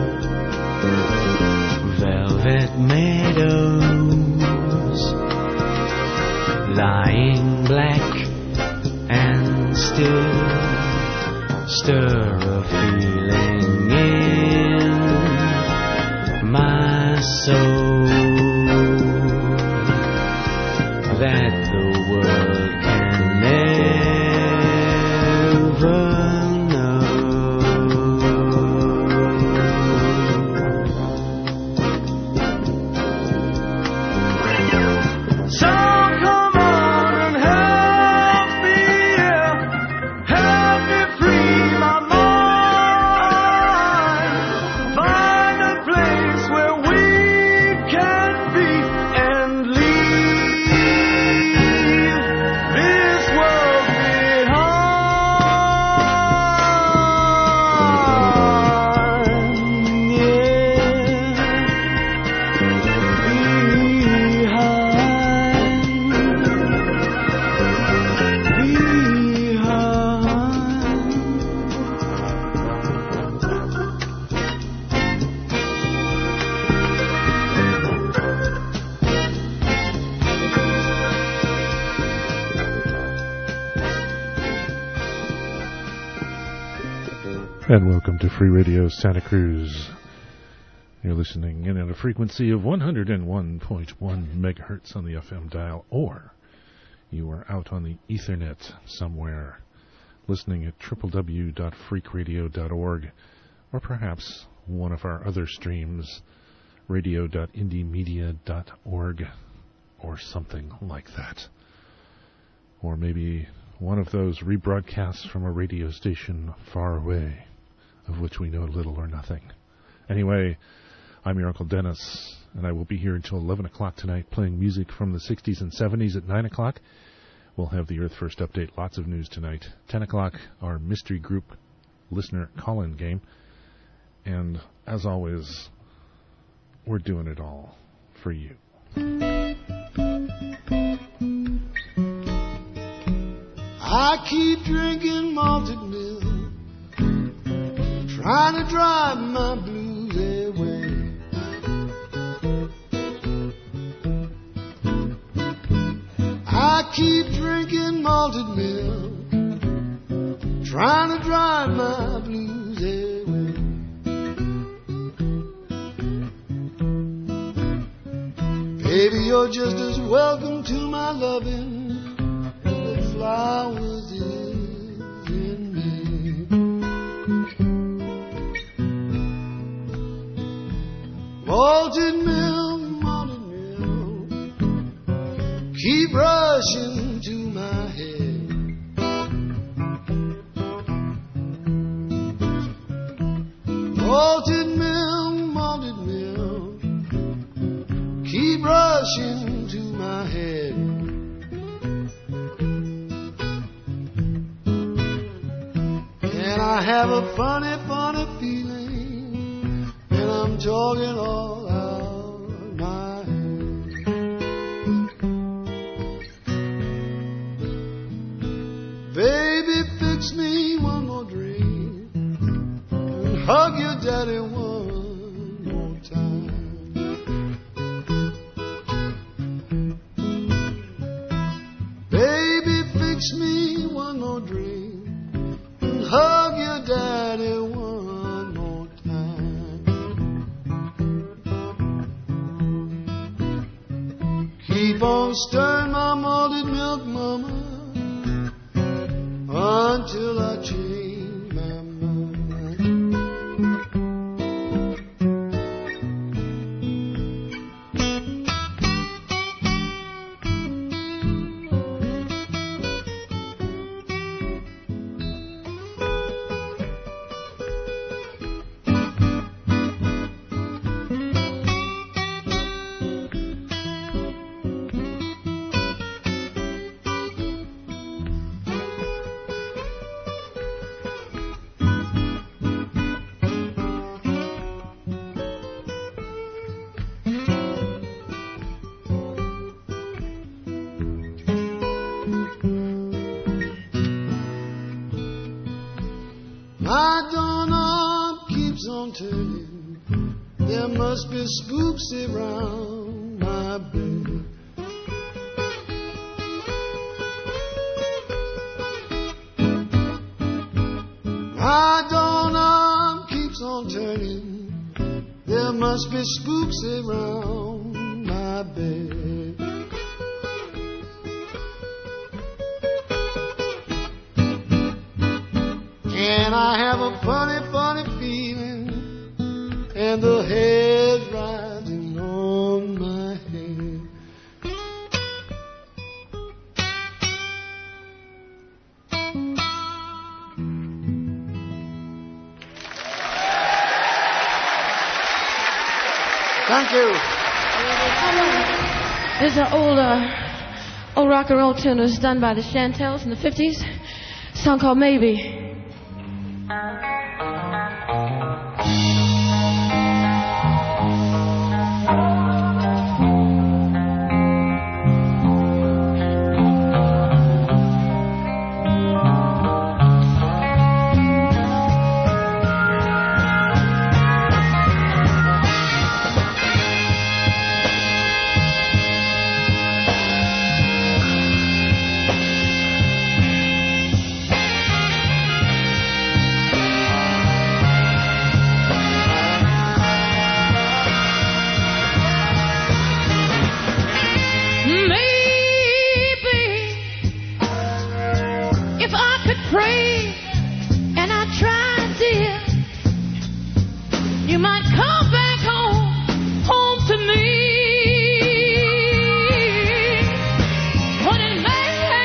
velvet meadows, lying black and still, stir a feeling in my soul that the world can never know. So come on and help me, yeah. Help me free my mind, find a place where we can be and leave this world behind, And welcome to Free Radio Santa Cruz. You're listening in at a frequency of 101.1 megahertz on the FM dial, or you are out on the Ethernet somewhere, listening at www.freakradio.org, or perhaps one of our other streams, radio.indiemedia.org, or something like that. Or maybe one of those rebroadcasts from a radio station far away. of which we know little or nothing. Anyway, I'm your Uncle Dennis, and I will be here until 11 o'clock tonight playing music from the 60s and 70s. At 9 o'clock, we'll have the Earth First Update. Lots of news tonight. 10 o'clock, our mystery group listener call-in game. And as always, we're doing it all for you. I keep drinking malted milk, trying to drive my blues away. I keep drinking malted milk, trying to drive my blues away. Baby, you're just as welcome to my loving as the flowers is in me. Malted milk, keep rushing to my head. Malted milk, keep rushing to my head. And I have a funny, funny feeling, and I'm talking all out my head. Baby, fix me one more drink, and hug your daddy one more time. Baby, fix me one more drink, and hug your daddy one more time. Keep on stirring my malted milk, mama, until I change my mind. My doorknob keeps on turning. There must be spooks around my bed. My doorknob keeps on turning. There must be spooks around my bed. And I have a funny, funny feeling, and the hair's rising on my head. Thank you. There's an old rock and roll tune that was done by the Chantels in the 50s. A song called Maybe.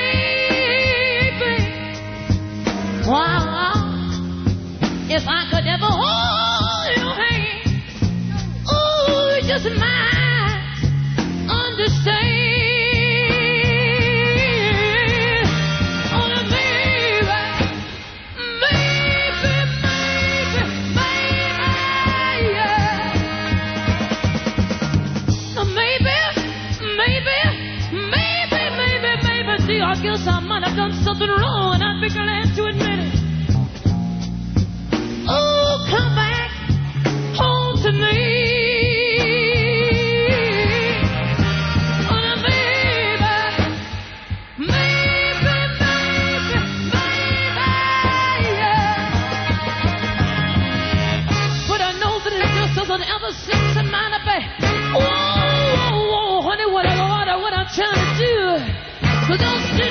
If I could just might understand. I guess I might have done something wrong, and I'd be glad to admit it. Oh, come back home to me. Oh, now, maybe, yeah. But I know that it just doesn't ever seem to mind a bit. Whoa, honey, what I'm trying to do. But don't